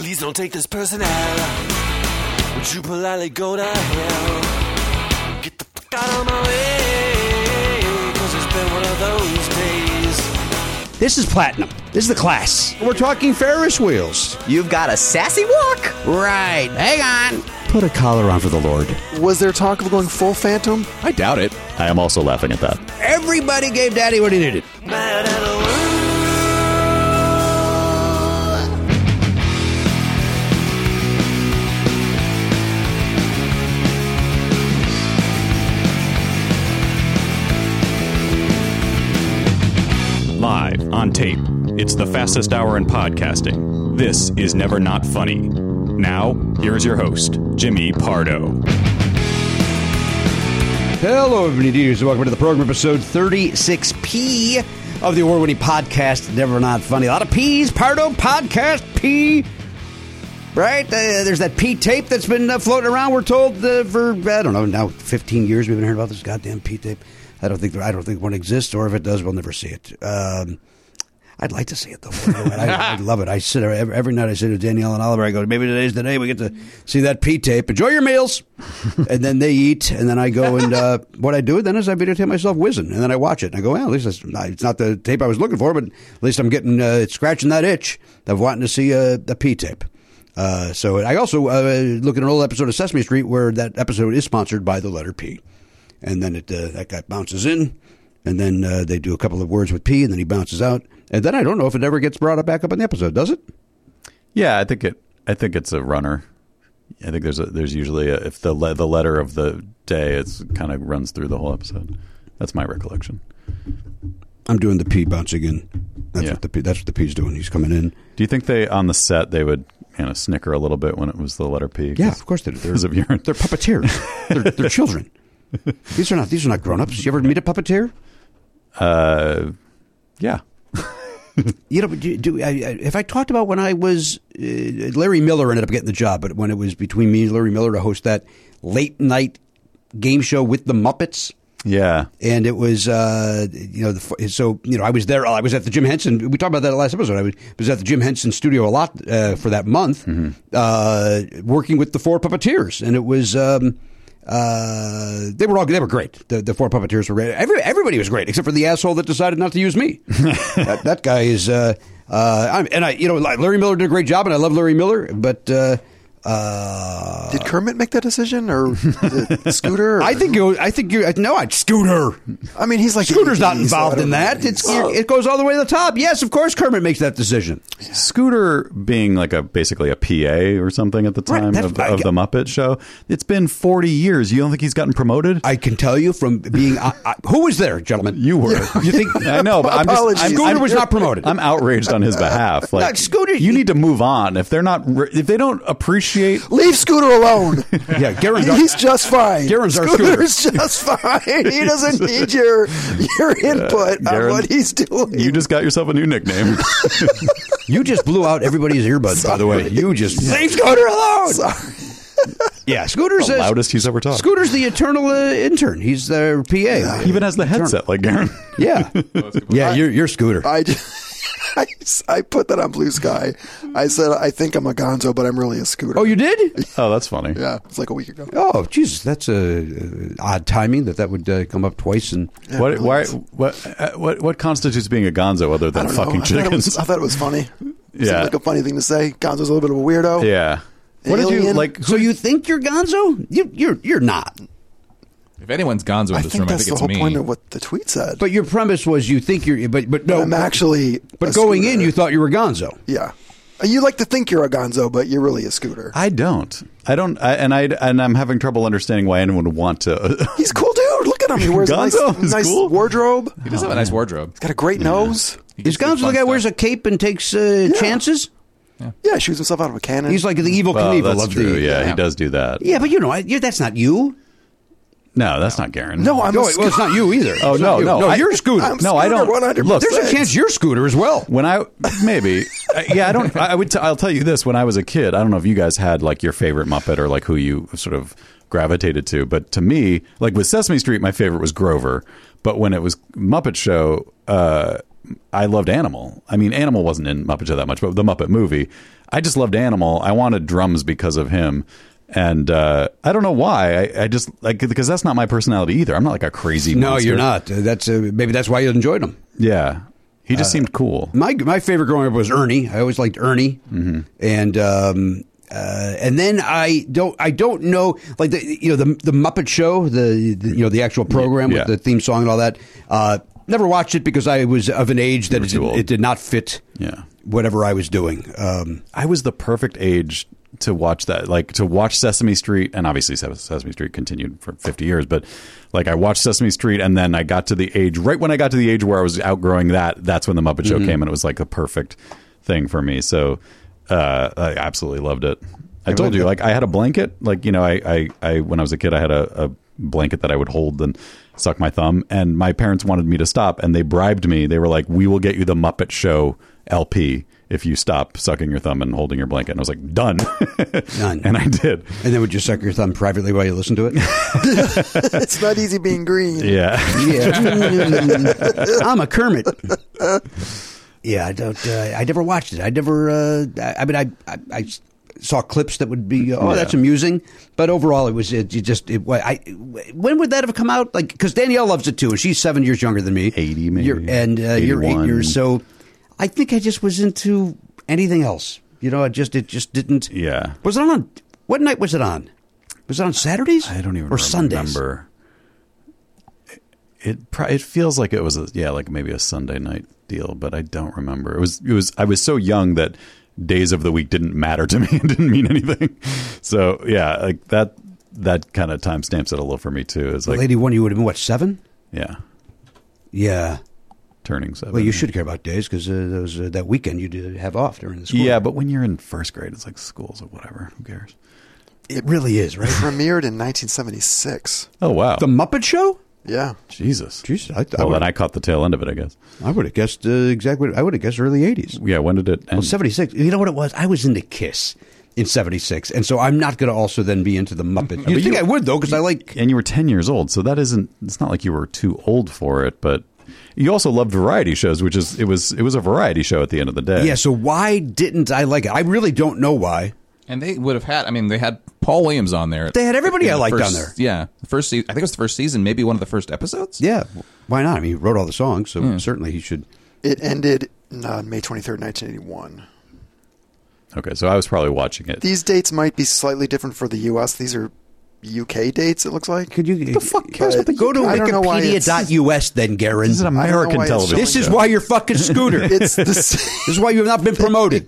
Please don't take this person out. Would you politely go to hell? Get the fuck out of my way, 'cause it's been one of those days. This is Platinum. This is the class. We're talking Ferris wheels. You've got a sassy walk. Right. Hang on. Put a collar on for the Lord. Was there talk of going full Phantom? I doubt it. I am also laughing at that. Everybody gave Daddy what he needed. Mad at the world. Live on tape. It's the fastest hour in podcasting. This is Never Not Funny. Now, here's your host, Jimmy Pardo. Hello, everybody. Welcome to the program, episode 36P of the award-winning podcast, Never Not Funny. A lot of P's. Pardo Podcast P. Right? There's that P tape that's been floating around, we're told, for, I don't know, now 15 years we've been hearing about this goddamn P tape. I don't think one exists, or if it does, we'll never see it. I'd like to see it, though. I love it. I sit every night. I sit with Danielle and Oliver. I go, maybe today's the day we get to see that P tape. Enjoy your meals, and then they eat, and then I go and what I do then is I videotape myself whizzing, and then I watch it, and I go, well, at least it's not the tape I was looking for, but at least I'm getting scratching that itch of wanting to see a P tape. So I also look at an old episode of Sesame Street where that episode is sponsored by the letter P. And then that guy bounces in, and then they do a couple of words with P, and then he bounces out. And then I don't know if it ever gets brought back up in the episode, does it? Yeah, I think it's a runner. I think there's usually if the letter of the day, it's kind of runs through the whole episode. That's my recollection. I'm doing the P bouncing in. That's what the P's doing. He's coming in. Do you think on the set they would kind of snicker a little bit when it was the letter P? Yeah, of course they do. They're puppeteers. They're children. These are not grown-ups. You ever meet a puppeteer? Yeah. You know, if I talked about when I was Larry Miller ended up getting the job, but when it was between me and Larry Miller to host that late night game show with the Muppets. Yeah, and it was I was there. I was at the Jim Henson. We talked about that last episode. I was at the Jim Henson studio a lot for that month, working with the four puppeteers, and it was. They were great. The four puppeteers were great. Everybody was great except for the asshole that decided not to use me. that guy is. Larry Miller did a great job, and I love Larry Miller, but. Did Kermit make that decision, or Scooter? Or? I think Scooter. I mean, he's like Scooter's not involved in that. It goes all the way to the top. Yes, of course, Kermit makes that decision. Yeah. Scooter being like basically a PA or something at the time of the Muppet Show. It's been 40 years. You don't think he's gotten promoted? I can tell you from being who was there, gentlemen. You were. You think? I know, but Scooter was not promoted. I'm outraged on his behalf. Like Scooter, you need to move on. If they don't appreciate. Leave Scooter alone. Yeah, Garen. He's just fine. Garen's our Scooter. Scooter's just fine. He doesn't need your input on what he's doing. You just got yourself a new nickname. You just blew out everybody's earbuds, by the way. You just leave Scooter alone. Sorry. Yeah, Scooter's the loudest he's ever talked. Scooter's the eternal intern. He's the PA. He even has the headset like Garen. Yeah. Yeah, you're Scooter. I put that on Blue Sky. I said, I think I'm a gonzo, but I'm really a Scooter. Oh, you did? Oh, that's funny. Yeah, it's like a week ago. Oh, Jesus, that's odd timing that would come up twice. And yeah, what constitutes being a gonzo other than fucking chickens? I thought it was funny. It seemed like a funny thing to say. Gonzo's a little bit of a weirdo. Yeah. What did you like? So you think you're gonzo? You're not. If anyone's gonzo in this room, I think it's me. That's the whole point of what the tweet said. But your premise was you think you're, but no. I'm actually. But going in, you thought you were gonzo. Yeah, you like to think you're a gonzo, but you're really a Scooter. I don't. And I'm having trouble understanding why anyone would want to. He's cool, dude. Look at him. He wears a nice cool. wardrobe. He does have a nice wardrobe. He's got a great nose. Is gonzo the guy who wears a cape and takes chances? Yeah, shoots himself out of a cannon. He's like the evil Knievel that's of true. the. Yeah, he does do that. Yeah, but that's not you. No, that's not Garen. No, well, it's not you either. Oh, no. You're Scooter. I don't. 100%. Look, there's a chance you're Scooter as well. When I don't. I'll tell you this. When I was a kid, I don't know if you guys had like your favorite Muppet or like who you sort of gravitated to, but to me, like with Sesame Street, my favorite was Grover. But when it was Muppet Show, I loved Animal. I mean, Animal wasn't in Muppet Show that much, but the Muppet movie. I just loved Animal. I wanted drums because of him. And I don't know why. I just like, because that's not my personality either. I'm not like a crazy No, monster. you're not. That's maybe that's why you enjoyed him. Yeah. He just seemed cool. My favorite growing up was Ernie. I always liked Ernie, and then I don't know, like the Muppet Show, the actual program with the theme song and all that. Never watched it because I was of an age that it did not fit whatever I was doing. I was the perfect age to watch that, like to watch Sesame Street, and obviously Sesame Street continued for 50 years, but like I watched Sesame Street, and then I got to the age, right when I got to the age where I was outgrowing that's when the Muppet Show came, and it was like the perfect thing for me. So I absolutely loved it. I told you, like I had a blanket, like, I when I was a kid, I had a blanket that I would hold and suck my thumb, and my parents wanted me to stop, and they bribed me. They were like, "We will get you the Muppet Show LP if you stop sucking your thumb and holding your blanket." And I was like, done. And I did. And then would you suck your thumb privately while you listen to it? It's not easy being green. Yeah. I'm a Kermit. Yeah, I never watched it. I never. I saw clips that would be, that's amusing. But overall, when would that have come out? Like, because Danielle loves it too, and she's 7 years younger than me. 80 maybe. You're 8 years. So I think I just was into anything else. It just didn't. Yeah. Was it on? What night was it on? Was it on Saturdays? I don't even or Sundays? remember. It feels like it was like maybe a Sunday night deal, but I don't remember. It was. I was so young that days of the week didn't matter to me and didn't mean anything. So yeah, like that kind of time stamps it a little for me too. It's like, Lady One, you would have been what, 7? Yeah. Yeah. Turning 7. Well, you should care about days because that weekend you did have off during the school. Yeah, but when you're in first grade, it's like schools or whatever. Who cares? It really is, right? It premiered in 1976. Oh wow, The Muppet Show? Yeah. Jesus. Then I caught the tail end of it, I guess. I would have guessed exactly. I would have guessed early 80s. Yeah, when did it end? Well, 76. You know what it was? I was into Kiss in 76, and so I'm not going to also then be into the Muppet. You think I would though, because I like. And you were 10 years old, so that isn't. It's not like you were too old for it, but you also loved variety shows, which is it was a variety show at the end of the day. Yeah. So why didn't I like it? I really don't know why. And they would have had, they had Paul Williams on there. They had everybody I liked on there. Yeah. The first season, I think it was the first season, maybe one of the first episodes. Yeah. Why not? I mean, he wrote all the songs, so certainly he should. It ended on May 23rd, 1981. Okay, so I was probably watching it. These dates might be slightly different for the U.S. These are UK dates, it looks like. Could you? the fuck cares what the Go to I don't know why Wikipedia.us then, Garen. This is an American why it's television. This is show. why you're fucking Scooter. It's This is why you have not been promoted.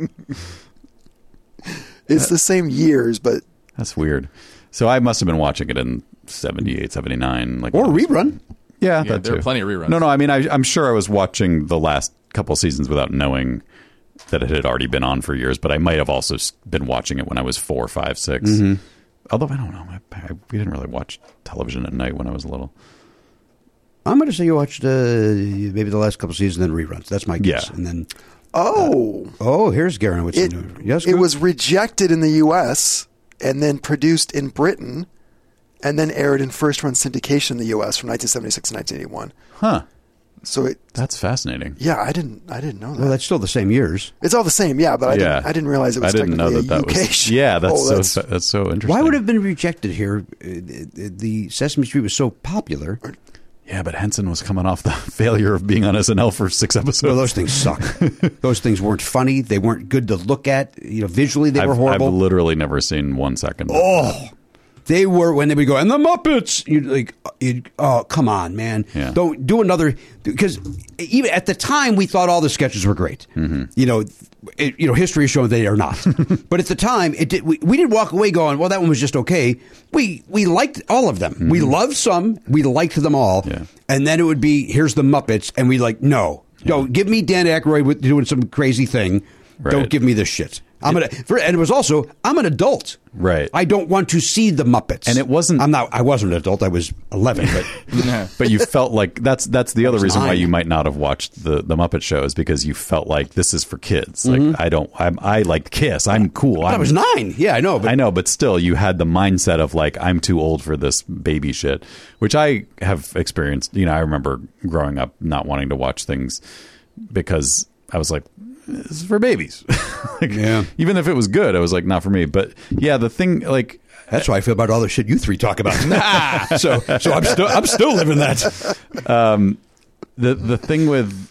it's the same years, but That's weird. So I must have been watching it in 78, 79. Like Or rerun. Yeah, Yeah, that there too. are plenty of reruns. No, I mean, I'm sure I was watching the last couple seasons without knowing that it had already been on for years, but I might have also been watching it when I was 4, 5, 6. Although I don't know. We didn't really watch television at night when I was little. I'm going to say you watched maybe the last couple seasons, then reruns. That's my guess. Yeah. And then, here's Garen with some new. Yes, it was rejected in the U.S. and then produced in Britain and then aired in first-run syndication in the U.S. from 1976 to 1981. Huh. So That's fascinating. yeah, I didn't know that. Well, that's still the same years. It's all the same, yeah, but I didn't realize it was I didn't know technically that a UK was. show. Yeah, that's Oh, that's so interesting. Why would it have been rejected here? The Sesame Street was so popular. Yeah, but Henson was coming off the failure of being on SNL for 6 episodes. Well, those things suck. Those things weren't funny. They weren't good to look at. Visually they were horrible. I've literally never seen 1 second. Oh, they were when they would go, and the Muppets. You'd like, oh, come on, man! Yeah. Don't do another, because even at the time we thought all the sketches were great. History has shown they are not. But at the time, it did. We didn't walk away going, well, that one was just okay. We liked all of them. We loved some. We liked them all. Yeah. And then it would be, here's the Muppets, and we no, give me Dan Aykroyd doing some crazy thing. Right. Don't give me this shit. And it was also, I'm an adult. Right. I don't want to see the Muppets. And it wasn't. I wasn't an adult. I was 11. But But you felt like that's the other was reason why 9. you might not have watched the Muppet Show, is because you felt like this is for kids. Like I like Kiss. I'm cool. I was 9. Yeah, I know. But I know, but still, you had the mindset of like, I'm too old for this baby shit, which I have experienced. I remember growing up not wanting to watch things because I was like, this is for babies. Like, Yeah. Even if it was good, I was like, not for me. But yeah, the thing, like, That's how I feel about all the shit you three talk about. so I'm still living that. the thing with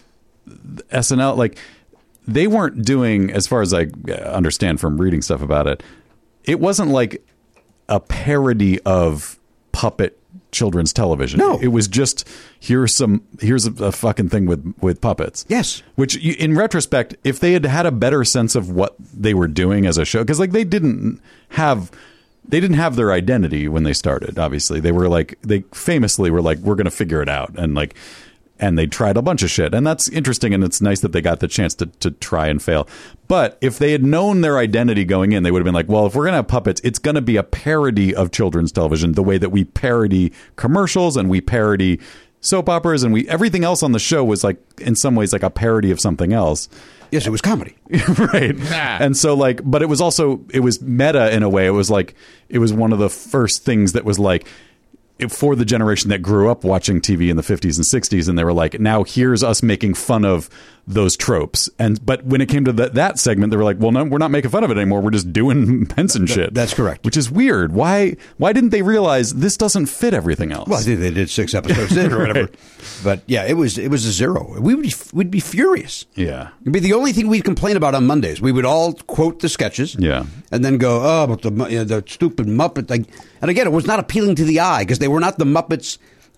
SNL, like, they weren't doing, as far as I understand from reading stuff about it, it wasn't like a parody of puppet children's television. No. It was just here's a fucking thing with puppets. Yes. Which in retrospect, if they had had a better sense of what they were doing as a show, because like they didn't have their identity when they started. Obviously, they famously were like, we're going to figure it out, and they tried a bunch of shit, and that's interesting, and it's nice that they got the chance to try and fail. But if they had known their identity going in, they would have been like, well, if we're going to have puppets, it's going to be a parody of children's television, the way that we parody commercials and we parody soap operas, and everything else on the show was like, in some ways, like a parody of something else. Yes, it was comedy. Right. And so like, but it was meta in a way. It was like, it was one of the first things that was like, for the generation that grew up watching TV in the 50s and 60s, and they were like, now here's us making fun of those tropes. But when it came to that segment, they were like, well, no, we're not making fun of it anymore. We're just doing Henson shit. That's correct. Which is weird. Why didn't they realize this doesn't fit everything else? Well, I think they did 6 episodes in or whatever. But yeah, it was a 0. We'd be furious. Yeah. It'd be the only thing we'd complain about on Mondays. We would all quote the sketches. Yeah. And then go, oh, but the stupid Muppet. And again, it was not appealing to the eye because they were not the Muppets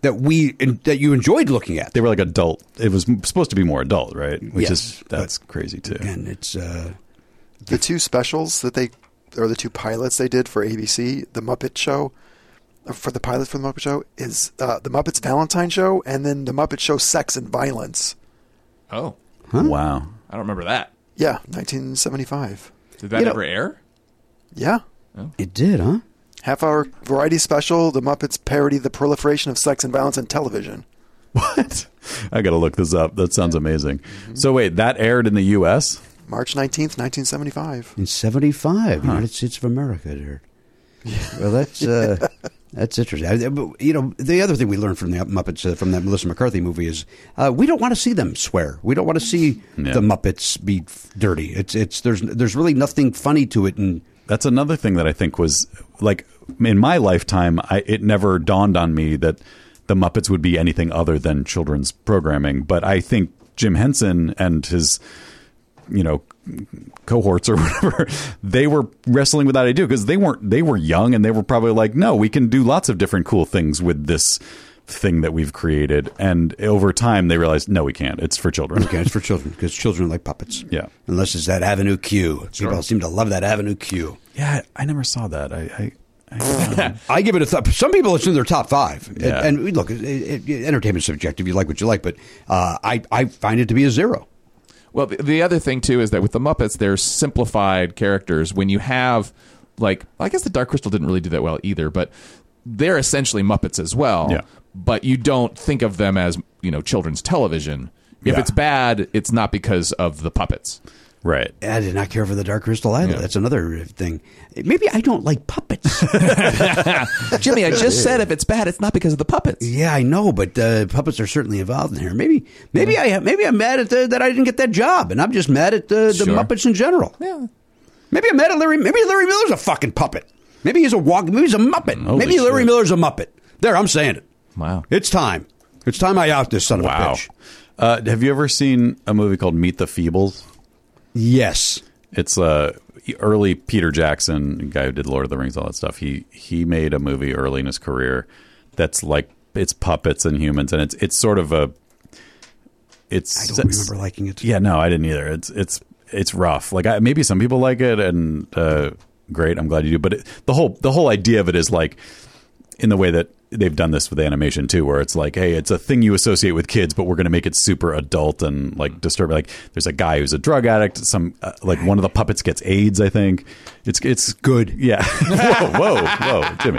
that you enjoyed looking at. They were like adult. It was supposed to be more adult, right? Which Yes, that's crazy too. And it's The 2 specials the 2 pilots they did for ABC, the Muppet Show, for the pilot for the Muppet Show is the Muppets Valentine Show, and then the Muppet Show Sex and Violence. Oh, Wow. I don't remember that. Yeah, 1975. Did that ever air? Yeah. it did, huh? Half-hour variety special, the Muppets parody the proliferation of sex and violence on television. What? I got to look this up. That sounds amazing. So wait, that aired in the U.S.? March 19th, 1975. In 75, United States of America, it aired. Well, that's interesting. The other thing we learned from the Muppets, from that Melissa McCarthy movie, is we don't want to see them swear. We don't want to see the Muppets be dirty. There's really nothing funny to it. And that's another thing that I think was like in my lifetime. It never dawned on me that the Muppets would be anything other than children's programming. But I think Jim Henson and his, cohorts or whatever, they were wrestling with that idea because they were young and they were probably like, no, we can do lots of different cool things with this thing that we've created. And over time they realized, no, we can't. It's for children. okay, it's for children because children like puppets. Yeah. Unless it's that Avenue Q. People seem to love that Avenue Q. Yeah, I never saw that. I give it a thought. Some people it's in their top 5. Yeah. And look, entertainment's subjective. You like what you like, but I find it to be a 0. Well, the other thing, too, is that with the Muppets, they're simplified characters. When you have, like, I guess the Dark Crystal didn't really do that well either, but they're essentially Muppets as well. Yeah. But you don't think of them as, children's television. If it's bad, it's not because of the puppets. Right. I did not care for the Dark Crystal either. Yeah. That's another thing. Maybe I don't like puppets. Jimmy, I just said if it's bad, it's not because of the puppets. Yeah, I know, but puppets are certainly involved in here. Maybe I'm mad at that I didn't get that job, and I'm just mad at the Muppets in general. Yeah. Maybe I'm mad at Larry. Maybe Larry Miller's a fucking puppet. Maybe he's a Muppet. Holy maybe Larry shit. Miller's a Muppet. There, I'm saying it. Wow. It's time. It's time I out this son of a bitch. Have you ever seen a movie called Meet the Feebles? Yes. It's early Peter Jackson, guy who did Lord of the Rings, all that stuff. He made a movie early in his career that's like it's puppets and humans, and it's sort of a. I don't remember liking it. Yeah, no, I didn't either. It's rough. Like maybe some people like it, and great. I'm glad you do. But the whole idea of it is like in the way that they've done this with animation too, where it's like, hey, it's a thing you associate with kids, but we're going to make it super adult and like disturbing. Like there's a guy who's a drug addict. Some like one of the puppets gets AIDS. I think it's good. Yeah. whoa, Jimmy.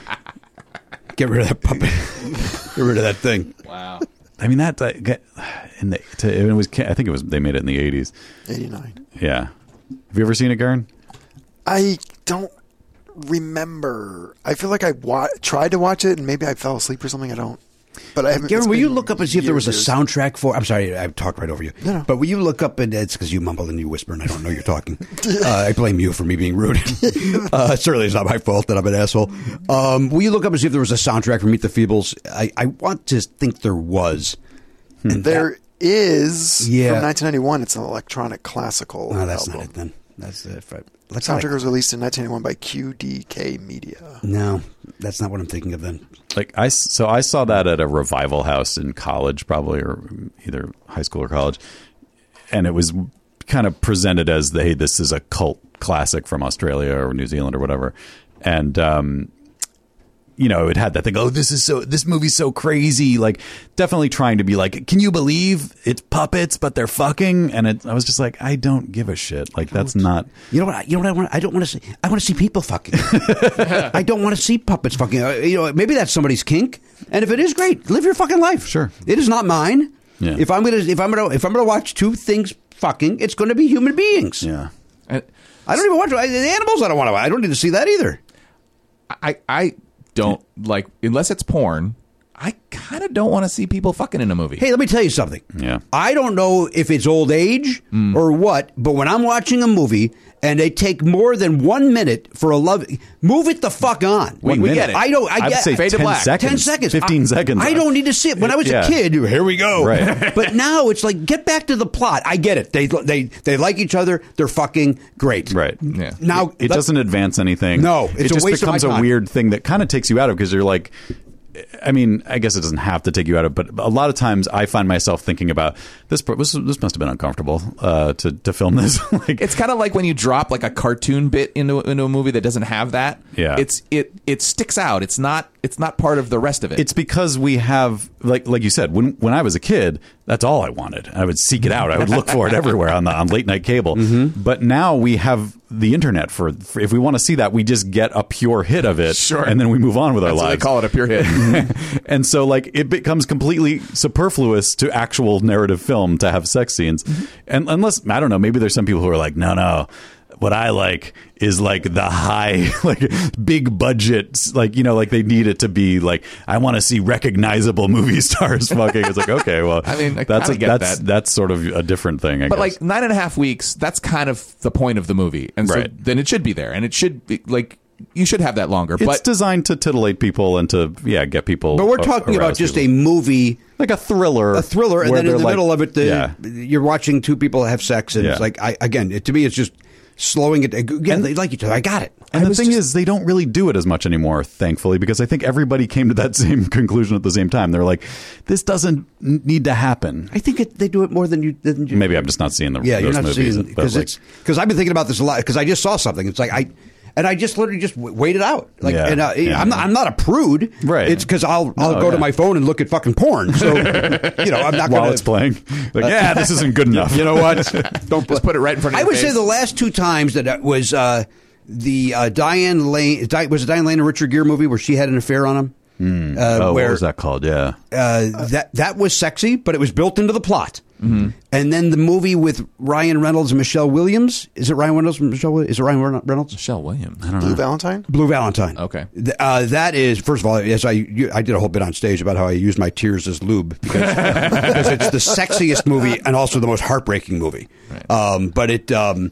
Get rid of that puppet. Get rid of that thing. Wow. I mean that it was. I think it was. They made it in the 80s. 89. Yeah. Have you ever seen it, Garen? I don't remember. I feel like I tried to watch it and maybe I fell asleep or something. I don't. But I haven't. Garen, it's will you been look up and see if there was a years. But I haven't. Garen, it's will been you look up and see if there was a years. soundtrack for? I'm sorry, I talked right over you. No. But will you look up and it's because you mumble and you whisper and I don't know you're talking. I blame you for me being rude. Certainly, it's not my fault that I'm an asshole. Will you look up and see if there was a soundtrack for Meet the Feebles? I want to think there was. And There is. Yeah. From 1991. It's an electronic classical no, that's album. not it then. That's it. The soundtrack was released in 1991 by QDK Media. No, that's not what I'm thinking of then. Like I saw that at a revival house in college, probably, or either high school or college, and it was kind of presented as hey, this is a cult classic from Australia or New Zealand or whatever, and it had that thing. Oh, this movie's so crazy. Like, definitely trying to be like, can you believe it's puppets, but they're fucking? And I was just like, I don't give a shit. Like, that's not. You know what I want? I don't want to see. I want to see people fucking. I don't want to see puppets fucking. Maybe that's somebody's kink, and if it is, great. Live your fucking life. Sure. It is not mine. Yeah. If I'm gonna watch two things fucking, it's going to be human beings. Yeah. And I don't even watch the animals. I don't want to. I don't need to see that either. I don't like, unless it's porn, I kind of don't want to see people fucking in a movie. Hey, let me tell you something. Yeah. I don't know if it's old age or what, but when I'm watching a movie and they take more than 1 minute for a love, move it the fuck on. We get it. I don't. I'd get say Fade to 10 black. seconds. 10 seconds. 15 seconds. I don't need to see it. When I was Yeah. a kid, here we go. Right. But now it's like, get back to the plot. I get it. They like each other. They're fucking great. Right. Yeah. Now It doesn't advance anything. No, it it's a just waste of my becomes a time. weird thing that kind of takes you out of because you're like, I mean, I guess it doesn't have to take you out of, but a lot of times I find myself thinking about this must have been uncomfortable to film this. Like, It's kind of like when you drop like a cartoon bit into a movie that doesn't have that. Yeah. It sticks out. It's not part of the rest of it. it's because we have like you said when I was a kid, that's all I wanted. I would seek it out. I would look for it everywhere on late night cable. Mm-hmm. But now we have the internet for if we want to see that, we just get a pure hit of it, Sure. and then we move on with our That's what lives. they call it, a pure hit. And so like it becomes completely superfluous to actual narrative film to have sex scenes. And unless, I don't know, maybe there's some people who are like, no, what I like is like the high, like big budget, like, like they need it to be like, I want to see recognizable movie stars fucking. It's like, okay, well, I mean, I kinda get that. that's sort of a different thing, I But guess. like 9.5 weeks, that's kind of the point of the movie. And so Right. then it should be there. And it should be like, you should have that longer. It's But designed to titillate people and to, get people. But we're talking about arouse just people. a movie. like a thriller, And where then in they're the like- middle of it, yeah. you're watching two people have sex, and it's Yeah. like, to me, it's just slowing it. Yeah, they like each other. I got it. And the thing is, they don't really do it as much anymore, thankfully, because I think everybody came to that same conclusion at the same time. They're like, this doesn't need to happen. I think they do it more than you. Maybe I'm just not seeing Yeah, you're those not movies. seeing but, because I've been thinking about this a lot because I just saw something. It's like I just literally just wait it out. Like, Yeah, and yeah. I'm not a prude. Right. It's because I'll go yeah. to my phone and look at fucking porn. So I'm not while going it's playing, like, this isn't good enough. You know what? Don't just put it right in front of I your would face. say the last two times that it was the Diane Lane was it Diane Lane and Richard Gere movie where she had an affair on him. What was that called? Yeah. That was sexy, but it was built into the plot. Mm-hmm. And then the movie with Ryan Reynolds and Michelle Williams. Is it Ryan Reynolds and Michelle Williams? Is it Ryan Reynolds? Michelle Williams. Blue Valentine? Blue Valentine. Okay. That is, first of all, yes, I did a whole bit on stage about how I use my tears as lube because it's the sexiest movie and also the most heartbreaking movie. Right. But it, those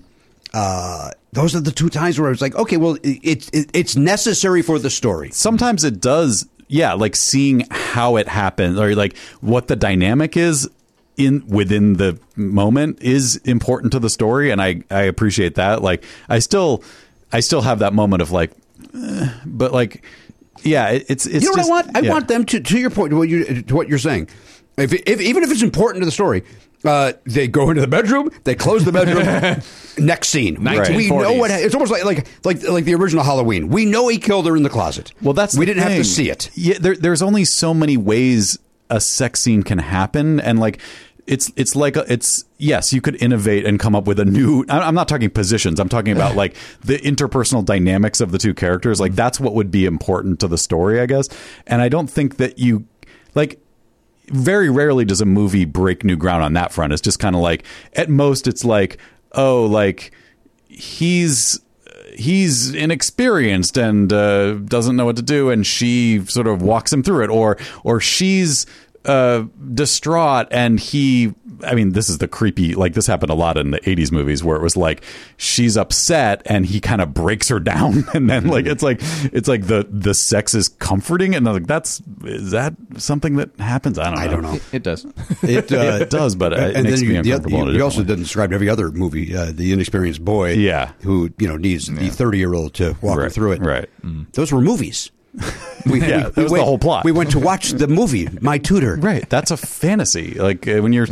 are the two times where I was like, okay, well, it's necessary for the story. Sometimes it does. Yeah, like seeing how it happened or like what the dynamic is within the moment is important to the story, and I appreciate that. Like I still have that moment of like, but like, yeah, it's You know just, what I want? I yeah. want them to your point, to what you're saying. If even if it's important to the story, they go into the bedroom, they close the bedroom. Next scene, Right. we know what it's almost like the original Halloween. We know he killed her in the closet. Well, that's we the didn't have to thing. see it. Yeah, there's only so many ways a sex scene can happen, and like it's like yes, you could innovate and come up with a new. I'm not talking positions. I'm talking about like the interpersonal dynamics of the two characters. Like that's what would be important to the story, I guess. And I don't think that you like. Very rarely does a movie break new ground on that front. It's just kind of like at most it's like, oh, like he's he's inexperienced and doesn't know what to do, and she sort of walks him through it, or she's distraught and this is the creepy, like this happened a lot in the 80s movies where it was like she's upset and he kind of breaks her down, and then like it's like the sex is comforting, and I'm like, is that something that happens? I don't know. It does. It does, but it makes me uncomfortable. You also didn't describe every other movie, the inexperienced boy, who needs the 30-year-old to walk him through it. Right. Those were movies. That was the whole plot. We went to watch the movie, My Tutor. Right. That's a fantasy. Like when you're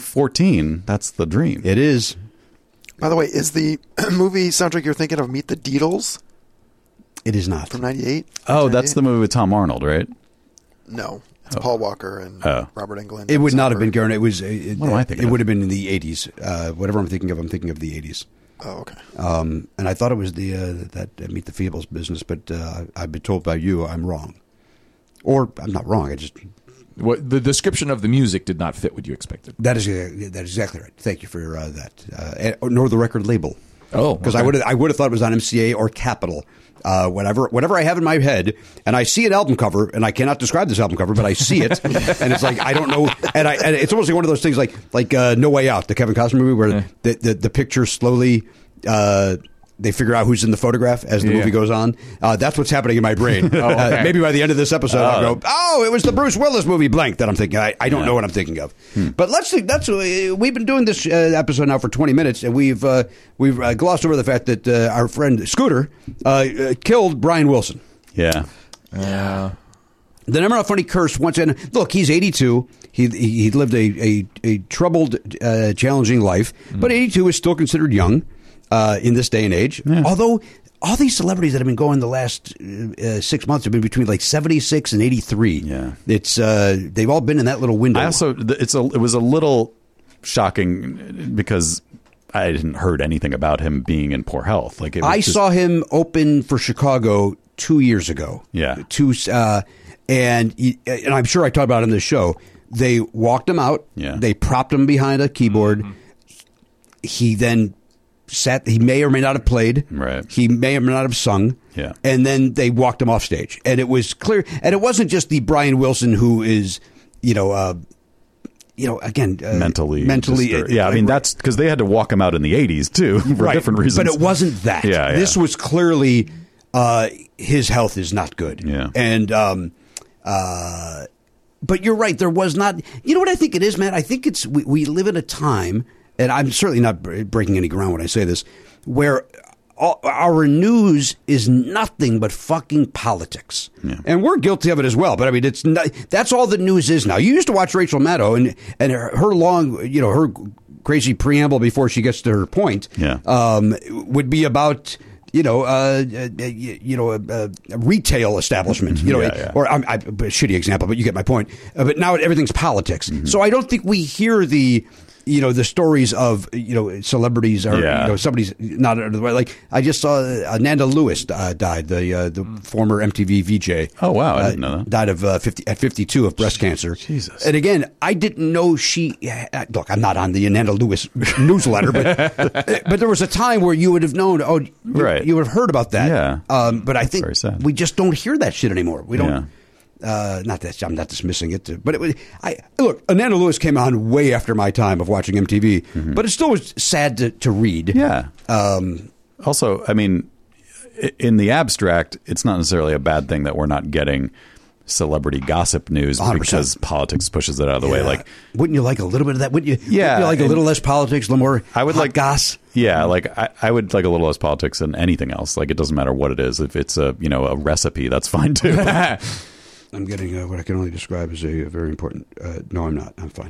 14, that's the dream. It is. By the way, is the movie soundtrack you're thinking of Meet the Deedles? It is not. From 98? Oh, that's the movie with Tom Arnold, right? No. It's Paul Walker and Robert Englund. It would not have been Garen. It was. What am I thinking? It would have been in the 80s. Whatever I'm thinking of the 80s. Oh, okay. And I thought it was that Meet the Feebles business, but I've been told by you I'm wrong. Or I'm not wrong. I just the description of the music did not fit what you expected. that is exactly right. Thank you for that. Nor the record label. Oh, because okay. I would have thought it was on MCA or Capitol. Whatever I have in my head, and I see an album cover, and I cannot describe this album cover, but I see it, and it's like I don't know, and it's almost like one of those things like No Way Out, the Kevin Costner movie, where the picture slowly. They figure out who's in the photograph as the movie goes on. That's what's happening in my brain. Maybe by the end of this episode, I'll go, "Oh, it was the Bruce Willis movie blank that I'm thinking." I don't know what I'm thinking of. But let's think. We've been doing this episode now for 20 minutes, and we've glossed over the fact that our friend Scooter killed Brian Wilson. Yeah. The Never Not Funny curse once in. Look, he's 82. He lived a troubled, challenging life, but 82 is still considered young. In this day and age, although all these celebrities that have been going the last 6 months have been between like 76 and 83. Yeah, it's they've all been in that little window. I also it was a little shocking because I hadn't heard anything about him being in poor health. Like I saw him open for Chicago 2 years ago. Yeah, and I'm sure I talked about it on this show. They walked him out. Yeah, they propped him behind a keyboard. Mm-hmm. He then he may or may not have played. Right. He may or may not have sung. Yeah. And then they walked him off stage. And it was clear. And it wasn't just the Brian Wilson who is, again, mentally. Yeah. I mean, that's because they had to walk him out in the 80s, too, for different reasons. But it wasn't that. Yeah. This was clearly his health is not good. Yeah. And, but you're right. There was not. You know what I think it is, Matt? I think it's we live in a time. And I'm certainly not breaking any ground when I say this, where our news is nothing but fucking politics. Yeah. And we're guilty of it as well. But I mean, it's not, that's all the news is now. You used to watch Rachel Maddow and her long, her crazy preamble before she gets to her point would be about, a retail establishment, or I'm a shitty example, but you get my point. But now everything's politics. Mm-hmm. So I don't think we hear the stories of, celebrities or, somebody's not under the way. Like I just saw Nanda Lewis died, the former MTV VJ. Oh, wow. I didn't know that. Died of at 52 of breast cancer. Jesus. And again, I didn't know look, I'm not on the Nanda Lewis newsletter, but there was a time where you would have known, you would have heard about that. Yeah. But I think we just don't hear that shit anymore. We don't. Yeah. Not that I'm not dismissing it, but look. Ananda Lewis came on way after my time of watching MTV, but it still was sad to read. Yeah. Also, I mean, in the abstract, it's not necessarily a bad thing that we're not getting celebrity gossip news 100%. Because politics pushes it out of the way. Like, wouldn't you like a little bit of that? Wouldn't you? Yeah. Wouldn't you like a little less politics, a little more. I would like goss. Yeah, like I would like a little less politics than anything else. Like it doesn't matter what it is. If it's a recipe, that's fine too. I'm getting what I can only describe as a very important. No, I'm not. I'm fine.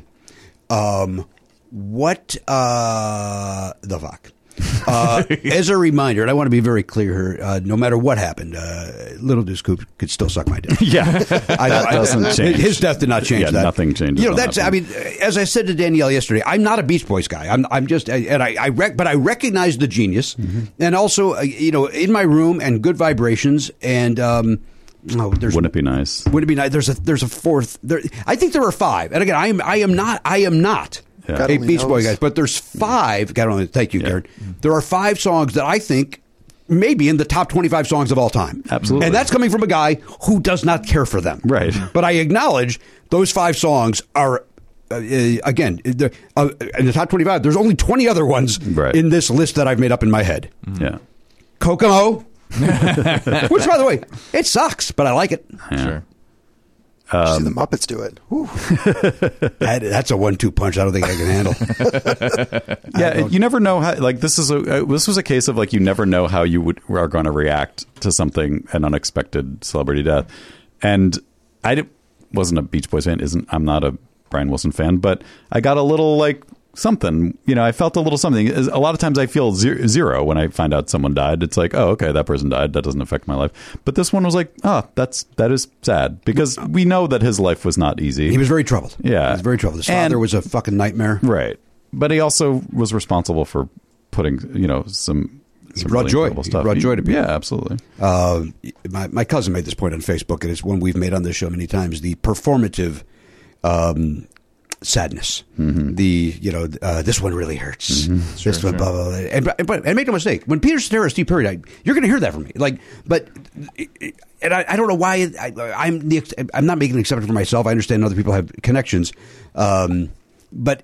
What the fuck? As a reminder, and I want to be very clear here, no matter what happened, Little Deuce Coupe could still suck my dick. Yeah, that doesn't change. His death did not change that. Nothing changes. That's. I mean, as I said to Danielle yesterday, I'm not a Beach Boys guy. I'm just, and but I recognize the genius, and also, in my room and good vibrations, and. Wouldn't it be nice? Would it be nice? There's a fourth. I think there are five. And again, I am not a Beach Boy guy, but there's five. God only. Thank you, Garrett. There are five songs that I think maybe in the top 25 songs of all time. Absolutely. And that's coming from a guy who does not care for them. Right. But I acknowledge those 5 songs are, again, in the top 25, there's only 20 other ones in this list that I've made up in my head. Yeah. Kokomo. Which, by the way, it sucks, but I like it. Yeah. Sure. See the Muppets do it. Whew. That's a 1-2 punch I don't think I can handle. Yeah, you never know how. Like this was a case of like you never know how you are going to react to something, an unexpected celebrity death. And I wasn't a Beach Boys fan. I'm not a Brian Wilson fan, but I got a little like something. You know, I felt a little something. A lot of times I feel zero when I find out someone died. It's like, oh, okay, that person died. That doesn't affect my life. But this one was like, oh, that is sad because we know that his life was not easy. He was very troubled. Yeah. He was very troubled. His father was a fucking nightmare. Right. But he also was responsible for putting, some brought really joy. incredible stuff. He brought joy to people. Yeah, absolutely. My cousin made this point on Facebook, and it's one we've made on this show many times. The performative sadness. Mm-hmm. This one really hurts. Mm-hmm. This one, blah, blah, blah. And make no mistake, when Peter Cetera, Steve Perry died, you're going to hear that from me. And I don't know why I'm not making an exception for myself. I understand other people have connections, but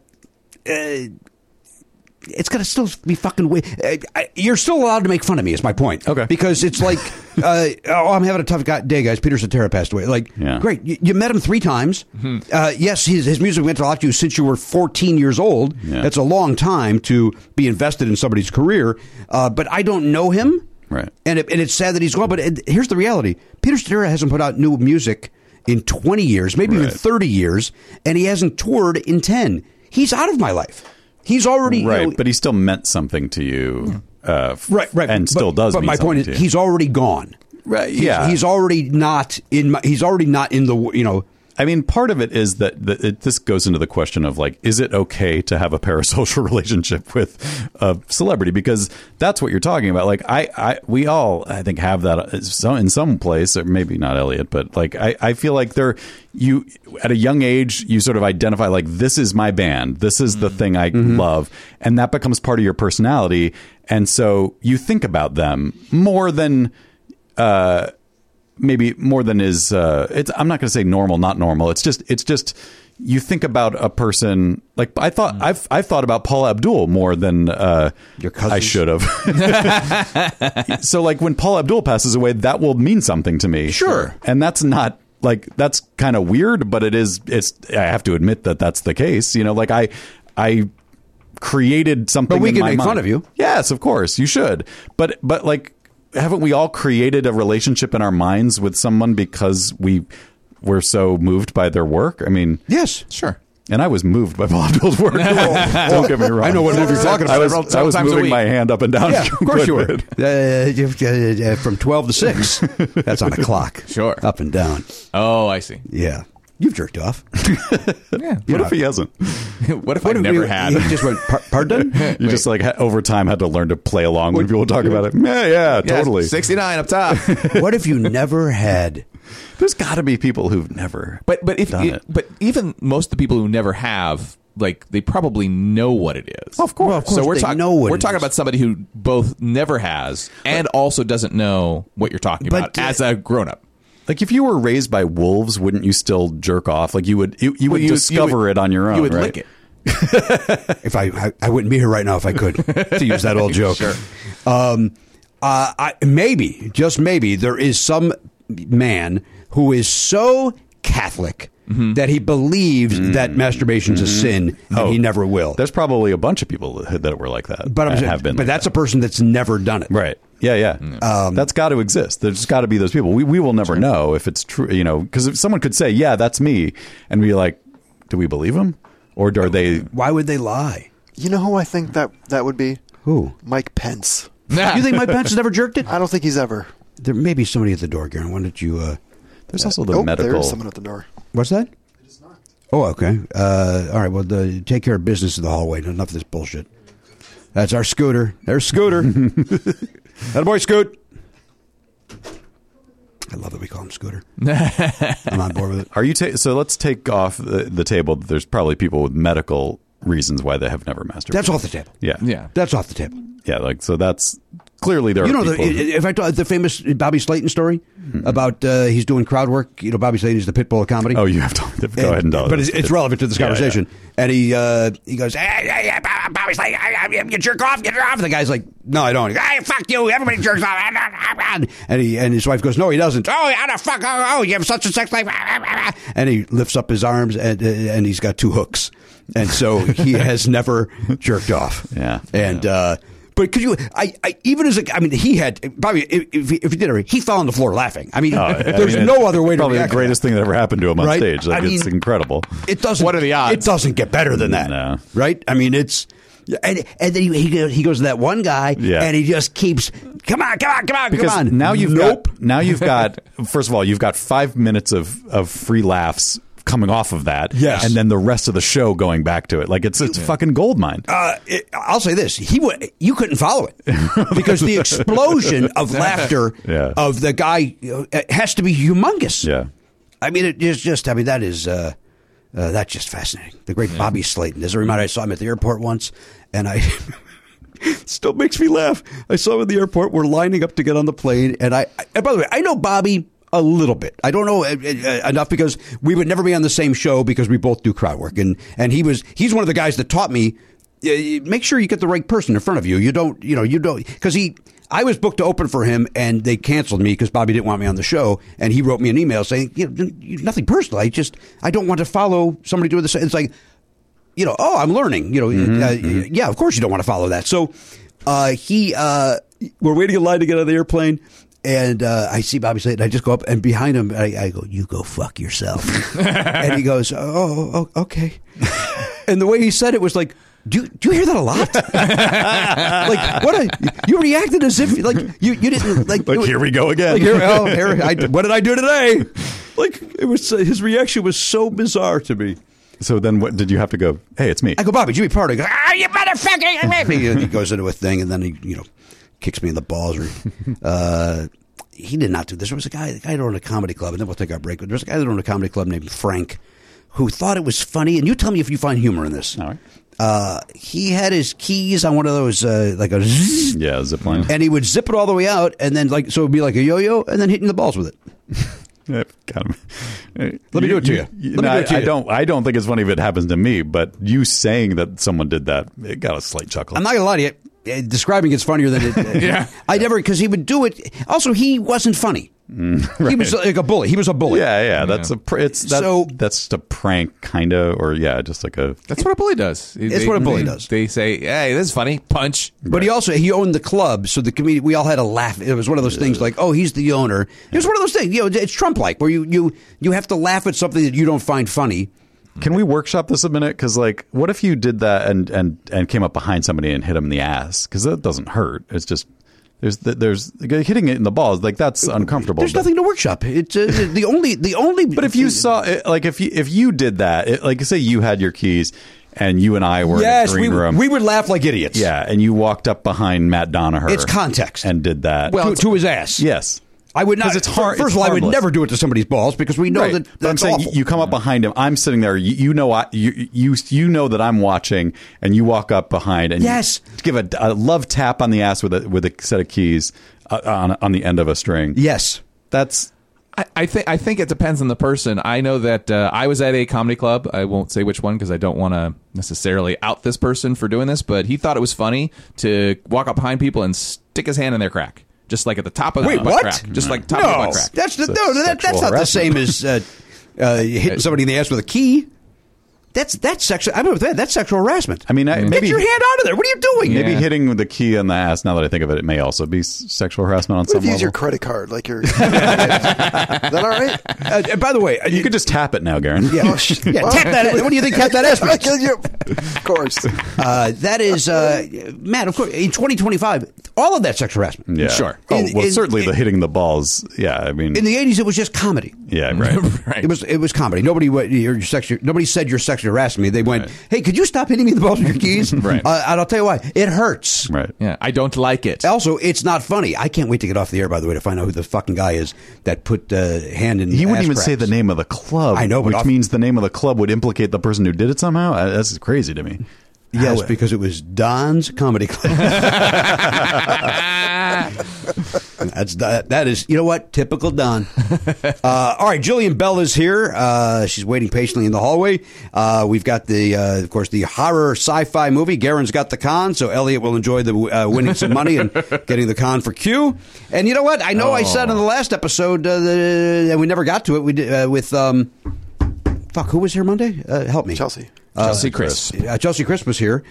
it's going to still be fucking weird. You're still allowed to make fun of me, is my point. Okay. Because it's like, I'm having a tough day, guys. Peter Cetera passed away. Like, great. You met him 3 times. Mm-hmm. Yes, his music meant a lot to you since you were 14 years old. Yeah. That's a long time to be invested in somebody's career. But I don't know him. Right. And it's sad that he's gone. But here's the reality. Peter Cetera hasn't put out new music in 20 years, maybe even 30 years. And he hasn't toured in 10. He's out of my life. He's already right, but he still meant something to you, right, and still does. But mean my point is, he's already gone. Right? Yeah, he's already not in. He's already not in the. I mean, part of it is that this goes into the question of like, is it okay to have a parasocial relationship with a celebrity? Because that's what you're talking about. Like, we all, I think, have that in some place, or maybe not Elliot, but like, I feel like you at a young age, you sort of identify like, this is my band, this is the thing I love, and that becomes part of your personality, and so you think about them more than. Maybe more than is I'm not going to say normal, not normal. It's just you think about a person like I've thought about Paula Abdul more than your cousins. I should have. So like when Paula Abdul passes away, that will mean something to me. Sure. And that's not like that's kind of weird, but it's I have to admit that that's the case. Like I created something. But we in can my make mind. fun of you. Yes, of course you should. But like. Haven't we all created a relationship in our minds with someone because we were so moved by their work? I mean, yes, sure. And I was moved by Paula Abdul's work. Don't get me wrong. I know what movie you're talking about. I was moving my hand up and down. Yeah, of course you were. From 12 to 6. That's on a clock. Sure. Up and down. Oh, I see. Yeah. You've jerked off. Yeah. What if he hasn't? What if I never had? He just went, pardon? You just like over time had to learn to play along when people talk about it. Yeah, totally. 69 up top. What if you never had? There's got to be people who've never but even most of the people who never have, like, they probably know what it is. Well, of course. So we're talking talking about somebody who both never has and also doesn't know what you're talking about as a grown-up. Like if you were raised by wolves, wouldn't you still jerk off? Like you would discover it on your own. You would right? lick it. If I wouldn't be here right now if I could, to use that old joke. Sure. Maybe, just maybe, there is some man who is so Catholic that he believes that masturbation's a sin and he never will. There's probably a bunch of people that were like that. But that's a person that's never done it. Right. Yeah. That's got to exist. There's got to be those people. We will never know if it's true, because if someone could say, yeah, that's me, and be like, do we believe him? Or are they... Why would they lie? You know who I think that would be? Who? Mike Pence. You think Mike Pence has never jerked it? I don't think he's ever. There may be somebody at the door, Garen. Why don't you... There's also the medical... There's someone at the door. What's that? It is not. Oh, okay. All right, well, take care of business in the hallway. Enough of this bullshit. That's our Scooter. There's Scooter. Attaboy, Scoot. I love that we call him Scooter. I'm on board with it. Are you so let's take off the table. There's probably people with medical reasons why they have never masturbated. That's off the table. Yeah. That's off the table. Yeah, like so that's clearly there. You know, are people if I talk the famous Bobby Slayton story about he's doing crowd work. You know, Bobby Slayton is the pit bull of comedy. Oh, you have to go ahead and tell it. But it's relevant to this conversation. Yeah. And he goes, hey, Bobby Slayton, you jerk off. And the guy's like, no, I don't. Hey, fuck you. Everybody jerks off. And his wife goes, no, he doesn't. Oh, how the fuck? Oh, you have such a sex life. And he lifts up his arms and he's got 2 hooks. And so he has never jerked off. Yeah. And, but could you, even as a, I mean, he had, Bobby, if he did it, he fell on the floor laughing. I mean, there's no other way to probably react. the greatest thing that ever happened to him on Right? stage. Like, I it's mean, incredible. It doesn't. What are the odds? It doesn't get better than that. No. Right? I mean, it's. And then he goes to that one guy, and he just keeps, come on. Because now you've got, first of all, you've got 5 minutes of free laughs coming off of that, yes, and then the rest of the show going back to it. Like it's fucking gold mine. I'll say this: you couldn't follow it because the explosion of laughter of the guy has to be humongous. Yeah, I mean, it is just. I mean, that is that's just fascinating. The great Bobby Slayton. As a reminder, I saw him at the airport once, and I. Still makes me laugh. I saw him at the airport. We're lining up to get on the plane, and and by the way, I know Bobby a little bit. I don't know enough because we would never be on the same show because we both do crowd work. And he's one of the guys that taught me, make sure you get the right person in front of you. You don't, because I was booked to open for him and they canceled me because Bobby didn't want me on the show. And he wrote me an email saying, nothing personal. I don't want to follow somebody doing this. It's like, I'm learning, yeah, of course you don't want to follow that. So, we're waiting in line to get on the airplane. And I see Bobby Slayton. I just go up and behind him, I go, "You go fuck yourself." And he goes, "Oh, okay." And the way he said it was like, "Do you hear that a lot?" Like what? You reacted as if like you didn't like. Here we go again. Like, what did I do today? Like it was his reaction was so bizarre to me. So then, what did you have to go? Hey, it's me. I go, Bobby, Jimmy Pardo. He goes, you motherfucker! He goes into a thing, and then he kicks me in the balls. He did not do this. There was a guy that owned a comedy club, and then we'll take our break. But there was a guy that owned a comedy club named Frank, who thought it was funny. And you tell me if you find humor in this. All right. He had his keys on one of those like a zzz, zip line, and he would zip it all the way out, and then so it'd be like a yo-yo, and then hitting the balls with it. Let me do it to you. I don't think it's funny if it happens to me, but you saying that someone did that, it got a slight chuckle. I'm not gonna lie to you. Describing it's funnier than it. Yeah, I never because he would do it. Also, he wasn't funny. Right. He was like a bully. He was a bully. Yeah. That's just a prank, kind of, or just like a. That's what a bully does. It's what a bully does. They say, "Hey, this is funny." Punch. But he owned the club, so the comedian. We all had a laugh. It was one of those things like, "Oh, he's the owner." It was one of those things. It's Trump-like where you have to laugh at something that you don't find funny. Can we workshop this a minute? Because what if you did that and came up behind somebody and hit him in the ass? Because that doesn't hurt. It's just. There's hitting it in the balls like that's uncomfortable. There's nothing to workshop. It's the only. But if you saw it, like if you did that, like say you had your keys and you and I were in a green room, we would laugh like idiots. Yeah, and you walked up behind Matt Donaher. It's context and did that to his ass. Yes. I would not. Because it's hard. First of all, I would never do it to somebody's balls because we know that. But I'm saying awful. You come up behind him. I'm sitting there. You know that I'm watching, and you walk up behind and you give a love tap on the ass with a set of keys on the end of a string. Yes, that's. I think it depends on the person. I know that I was at a comedy club. I won't say which one because I don't want to necessarily out this person for doing this. But he thought it was funny to walk up behind people and stick his hand in their crack. Just like at the top of the butt crack. Just like top of the butt crack. That's not the same as hitting somebody in the ass with a key. That's sexual. I mean, that's sexual harassment. I mean, maybe get your hand out of there. What are you doing? Maybe hitting with the key on the ass. Now that I think of it, it may also be sexual harassment on some level. Use your credit card, like your. Is that all right? By the way, you could just tap it now, Garen. Yeah, tap that. What do you think? Tap that ass. Of course. That is Matt. Of course, in 2025, all of that sexual harassment. Yeah, sure. Certainly the hitting the balls. Yeah, I mean, in the 80s, it was just comedy. Yeah, right. Right. It was comedy. Nobody said you're sexually harassing me. They went, "Hey, could you stop hitting me in the balls with your keys?" Right. And I'll tell you why. It hurts. Right. Yeah. I don't like it. Also, it's not funny. I can't wait to get off the air, by the way, to find out who the fucking guy is that put hand in. He wouldn't even cracks. say the name of the club. I know, but which means the name of the club would implicate the person who did it somehow. That's crazy to me. Yes, because it was Don's Comedy Club. That is, you know what? Typical Don. All right, Jillian Bell is here. She's waiting patiently in the hallway. We've got of course, the horror sci-fi movie. Garen's got the con, so Elliot will enjoy the winning some money and getting the con for Q. And you know what? I know I said in the last episode, and we never got to it. We did with who was here Monday? Help me, Chelsea. Chelsea Crisp. Chelsea Crisp was here.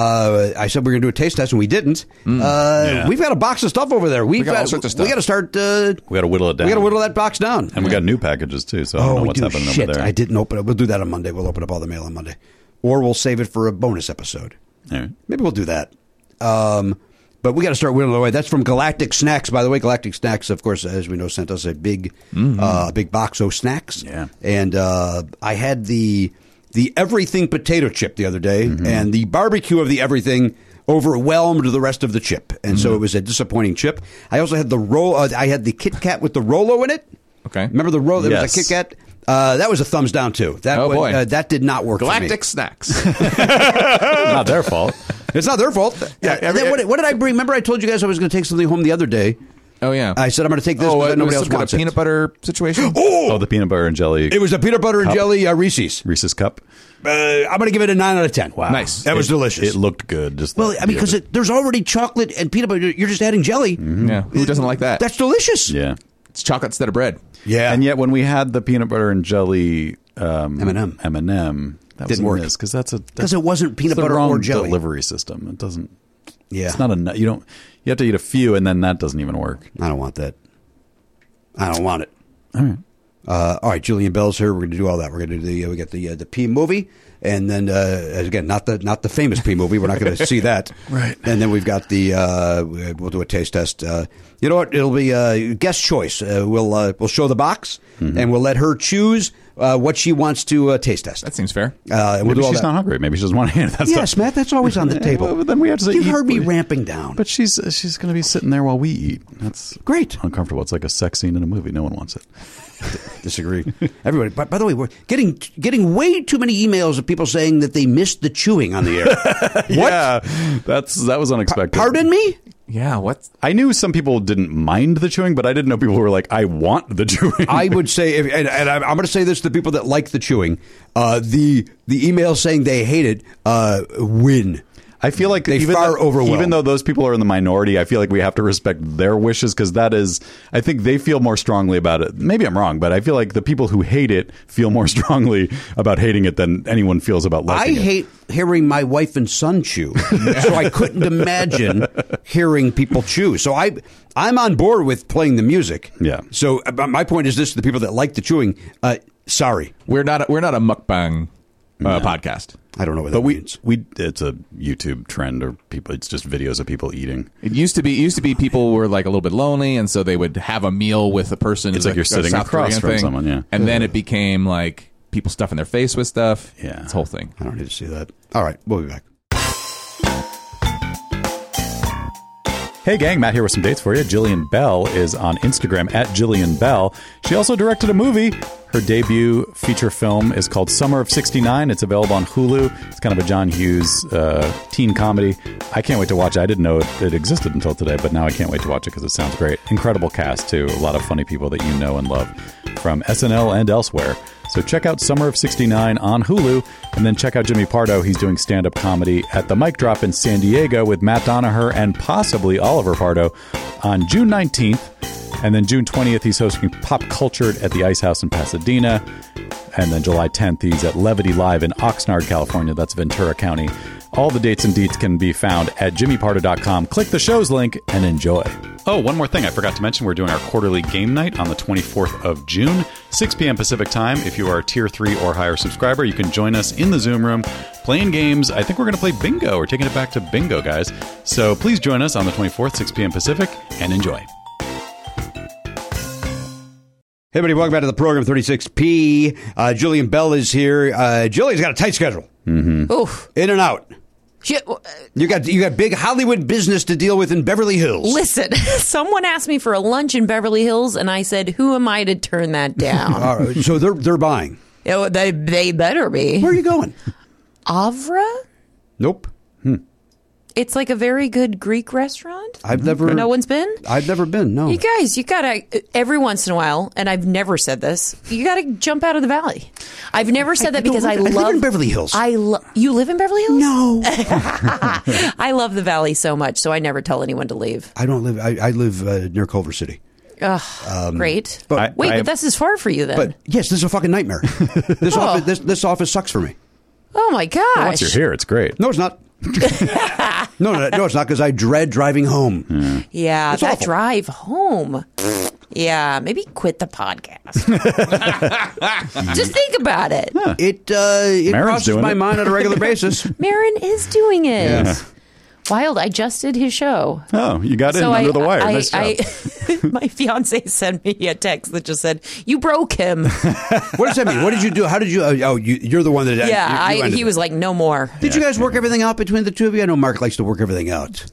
I said we were going to do a taste test, and we didn't. We've got a box of stuff over there. We got all sorts of stuff. We got to start. We got to whittle it down. We got to whittle that box down. And we got new packages, too, so I don't know what's happening over there. I didn't open it. We'll do that on Monday. We'll open up all the mail on Monday. Or we'll save it for a bonus episode. All right. Maybe we'll do that. But we got to start whittling away. That's from Galactic Snacks, by the way. Galactic Snacks, of course, as we know, sent us a big box of snacks. Yeah. And I had the everything potato chip the other day, and the barbecue of the everything overwhelmed the rest of the chip, and so it was a disappointing chip. I also had the roll. I had the Kit Kat with the Rolo in it. Okay, remember the Rolo? There was a Kit Kat. That was a thumbs down too. That did not work. Galactic for me. Snacks. Not their fault. It's not their fault. What did I bring? Remember, I told you guys I was going to take something home the other day. Oh yeah, I said I'm going to take this because nobody else wants it. Peanut butter situation. Oh, the peanut butter and jelly. It was a peanut butter and jelly Reese's Cup. I'm going to give it a 9 out of 10. Wow, nice. That was delicious. It looked good. Because there's already chocolate and peanut butter. You're just adding jelly. Yeah, who doesn't like that? That's delicious. Yeah, it's chocolate instead of bread. Yeah, and yet when we had the peanut butter and jelly M&M, that didn't work because it wasn't peanut butter wrong or jelly delivery system. It doesn't. Yeah, it's not enough. You have to eat a few, and then that doesn't even work. I don't want that. I don't want it. All right. All right, Jillian Bell's here. We're going to do all that. We're going to do we got the P movie, and then again, not the famous P movie. We're not going to see that. Right. And then we've got we'll do a taste test. You know what? It'll be guest choice. We'll show the box, and we'll let her choose what she wants to taste test. That seems fair. Maybe she's not hungry. Maybe she doesn't want to eat that yes, stuff. Matt, that's always on the table. Well, then we have to say, you heard me ramping down. But she's going to be sitting there while we eat. That's great. Uncomfortable. It's like a sex scene in a movie. No one wants it. Disagree. Everybody. By the way, we're getting way too many emails of people saying that they missed the chewing on the air. What? Yeah, that was unexpected. Pardon me? Yeah, what? I knew some people didn't mind the chewing, but I didn't know people were like, I want the chewing. I would say, and I'm going to say this to people that like the chewing, the email saying they hate it, win. I feel like even though those people are in the minority, I feel like we have to respect their wishes because I think they feel more strongly about it. Maybe I'm wrong, but I feel like the people who hate it feel more strongly about hating it than anyone feels about liking it. I hate hearing my wife and son chew, so I couldn't imagine hearing people chew. So I'm on board with playing the music. Yeah. So my point is this: to the people that like the chewing, sorry, we're not a mukbang podcast. I don't know what that means. It's a YouTube trend, or people. It's just videos of people eating. It used to be people were like a little bit lonely, and so they would have a meal with a person. It's like you're sitting across from someone, yeah. And then it became like people stuffing their face with stuff. Yeah, this whole thing. I don't need to see that. All right, we'll be back. Hey gang, Matt here with some dates for you. Jillian Bell is on Instagram at Jillian Bell. She also directed a movie. Her debut feature film is called Summer of '69. It's available on Hulu. It's kind of a John Hughes teen comedy. I can't wait to watch it. I didn't know it existed until today, but now I can't wait to watch it because it sounds great. Incredible cast, too. A lot of funny people that you know and love from SNL and elsewhere. So check out Summer of '69 on Hulu, and then check out Jimmy Pardo. He's doing stand-up comedy at the Mic Drop in San Diego with Matt Donaher and possibly Oliver Pardo on June 19th. And then June 20th, he's hosting Pop Cultured at the Ice House in Pasadena. And then July 10th, he's at Levity Live in Oxnard, California. That's Ventura County. All the dates and deets can be found at jimmypardo.com. Click the show's link and enjoy. Oh, one more thing I forgot to mention. We're doing our quarterly game night on the 24th of June, 6 p.m. Pacific time. If you are a Tier 3 or higher subscriber, you can join us in the Zoom room playing games. I think we're going to play bingo. We're taking it back to bingo, guys. So please join us on the 24th, 6 p.m. Pacific, and enjoy. Hey, everybody, welcome back to the program, 36P. Jillian Bell is here. Jillian's got a tight schedule. Mm-hmm. Oof. In and out. Shit. You got big Hollywood business to deal with in Beverly Hills. Listen, someone asked me for a lunch in Beverly Hills, and I said, who am I to turn that down? All right, so they're buying. They better be. Where are you going? Avra? Nope. It's like a very good Greek restaurant. I've never. No one's been? I've never been. No. You guys, you gotta, every once in a while, and I've never said this, you gotta jump out of the valley. I've never said that because I live love in Beverly Hills. You live in Beverly Hills? No. I love the valley so much, so I never tell anyone to leave. I don't live. I live near Culver City. Great. but but this is far for you then. But yes, this is a fucking nightmare. This office sucks for me. Oh my gosh. Once you're here, it's great. No, it's not. no, it's not because I dread driving home. Yeah, It's that awful. drive home. Yeah, maybe quit the podcast. Just think about it. It Marin's crosses doing my it. mind on a regular basis. Marin is doing it. Yeah. Wild. I just did his show. Oh, you got in under the wire. Nice job. My fiance sent me a text that just said, "You broke him." What does that mean? What did you do? How did you? You're the one that. Yeah, you ended he it. was like, "No more." Did you guys work everything out between the two of you? I know Mark likes to work everything out.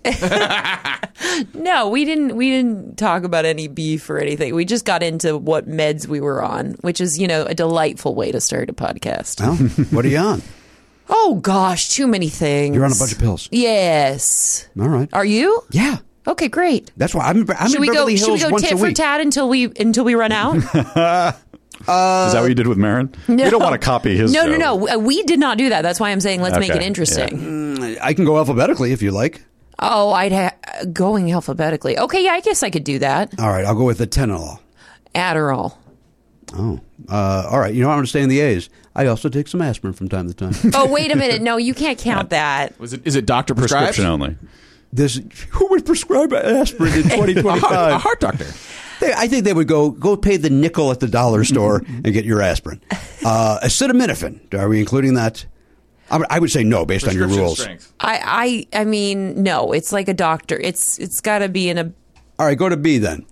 No, we didn't. We didn't talk about any beef or anything. We just got into what meds we were on, which is, a delightful way to start a podcast. Well, what are you on? Oh gosh, too many things. You're on a bunch of pills. Yes. All right. Are you? Yeah. Okay, great. That's why I'm in Beverly Hills should we go once tit a for week. tat until we run out? Is that what you did with Marin? No. We don't want to copy his show. No. We did not do that. That's why I'm saying let's make it Okay, interesting. I can go alphabetically if you like. Oh, going alphabetically. Okay, yeah, I guess I could do that. All right, I'll go with the Tenolol. Adderall. Oh, all right. You know, I'm going to stay in the A's. I also take some aspirin from time to time. Oh, wait a minute. No, you can't count that. Is it doctor prescribed? Prescription only. Who would prescribe aspirin in 2025? A heart doctor. I think they would go pay the nickel at the dollar store and get your aspirin. Acetaminophen. Are we including that? I would say no, based on your rules. Strength. I mean, no. It's like a doctor. It's got to be in a. All right, go to B then.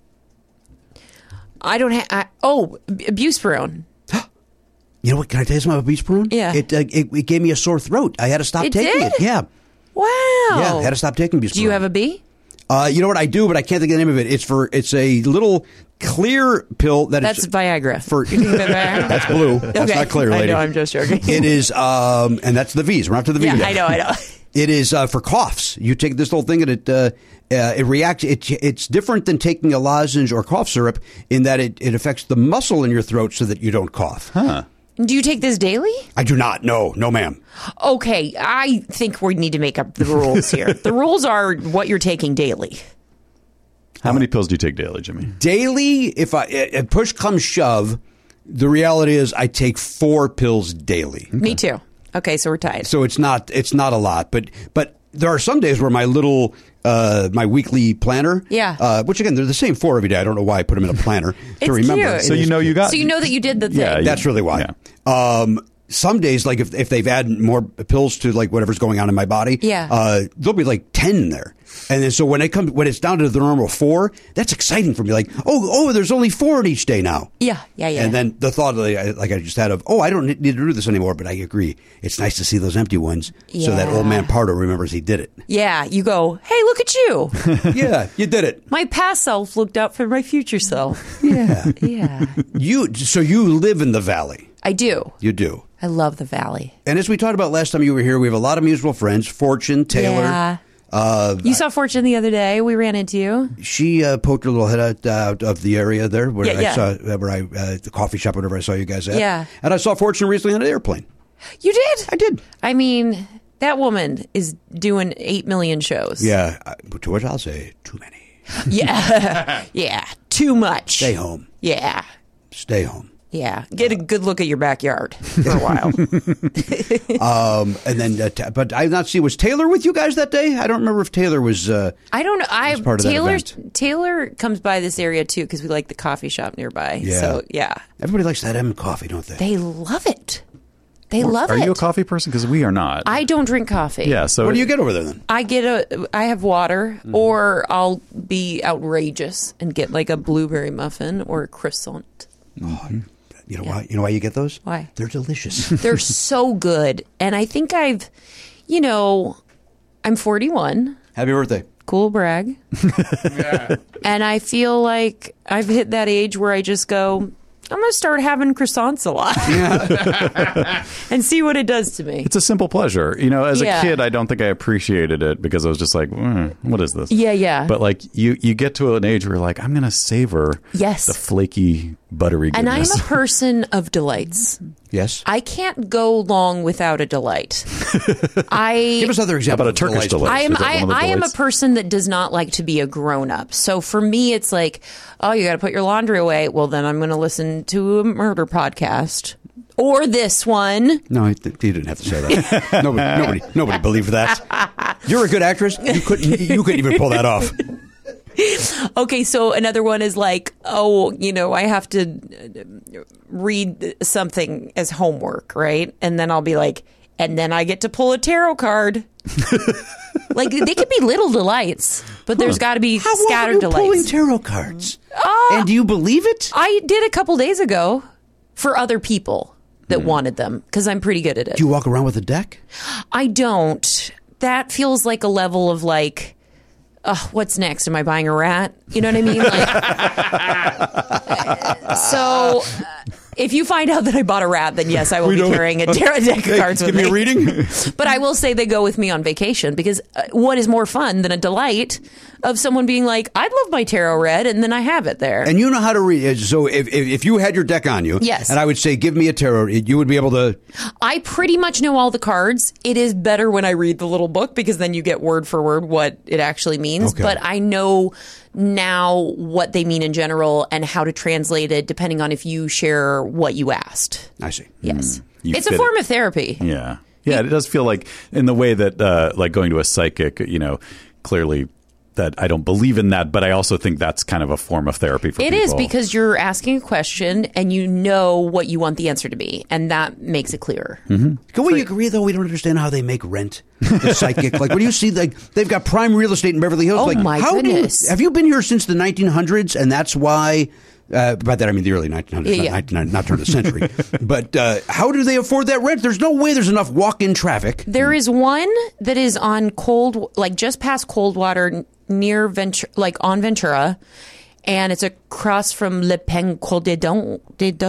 I don't have. Buspirone. You know what? Can I tell you something about Buspirone? Yeah. It gave me a sore throat. I had to stop taking did? it. Yeah. Wow. Yeah, I had to stop taking Buspirone. Do you have a B? You know what I do, but I can't think of the name of it. It's a little clear pill That's Viagra. For You think Viagra? that's blue. That's Okay. not clear, lady. I know. I'm just joking. It is, and that's the V's. We're after the V. Yeah, now. I know. It is for coughs. You take this little thing and it reacts. It's different than taking a lozenge or cough syrup in that it affects the muscle in your throat so that you don't cough. Huh. Do you take this daily? I do not. No, ma'am. Okay, I think we need to make up the rules here. The rules are what you're taking daily. How many pills do you take daily, Jimmy? Daily, if push comes shove, the reality is I take 4 pills daily. Me too. Okay, so we're tied. So it's not a lot, but there are some days where my little my weekly planner, which again they're the same 4 every day. I don't know why I put them in a planner It's to remember. cute. So you know you got. So you know that you did the thing. Yeah, That's really why. Yeah. Some days, like if they've added more pills to like whatever's going on in my body, there'll be like 10 in there. And then so when it's down to the normal 4, that's exciting for me. Like, oh, there's only 4 in each day now. Yeah. And then the thought, like I just had of, I don't need to do this anymore. But I agree, it's nice to see those empty ones, so that old man Pardo remembers he did it. Yeah, you go, hey, look at you. Yeah, you did it. My past self looked out for my future self. Yeah. Yeah. So you live in the valley. I do. You do. I love the valley. And as we talked about last time you were here, we have a lot of mutual friends. Fortune, Taylor. Yeah. You saw Fortune the other day. We ran into you. She poked her little head out of the area there where Yeah. I saw the coffee shop, whatever I saw you guys at. Yeah. And I saw Fortune recently on an airplane. You did? I did. I mean, that woman is doing 8 million shows. Yeah. To which I'll say, too many. Yeah. Yeah. Too much. Stay home. Yeah. Stay home. Yeah. Get a good look at your backyard for a while. And then, but I not see, was Taylor with you guys that day? I don't remember if Taylor was. I don't know. part of that event. Taylor comes by this area too because we like the coffee shop nearby. Yeah. So yeah, Everybody likes that M coffee, don't they? they love it. They love Are it. you a coffee person? Because we are not. I don't drink coffee. Yeah. So What do you get over there then? I have water, or I'll be outrageous and get like a blueberry muffin or a croissant. You know why? You know why you get those? Why? They're delicious. They're so good, and I think I'm 41. Happy birthday. Cool brag. And I feel like I've hit that age where I just go, I'm going to start having croissants a lot and see what it does to me. It's a simple pleasure. You know, as a Yeah. kid, I don't think I appreciated it because I was just like, what is this? Yeah. But like you get to an age where you're like, I'm going to savor Yes. the flaky, buttery And goodness. I'm a person of delights. Yes. I can't go long without a delight. Give us other How examples. about a of Turkish delights. delight? I am Is that one of the I am a delights? person that does not like to be a grown up. So for me, it's like, oh, you got to put your laundry away. Well, then I'm going to listen to a murder podcast or this one. No, you didn't have to say that. nobody believed that. You're a good actress. You couldn't even pull that off. Okay, so another one is like, oh, you know, I have to read something as homework, right? And then I'll be like, and then I get to pull a tarot card. Like they could be little delights, but there's got to be How often are scattered you delights. pulling tarot cards? And do you believe it? I did a couple days ago for other people that wanted them because I'm pretty good at it. Do you walk around with a deck? I don't. That feels like a level of like, what's next? Am I buying a rat? You know what I mean? Like, so if you find out that I bought a rat, then yes, I will be carrying a tarot deck of cards with Give me a reading. But I will say they go with me on vacation because what is more fun than a delight of someone being like, I'd love my tarot read, and then I have it there. And you know how to read. So if you had your deck on you, Yes. and I would say, give me a tarot, you would be able to. I pretty much know all the cards. It is better when I read the little book because then you get word for word what it actually means. Okay. But I know now what they mean in general and how to translate it depending on if you share what you asked. I see. Yes. You It's a fit form it. of therapy. Yeah. Yeah, it does feel like in the way that like going to a psychic, you know, clearly that I don't believe in that, but I also think that's kind of a form of therapy for It people. is because you're asking a question and you know what you want the answer to be, and that makes it clearer. Can we agree, though, we don't understand how they make rent? The psychic. Like, when you see, like, they've got prime real estate in Beverly Hills. Oh, like, my how goodness. have you been here since the 1900s? And that's why, by that I mean the early 1900s, Yeah. not turn of the century. But how do they afford that rent? There's no way there's enough walk-in traffic. There is one that is on just past Coldwater, near Ventura, like on Ventura, and it's across from Le Penco de Don.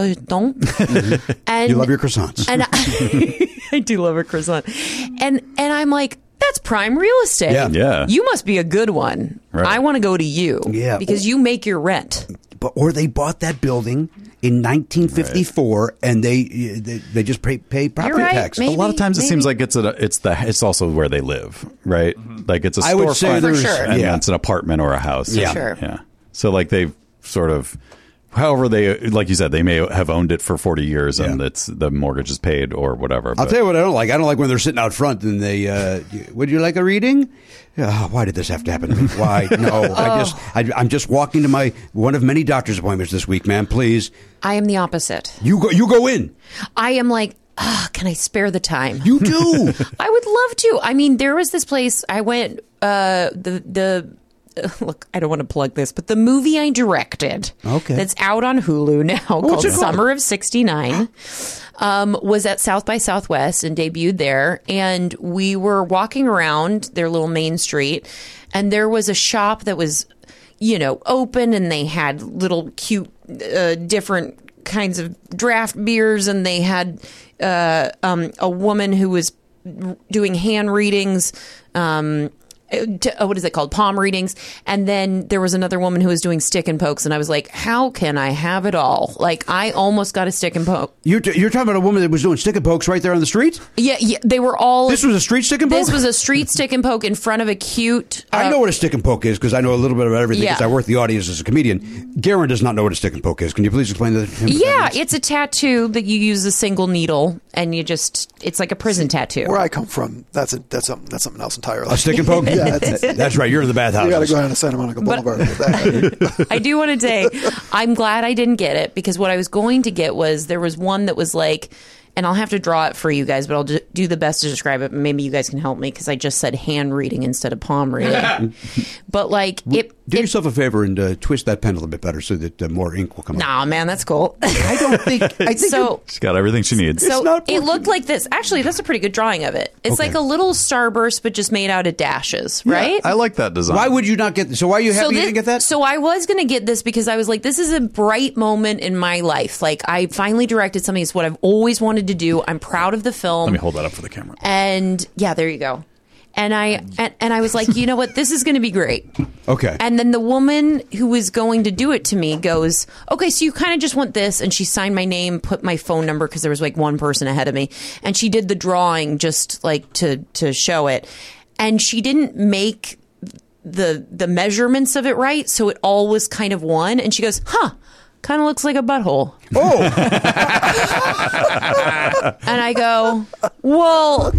And You love your croissants. and I do love a croissant, and I'm like, that's prime real estate. Yeah. Yeah. You must be a good one. Right. I want to go to you. Yeah. Because you make your rent. Or they bought that building in 1954, and they just pay property You're right. tax. Maybe. a lot of times it seems like it's also where they live, right? Like it's a I would say storefront there's- For sure. and yeah. it's an apartment or a house. Yeah. Sure. Yeah. So like they've sort of, however they, like you said, they may have owned it for 40 years and Yeah. it's the mortgage is paid or whatever. I'll but- tell you what I don't like. I don't like when they're sitting out front and they, would you like a reading? Why did this have to happen to me? Why? No, I'm just walking to one of many doctor's appointments this week, ma'am. Please, I am the opposite. you go in. I am like, can I spare the time? You do. I would love to. I mean, there was this place I went. Look, I don't want to plug this, but the movie I directed, Okay. that's out on Hulu now, called what's it called? Summer of '69, was at South by Southwest and debuted there. And we were walking around their little main street, and there was a shop that was, open, and they had little cute, different kinds of draft beers, and they had a woman who was doing hand readings. What is it called? Palm readings. And then there was another woman who was doing stick and pokes. And I was like, how can I have it all? Like, I almost got a stick and poke. You're talking about a woman that was doing stick and pokes right there on the street? Yeah, they were all. This was a street stick and poke? This was a street stick and poke in front of a cute. I know what a stick and poke is because I know a little bit about everything because Yeah. I work the audience as a comedian. Garen does not know what a stick and poke is. Can you please explain to him? what Yeah, that means? it's a tattoo that you use a single needle and it's like a prison tattoo. Where I come from, that's something else entirely. A stick and poke? Yeah, That's right. You're in the bathhouse. You got to go down to Santa Monica Boulevard with that. I do want to say, I'm glad I didn't get it because what I was going to get was there was one that was like, and I'll have to draw it for you guys, but I'll do the best to describe it. Maybe you guys can help me because I just said hand reading instead of palm reading. But like it, Do yourself a favor and twist that pen a little bit better so that more ink will come out. Nah, man, that's cool. I don't think. I think So, She's got everything she needs. so not it looked like this. Actually, that's a pretty good drawing of it. It's Okay. like a little starburst, but just made out of dashes, right? I like that design. Why would you not get? So why are you happy you didn't get that? So I was going to get this because I was like, this is a bright moment in my life. Like, I finally directed something. It's what I've always wanted to do. I'm proud of the film. Let me hold that up for the camera. And yeah, there you go. And I was like, you know what? This is going to be great. Okay. And then the woman who was going to do it to me goes, okay, so you kind of just want this. And she signed my name, put my phone number because there was like one person ahead of me. And she did the drawing just like to show it. And she didn't make the measurements of it right. So it all was kind of one. And she goes, kind of looks like a butthole. Oh. And I go, well,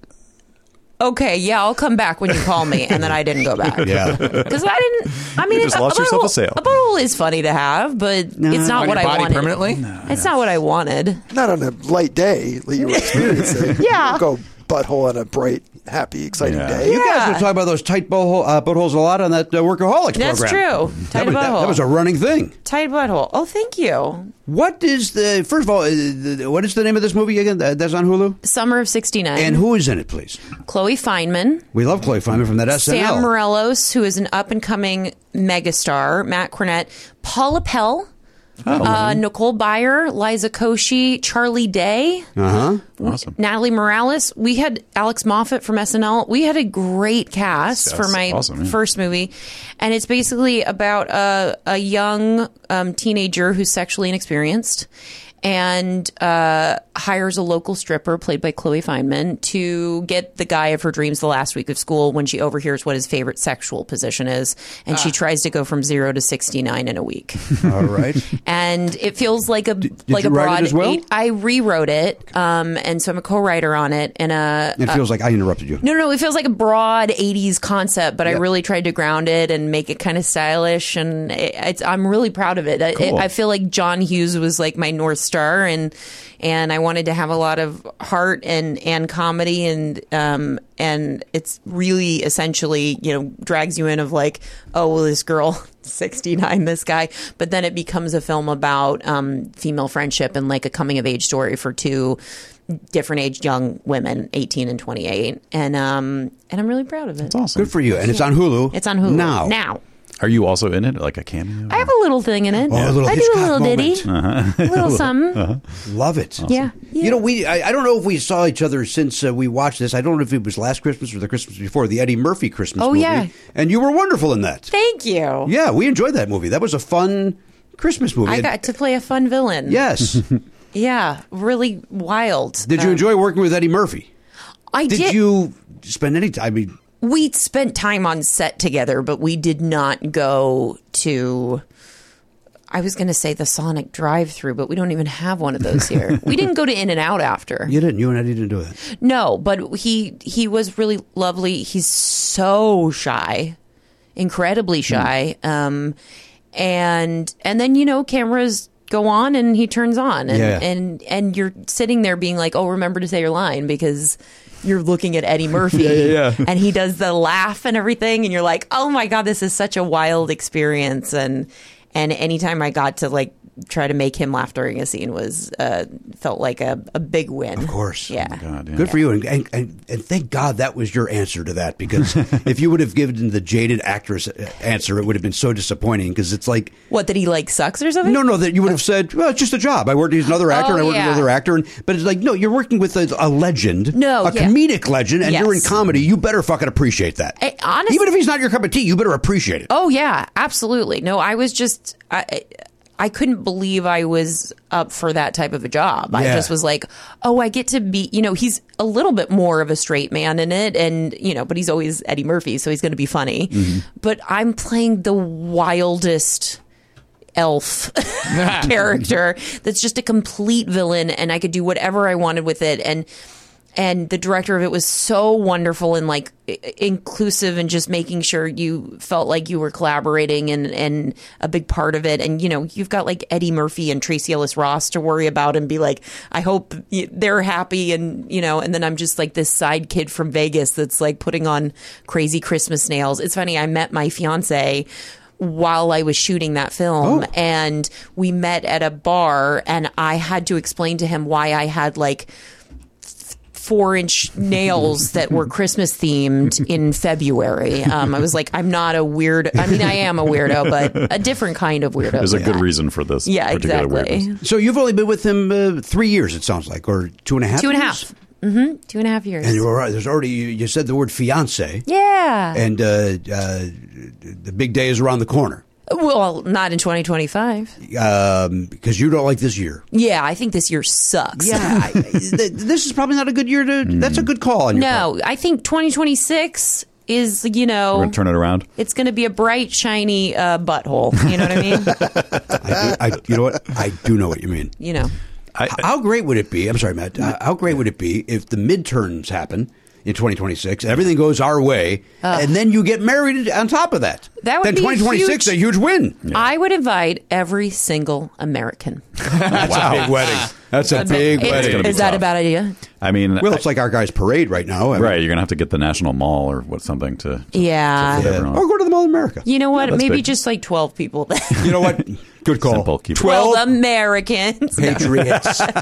okay, yeah, I'll come back when you call me. And then I didn't go back. Yeah. Because You just lost yourself a sale. A butthole is funny to have, but it's not On what your I body wanted. permanently? It's not what I wanted. Not on a light day that you were experiencing. Yeah. You don't go butthole on a bright, happy, exciting Yeah. day. You guys were talking about those tight buttholes a lot on that Workaholics That's program. true. Tight butthole. That was a running thing. Tight butthole. Oh, thank you. What is first of all, what is the name of this movie again? That's on Hulu? Summer of '69. And who is in it, please? Chloe Fineman. We love Chloe Fineman from that SNL. Sam Morellos, who is an up-and-coming megastar. Matt Cornett. Paula Pell. Nicole Byer, Liza Koshy, Charlie Day, Awesome. Natalie Morales. We had Alex Moffat from SNL. We had a great cast That's for my awesome, yeah. first movie. And it's basically about a young teenager who's sexually inexperienced and hires a local stripper played by Chloe Fineman to get the guy of her dreams the last week of school when she overhears what his favorite sexual position is. And she tries to go from 0 to 69 in a week. All right. And it feels like a did like you a write broad it as well? I rewrote it, and so I'm a co-writer on it. And It feels like I interrupted you. no, it feels like a broad '80s concept, but I really tried to ground it and make it kind of stylish, and I'm really proud of it. Cool. I feel like John Hughes was like my North Star, and I wanted to have a lot of heart and comedy, and it's really essentially drags you in of like, oh well, this girl 69, this guy, but then it becomes a film about female friendship and like a coming of age story for two different aged young women, 18 and 28, and I'm really proud of it. That's awesome. Good for you. And it's on Hulu. It's on Hulu now. Are you also in it, like a cameo? I have a little thing in it. Oh, a little I do a Hitchcock little ditty, moment. a little something. Love it. Yeah. You know, I don't know if we saw each other since we watched this. I don't know if it was last Christmas or the Christmas before, the Eddie Murphy Christmas movie. yeah. And you were wonderful in that. Thank you. Yeah, we enjoyed that movie. That was a fun Christmas movie. I got to play a fun villain. Yes. Yeah, really wild. Did you enjoy working with Eddie Murphy? I did. Did you spend any time? I mean, We spent time on set together, but we did not go to. I was going to say the Sonic drive-through, but we don't even have one of those here. We didn't go to In-N-Out after. you didn't. You and Eddie didn't do that. No, but he was really lovely. He's so shy, incredibly shy. And then cameras go on and he turns on, and you're sitting there being like, oh, remember to say your line because you're looking at Eddie Murphy, and he does the laugh and everything, and you're like, oh my god, this is such a wild experience. And anytime I got to like try to make him laugh during a scene was felt like a big win. Of course. Yeah. God, yeah. Good for you. And thank God that was your answer to that, because if you would have given the jaded actress answer, it would have been so disappointing, because it's like, What, that he like sucks or something? no, that you would have said, well, it's just a job. I worked with another actor and I worked with another actor. But it's like, no, you're working with a legend, a comedic legend, and you're in comedy. You better fucking appreciate that. Honestly, even if he's not your cup of tea, you better appreciate it. Oh yeah, absolutely. No, I was just I couldn't believe I was up for that type of a job. I just was like, oh, I get to be, he's a little bit more of a straight man in it, and but he's always Eddie Murphy, so he's going to be funny. Mm-hmm. But I'm playing the wildest elf character that's just a complete villain, and I could do whatever I wanted with it. And the director of it was so wonderful and like inclusive and just making sure you felt like you were collaborating and a big part of it. And, you've got like Eddie Murphy and Tracy Ellis Ross to worry about and be like, I hope they're happy. And, and then I'm just like this side kid from Vegas that's like putting on crazy Christmas nails. It's funny. I met my fiance while I was shooting that film, and we met at a bar, and I had to explain to him why I had like 4-inch nails that were Christmas themed in February. I was like, I'm not a weird. I mean, I am a weirdo, but a different kind of weirdo. There's a good reason for this. Yeah, particular exactly. weirdness. So you've only been with him 3 years, it sounds like, or 2.5 2.5. Mm-hmm. 2.5 years. And there's already, you said the word fiance. Yeah. And the big day is around the corner. Well, not in 2025. Because you don't like this year. Yeah, I think this year sucks. Yeah. This is probably not a good year to. That's a good call on your part. No, I think 2026 is, We're going to turn it around. it's going to be a bright, shiny butthole. You know what I mean? You know what? I do know what you mean. You know. How great would it be? I'm sorry, Matt. How great would it be if the midterms happen in 2026, everything goes our way, and then you get married on top of that? That would then be 2026 a huge win. I would invite every single American. That's a big wedding. That's a big wedding. Is that a bad idea? I mean, Well, it's like our guys' parade right now. I mean, right. You're going to have to get the National Mall or something to Yeah. fit everyone. Or go to the Mall of America. You know what? that's Maybe big. just like 12 people. You know what? Good call. Simple. Keep it 12 Americans. Patriots. I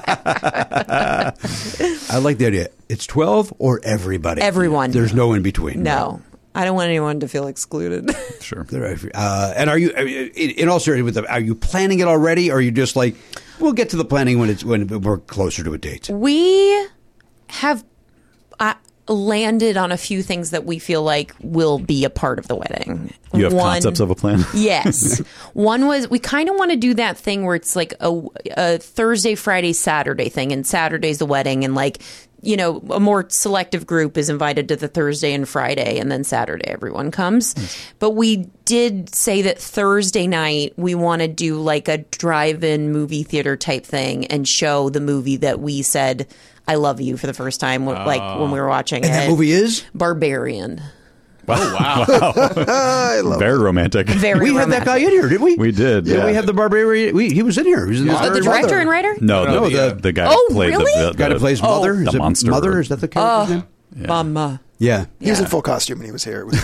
like the idea. It's 12 or everybody. Everyone. There's no in between. No. I don't want anyone to feel excluded. Sure. And are you, in all seriousness, are you planning it already, or are you just like, we'll get to the planning when we're closer to a date? We have landed on a few things that we feel like will be a part of the wedding. You have concepts of a plan? Yes. One was, we kind of want to do that thing where it's like a Thursday, Friday, Saturday thing, and Saturday's the wedding, and like, you know, a more selective group is invited to the Thursday and Friday, and then Saturday everyone comes. But we did say that Thursday night we want to do like a drive-in movie theater type thing and show the movie that we said I love you for the first time, like when we were watching And it. that movie is? Barbarian. Wow. I love Very romantic. Very We had romantic. that guy in here, didn't we? We did. Yeah, we had the Barbarian. He was in here. He was in his The third director mother. and writer? No, the guy Oh, who played really? the Guy that plays Mother. the Is it monster. Mother? Is that the character's name? Mama. Yeah. He was in full costume when he was here. It was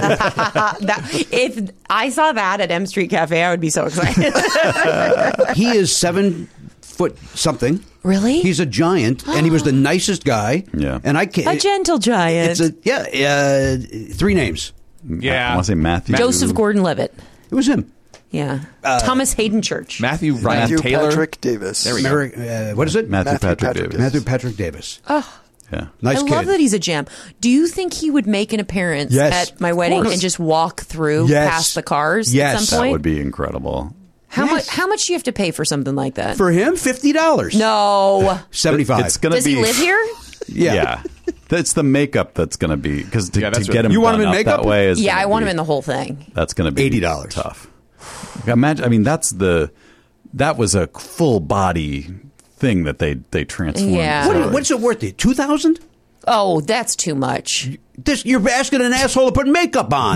If I saw that at M Street Cafe, I would be so excited. He is 7 foot something. Really? He's a giant, and he was the nicest guy. Yeah. And I can't. A gentle giant. It's 3 names. I want to say Matthew. Joseph Gordon-Levitt. It was him. Yeah. Thomas Hayden Church. Matthew Ryan Matthew Taylor. Patrick Davis. There we go. What is it? Matthew Patrick Davis. Matthew Patrick Davis. Yeah. Nice I kid. love that he's a gem. Do you think he would make an appearance Yes. at my wedding course. and just walk through Yes. past the cars Yes. at some That point? would be incredible. How Yes. much? How much do you have to pay for something like that? For him, $50. No. 75. It's gonna Does be. he live here? Yeah. That's the makeup that's going to be because to that's get him You want done him in up makeup? that way is Yeah, gonna I want be- him in the whole thing. That's going to be $80. tough. Imagine. I mean, that was a full body thing that they transformed. Yeah. What, what's it worth? $2,000? Oh, that's too much. You're asking an asshole to put makeup on.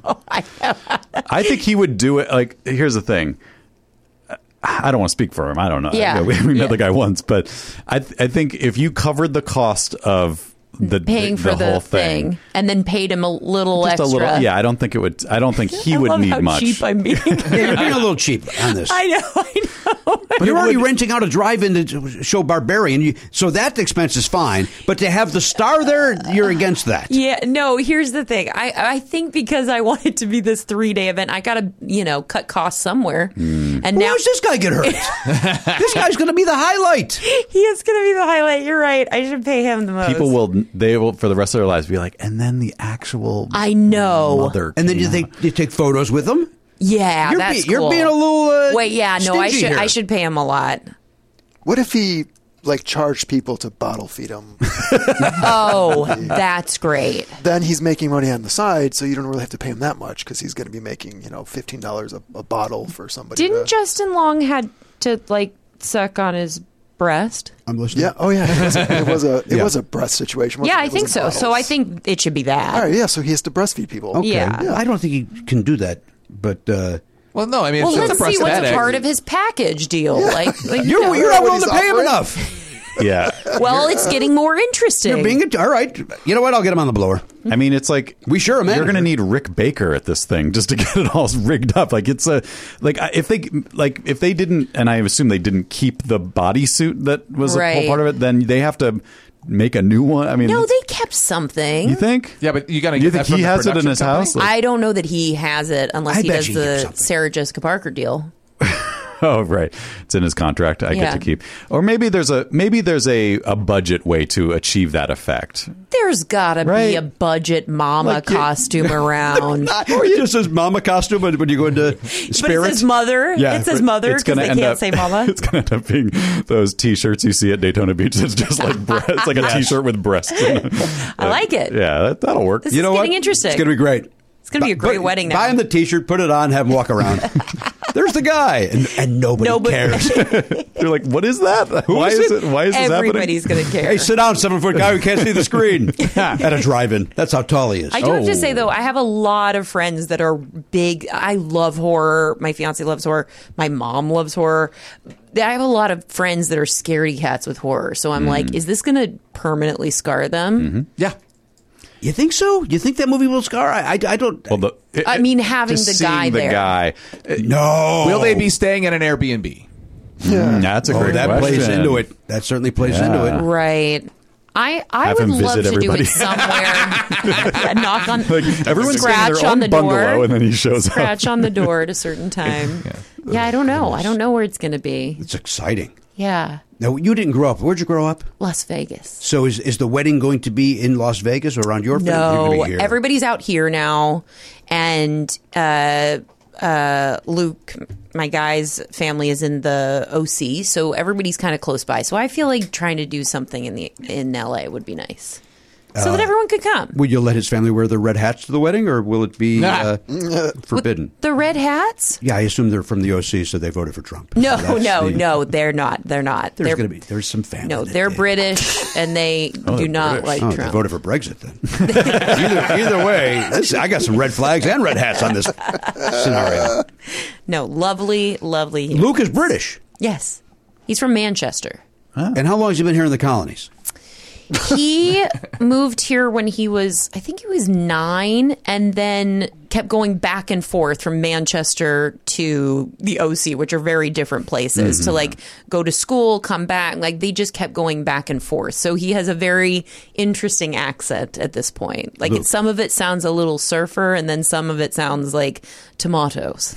I think he would do it. Like, here's the thing. I don't want to speak for him. I don't know. Yeah. We met the guy once, but I think if you covered the cost of Paying for whole the thing and then paid him a little just extra. a little, yeah, I don't think it would. I don't think he I would love need how much. cheap I'm being. Yeah, you're being a little cheap on this. I know. But you're already renting out a drive-in to show Barbarian, so that expense is fine. But to have the star there, you're against that. Yeah, no, here's the thing. I think because I want it to be this 3-day event, I got to, cut costs somewhere. And Why now does this guy get hurt? This guy's going to be the highlight. he is going to be the highlight. You're right. I should pay him the most. They will for the rest of their lives be like, and then the actual I know. mother And then came you take photos with him? Yeah, You're that's you're cool. being a little Wait, yeah, no, I stingy should here. I should pay him a lot. What if he charged people to bottle feed him? Oh, that's great. Then he's making money on the side, so you don't really have to pay him that much because he's going to be making $15 a bottle for somebody. Didn't Justin Long had to suck on his breast? I'm listening. Yeah. Oh, yeah. It was a breast situation. wasn't Yeah, it? I It think wasn't so. So bottles. I think it should be that. All right. Yeah. So he has to breastfeed people. Okay. Yeah. I don't think he can do that, but Well, no, I mean, Well, it's let's just a see what's a prosthetic. part of his package deal. you're not willing to pay him enough. Yeah. Well, it's getting more interesting. You're being all right. You know what? I'll get him on the blower. I mean, it's like We sure are, man. You're going to need Rick Baker at this thing just to get it all rigged up. Like it's if they didn't, and I assume they didn't keep the bodysuit that was a Right. whole part of it, then they have to make a new one. I mean, No, they kept something. you think? Yeah, but you got to You get think that from he the has it in production his company? house? Like- I don't know that he has it unless I he bet does you keep the something. Sarah Jessica Parker deal. Oh, right. It's in his contract. I get Yeah. to keep. Or maybe there's a budget way to achieve that effect. There's gotta Right. be a budget mama Like you- costume around. Or you just says mama costume when you go into But Spirit. it says mother. It says mother it's because gonna they end can't up- say mama. It's going to end up being those T-shirts you see at Daytona Beach. It's just like it's like a T-shirt with breasts. I like it. Yeah, that'll work. This you is know what? getting interesting. It's going to be great. It's going to be a great Put- wedding now. Buy him the T-shirt, put it on, have him walk around. There's the guy, and nobody cares. You're like, what is that? Why is is it? it? Why is this happening? Everybody's going to care. Hey, sit down, 7-foot guy who can't see the screen at a drive-in. That's how tall he is. I do have to say, though, I have a lot of friends that are big. I love horror. My fiance loves horror. My mom loves horror. I have a lot of friends that are scaredy cats with horror. So I'm like, is this going to permanently scar them? Yeah. You think so? You think that movie will scar? I don't. Well, I mean, having just the guy seeing the there. guy. no. Will they be staying at an Airbnb? That's a Oh, great that question. plays into it. That certainly plays Yeah. into it. Right. I Have would him love to visit do everybody. it somewhere. Yeah, knock on, Like everyone's scratch getting their on own the bungalow, door, and then he shows scratch up. on the door at a certain time. Yeah, I don't know. I don't know where it's going to be. It's exciting. Yeah, Now, you didn't grow up. Where'd you grow up? Las Vegas. So is the wedding going to be in Las Vegas or around your family? You're No, gonna be here. everybody's out here now, and Luke, my guy's family, is in the OC, so everybody's kind of close by. So I feel like trying to do something in LA would be nice, so that everyone could come. Will you let his family wear their red hats to the wedding, or will it be forbidden? The red hats? Yeah, I assume they're from the OC, so they voted for Trump. No, So that's the- no, they're not. They're not. There's some family. No, that they're did. British, and they do not like Oh, they Trump. voted for Brexit then. either way, I got some red flags and red hats on this scenario. No, lovely. Luke is British. Yes, he's from Manchester. And how long has he been here in the colonies? He moved here when he was, I think he was 9, and then kept going back and forth from Manchester to the OC, which are very different places, to like go to school, come back. Like they just kept going back and forth. So he has a very interesting accent at this point. Like some of it sounds a little surfer, and then some of it sounds like tomatoes.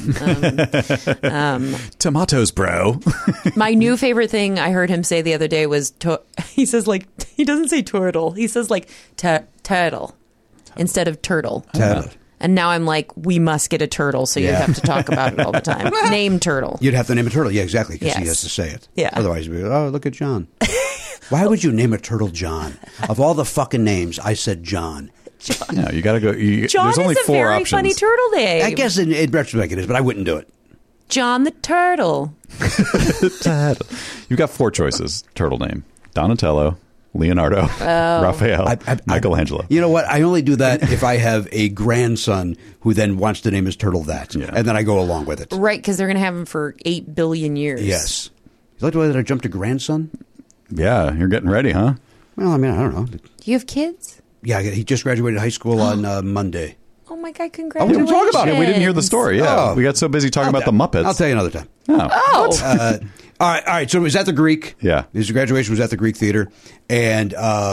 Tomatoes, bro. My new favorite thing I heard him say the other day was, he says like, he doesn't say turtle. He says like turtle instead of turtle. Turtle. And now I'm like, we must get a turtle, so you Yeah. have to talk about it all the time. Name turtle. You'd have to name a turtle. Yeah, exactly, because he Yes. has to say it. Yeah. Otherwise, you'd be, oh, look at John. Why would you name a turtle John? Of all the fucking names, I said John. No, you got to go. John there's only is a 4 very options. funny turtle name. I guess in retrospect it is, but I wouldn't do it. John the turtle. You've got 4 choices. Turtle name: Donatello, Leonardo, Raphael, Michelangelo. You know what? I only do that if I have a grandson who then wants to name his turtle that, Yeah. and then I go along with it. Right, because they're going to have him for 8 billion years. Yes. You like the way that I jumped to grandson? Yeah, you're getting ready, huh? Well, I mean, I don't know. Do you have kids? Yeah, he just graduated high school on Monday. Oh my God, we congratulations. didn't talk about it. Yeah, we didn't hear the story. Yeah, Oh. we got so busy talking about the Muppets. I'll tell you another time. Oh. All right. So it was at the Greek. Yeah. His graduation was at the Greek Theater, and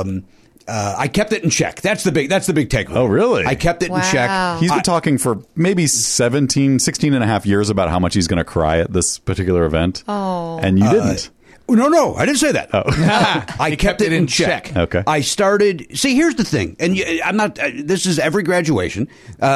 I kept it in check. That's the big takeaway. Oh, really? I kept it in check. Wow. He's been talking for maybe 16 and a half years about how much he's going to cry at this particular event. Oh. And you didn't. No, I didn't say that. Oh. I kept it in check. Okay. I started. See, here's the thing, and I'm not. This is every graduation.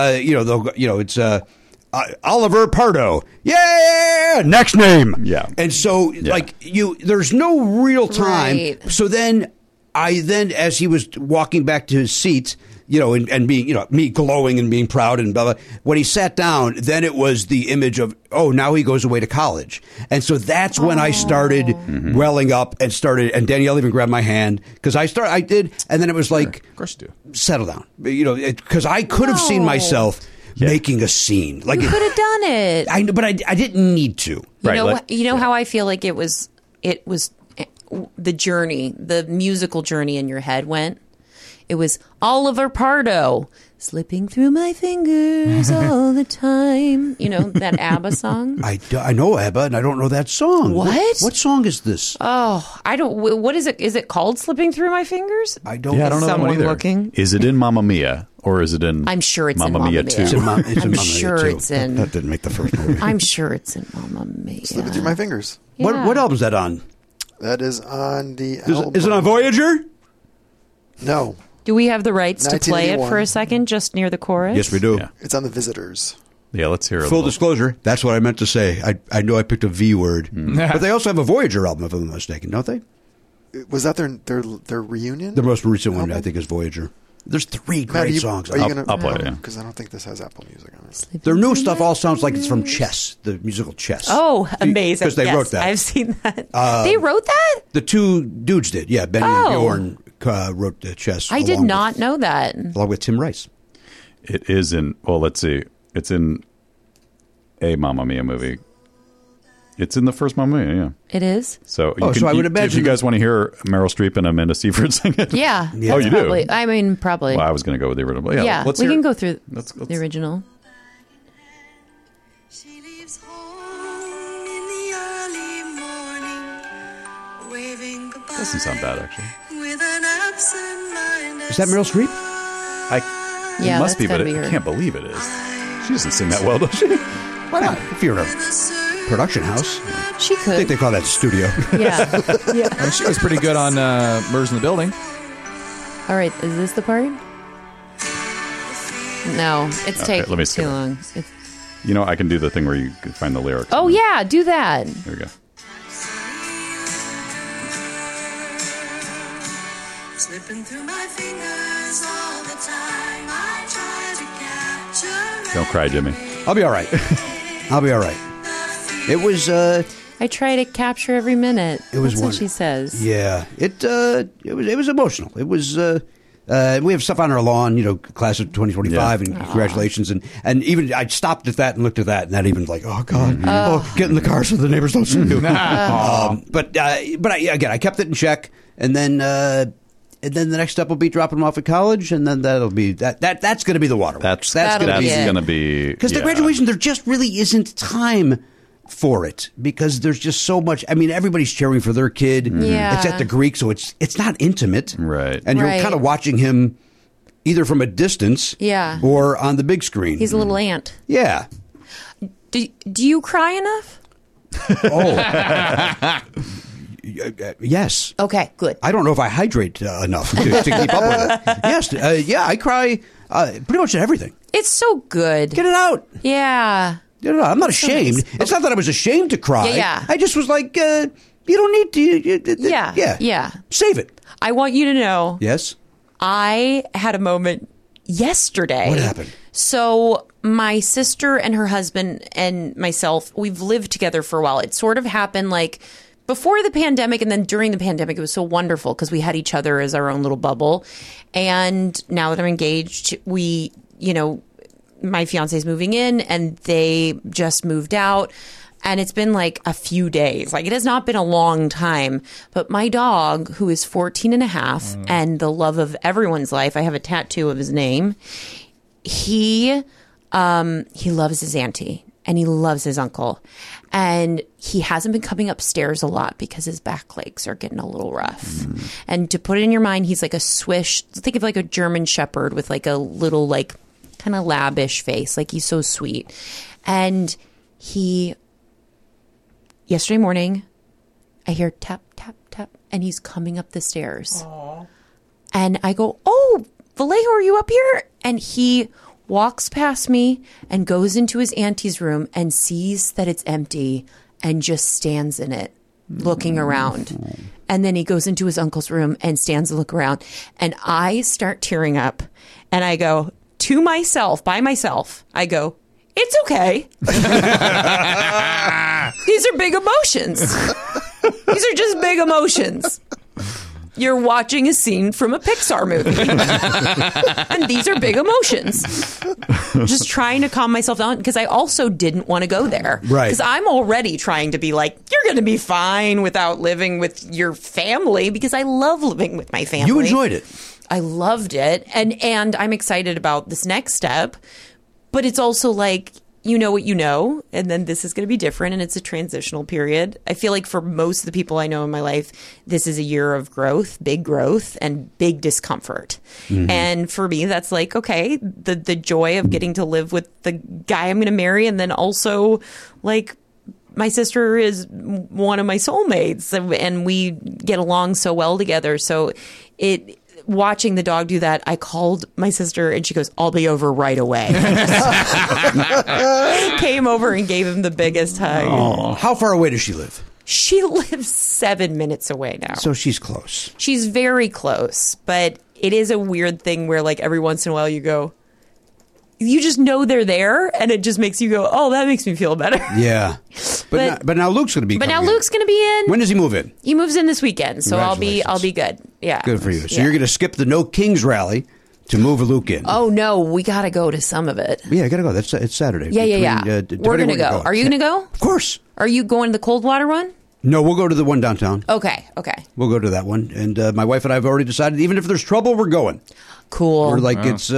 It's Oliver Pardo. Yeah, next name. Yeah. And so, there's no real time. Right. So then, as he was walking back to his seat, and being, me glowing and being proud and blah, blah. When he sat down, then it was the image of, oh, now he goes away to college. And so that's when I started welling up and Danielle even grabbed my hand because I did. And then it was like, Of course you do. settle down, because I could have seen myself making a scene. Like You could have done it. but I didn't need to. You Right, know, like- how I feel like it was the journey, the musical journey in your head went. It was Oliver Pardo slipping through my fingers all the time. You know, that ABBA song? I know ABBA, and I don't know that song. What? What song is this? Oh, I don't. What is it? Is it called Slipping Through My Fingers? I don't. Yeah, I don't know that one Someone either. looking? Is it in Mamma Mia or is it in? I'm sure it's in Mamma Mamma Mia Mia. 2. It's in Mamma I'm Mia sure too. it's in- That didn't make the first movie. I'm sure it's in Mamma Mia. Slipping through my fingers. Yeah. What album is that on? That is on the Is album. it on Voyager? No, Do we have the rights to play it 1981. for a second, just near the chorus? Yes, we do. Yeah. it's on the Visitors. Yeah, let's hear it. Full disclosure, that's what I meant to say. I know I picked a V word. But they also have a Voyager album, if I'm not mistaken, don't they? Was that their reunion? The most recent one, album? I think, is Voyager. There's 3 Matt, great are you, songs. Are you gonna? I'll play it, yeah. Because I don't think this has Apple Music on it. Their new stuff all sounds like it's from Chess, the musical Chess. Oh, amazing. Because they Yes, wrote that. I've seen that. They wrote that? The 2 dudes did. Yeah, Benny and Oh. Bjorn wrote Chess. I did along not with, know that. Along with Tim Rice. It is in. Well, let's see. It's in a Mamma Mia movie. It's in the first Mamma Mia. Yeah. It is? So, Oh, so I would if imagine you guys want to hear Meryl Streep and Amanda Seyfried sing it. Yeah. Yeah. Oh, that's you do? probably, I mean, probably. Well, I was going to go with the original. Yeah, yeah, let's we hear can it. go through Let's- the original. She leaves home in the early morning, waving goodbye. Doesn't sound bad, actually. With an absent mind. Is that Meryl Streep? It Yeah, must that's be, but gotta be I her. can't believe it is. She doesn't sing that well, does she? Why not? If you're in a production house. She I think could. they call that studio. Yeah. Yeah. And she was pretty good on Murders in the Building. All right. Is this the part? No, it's Okay, taking let me too skip it. long. It's, You know, I can do the thing where you can find the lyrics. oh, yeah, do that. Here we go. Slipping through my fingers all the time. I try to capture. Don't cry, Jimmy. I'll be all right. I'll be all right. It was, I try to capture every minute. It was That's what one- she says. yeah, it was emotional. It was, we have stuff on our lawn, you know, class of 2025, and congratulations. And even I stopped at that and looked at that, and that even like, oh, God, oh, get in the car so the neighbors don't see you. But I kept it in check, and then the next step will be dropping them off at college, and then that'll be that's going to be the water. That's That'll going be it. to be because the graduation, there just really isn't time for it because there's just so much. I mean, everybody's cheering for their kid. Yeah. It's at the Greek, so it's not intimate, Right. And you're Right. kind of watching him either from a distance, Yeah. or on the big screen. He's a little ant. Yeah. Do you cry enough? Yes. Okay, good. I don't know if I hydrate enough to keep up with it. Yes. I cry pretty much at everything. It's so good. Get it out. Yeah. Get it out. I'm not ashamed. It's not that I was ashamed to cry. Yeah. I just was like, you don't need to. Yeah. Yeah. Yeah. Save it. I want you to know Yes. I had a moment yesterday. What happened? So my sister and her husband and myself, we've lived together for a while. It sort of happened like before the pandemic, and then during the pandemic, it was so wonderful because we had each other as our own little bubble. And now that I'm engaged, we, you know, my fiance's moving in and they just moved out. And it's been like a few days. Like it has not been a long time. But my dog, who is 14 and a half and the love of everyone's life, I have a tattoo of his name. He loves his auntie and he loves his uncle. And he hasn't been coming upstairs a lot because his back legs are getting a little rough. And to put it in your mind, he's like a swish. Think of like a German shepherd with like a little like kind of labbish face. Like he's so sweet. And yesterday morning, I hear tap, tap, tap, and he's coming up the stairs. Aww. And I go, oh, Vallejo, are you up here? And he walks past me and goes into his auntie's room and sees that it's empty and just stands in it, looking around. And then he goes into his uncle's room and stands and look around. And I start tearing up. And I go, to myself, by myself, I go, it's okay. These are big emotions. These are just big emotions. You're watching a scene from a Pixar movie. And these are big emotions. Just trying to calm myself down because I also didn't want to go there. Right. Because I'm already trying to be like, you're going to be fine without living with your family because I love living with my family. You enjoyed it. I loved it. And I'm excited about this next step. But it's also like, you know what you know, and then this is going to be different, and it's a transitional period. I feel like for most of the people I know in my life, this is a year of growth, and big discomfort. And for me, that's like, okay, the joy of getting to live with the guy I'm going to marry, and then also, like, my sister is one of my soulmates, and we get along so well together. So watching the dog do that, I called my sister and she goes, I'll be over right away. Came over and gave him the biggest hug. Oh. How far away does she live? She lives 7 minutes away now. So she's close. She's very close, but it is a weird thing where like every once in a while you just know they're there and it just makes you go, oh, that makes me feel better. Yeah. But now Luke's going to be But now coming in. Luke's going to be in. When does he move in? He moves in this weekend, so I'll be Congratulations. good. Yeah. Good for you. So Yeah. you're going to skip the No Kings rally to move Luke in. Oh no, we got to go to some of it. Yeah, I got to go. It's Saturday. Yeah. Depending We're going to where you go. Are you going to go? Of course. Are you going to the Coldwater one? No, we'll go to the one downtown. Okay. We'll go to that one. And my wife and I have already decided, even if there's trouble, we're going. Cool. We're like, it's,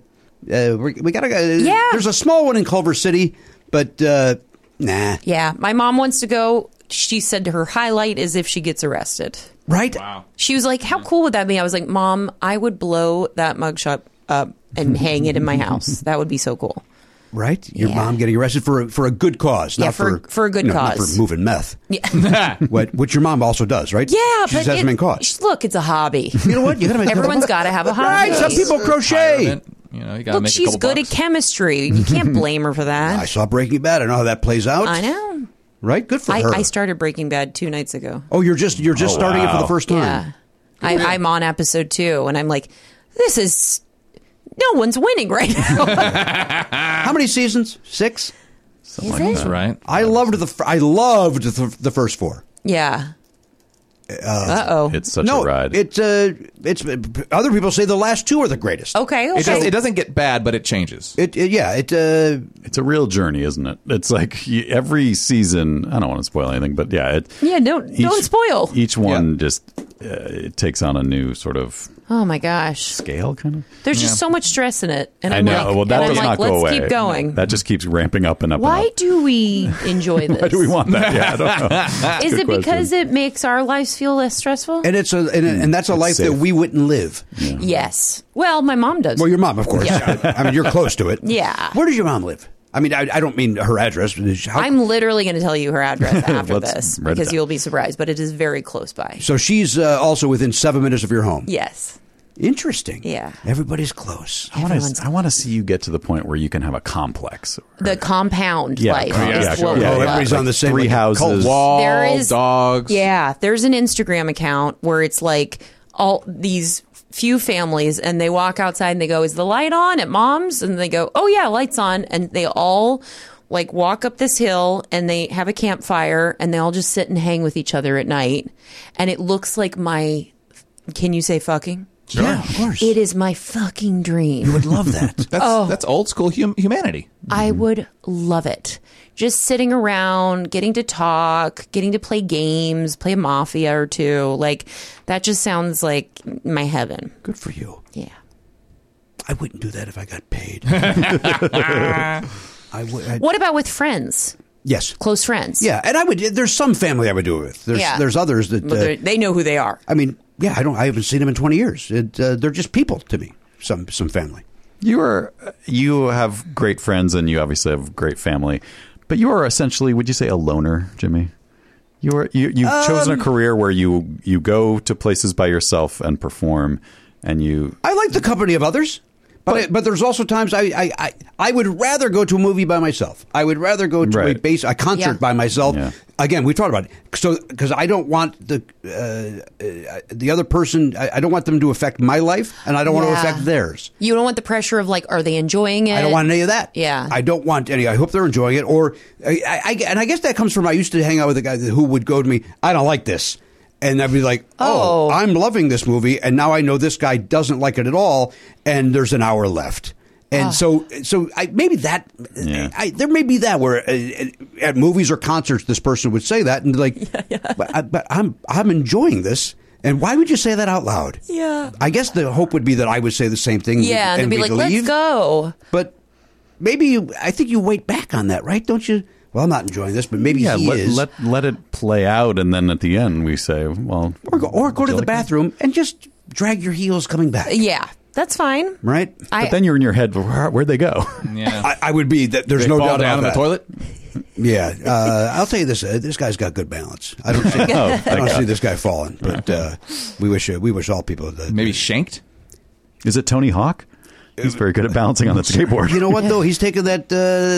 we got to go. Yeah. There's a small one in Culver City, but nah. Yeah, my mom wants to go. She said her highlight is if she gets arrested. Right? Wow. She was like, how cool would that be? I was like, Mom, I would blow that mugshot up and hang it in my house. That would be so cool. Right? Your Yeah. mom getting arrested for a good cause. Yeah, not for a good Not cause. for moving meth. Yeah, Which your mom also does, right? yeah, She but hasn't been caught. Look, it's a hobby. You know what? You gotta make Everyone's got to have a hobby. Right, some people crochet. Retirement, you know, you gotta Look, make a she's couple good bucks. at chemistry. You can't blame her for that. I saw Breaking Bad. I know how that plays out. I know. Right? Good for her. I started Breaking Bad 2 nights ago. Oh, you're just starting it for the first time. Yeah. I'm on episode 2, and I'm like, this is... No one's winning right now. How many seasons? 6? Something Is like it? that. Right. I loved the first 4. Yeah. Uh-oh. It's such No, a ride. it's other people say the last 2 are the greatest. Okay. It doesn't get bad, but it changes. It's a real journey, isn't it? It's like every season. I don't want to spoil anything, but yeah, Don't spoil. Each one just it takes on a new sort of Oh my gosh. scale, kind of. There's just so much stress in it. And I I'm know. like, Well, that and I'm does like, not go let's away. keep going. That just keeps ramping up and up. Why and up. do we enjoy this? Why do we want that? Yeah, I don't know. Is Good it because question. it makes our lives feel less stressful? and it's and that's a life safe. that we wouldn't live. Yes. Well, my mom does. Well, your mom, of course. I mean, you're close to it. Yeah. Where does your mom live? I mean, I don't mean her address. I'm literally going to tell you her address after Let's this write it because down. you'll be surprised, but it is very close by. So she's also within 7 minutes of your home. Yes. Interesting. Yeah. Everybody's close. I want to see you get to the point where you can have a complex. The compound Yeah, life yeah, is yeah, what yeah, we yeah. love. Everybody's on the same Three like, houses. cult. Walls, There is- dogs. Yeah, there's an Instagram account where it's like all these few families and they walk outside and they go, is the light on at mom's? And they go, oh yeah, light's on. And they all like walk up this hill and they have a campfire and they all just sit and hang with each other at night. And it looks like can you say fucking? Yeah, of course. It is my fucking dream. You would love that. That's old school humanity. I would love it. Just sitting around, getting to talk, getting to play games, play Mafia or 2. Like, that just sounds like my heaven. Good for you. Yeah. I wouldn't do that if I got paid. I would. What about with friends? Yes. Close friends? Yeah, and I would. There's some family I would do it with. There's others that. They know who they are. I mean, yeah, I haven't seen them in 20 years. They're just people to me. Some family. You have great friends and you obviously have great family, but you are essentially, would you say, a loner, Jimmy? You've chosen a career where you go to places by yourself and perform, and you. I like the company of others, but there's also times I would rather go to a movie by myself. I would rather go to a concert Yeah. by myself. Yeah. Again, we talked about it. So because I don't want the other person. I don't want them to affect my life, and I don't want to Yeah. affect theirs. You don't want the pressure of like, are they enjoying it? I don't want any of that. Yeah. I don't want any. I hope they're enjoying it. Or and I guess that comes from I used to hang out with a guy who would go to me. I don't like this. and I'd be like, oh, I'm loving this movie, and now I know this guy doesn't like it at all, and there's an hour left. And so maybe that there may be that where at movies or concerts this person would say that and like, but I'm enjoying this. And why would you say that out loud? Yeah, I guess the hope would be that I would say the same thing. Yeah, and be like, leave. let's go. But maybe I think you wait back on that, right? Don't you? Well, I'm not enjoying this, but maybe he is. Let it play out, and then at the end we say, well, or go to the bathroom and just drag your heels coming back. Yeah. That's fine. Right? But then you're in your head, where'd they go? Yeah. I would be that. There's They no fall doubt down about in the that. toilet. Yeah. I'll tell you this. This guy's got good balance. I don't see, I don't see this guy falling. But we wish all people that Maybe shanked. Is it Tony Hawk? He's very good at balancing on the skateboard. You know what though? He's taken that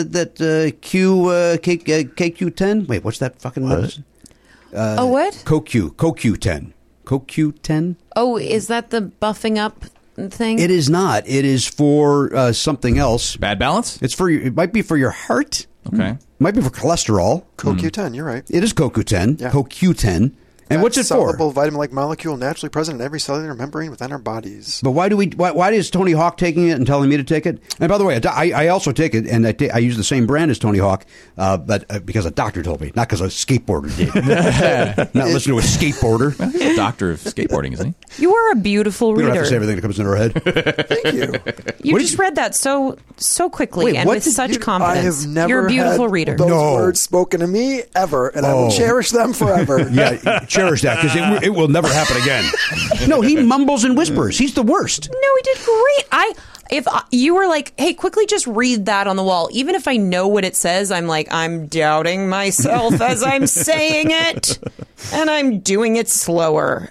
KQ10. Wait, what's that fucking medicine? what? CoQ10. CoQ10. Oh, is that the buffing up thing? It is not. It is for something else. Bad balance. It's for. It might be for your heart. Okay. It might be for cholesterol. CoQ10, you're right. It is CoQ10. Yeah. CoQ10. And what's it for? Soluble vitamin-like molecule naturally present in every cellular membrane within our bodies. But why is Tony Hawk taking it and telling me to take it? And by the way, I also take it, and I use the same brand as Tony Hawk, but because a doctor told me, not because a skateboarder did. Not listen to a skateboarder. He's a doctor of skateboarding, isn't he? You are a beautiful We reader. don't have to say everything that comes into our head. Thank you. You What just did read that so quickly Wait, and what with did such you- confidence. I have never You're a beautiful had reader. those No. words spoken to me ever, and I Oh. will cherish them forever. Yeah, cherish that because it will never happen again. No, he mumbles and whispers. He's the worst. No, he did great. If you were like, hey, quickly just read that on the wall, even if I know what it says, I'm like, I'm doubting myself as I'm saying it, and I'm doing it slower.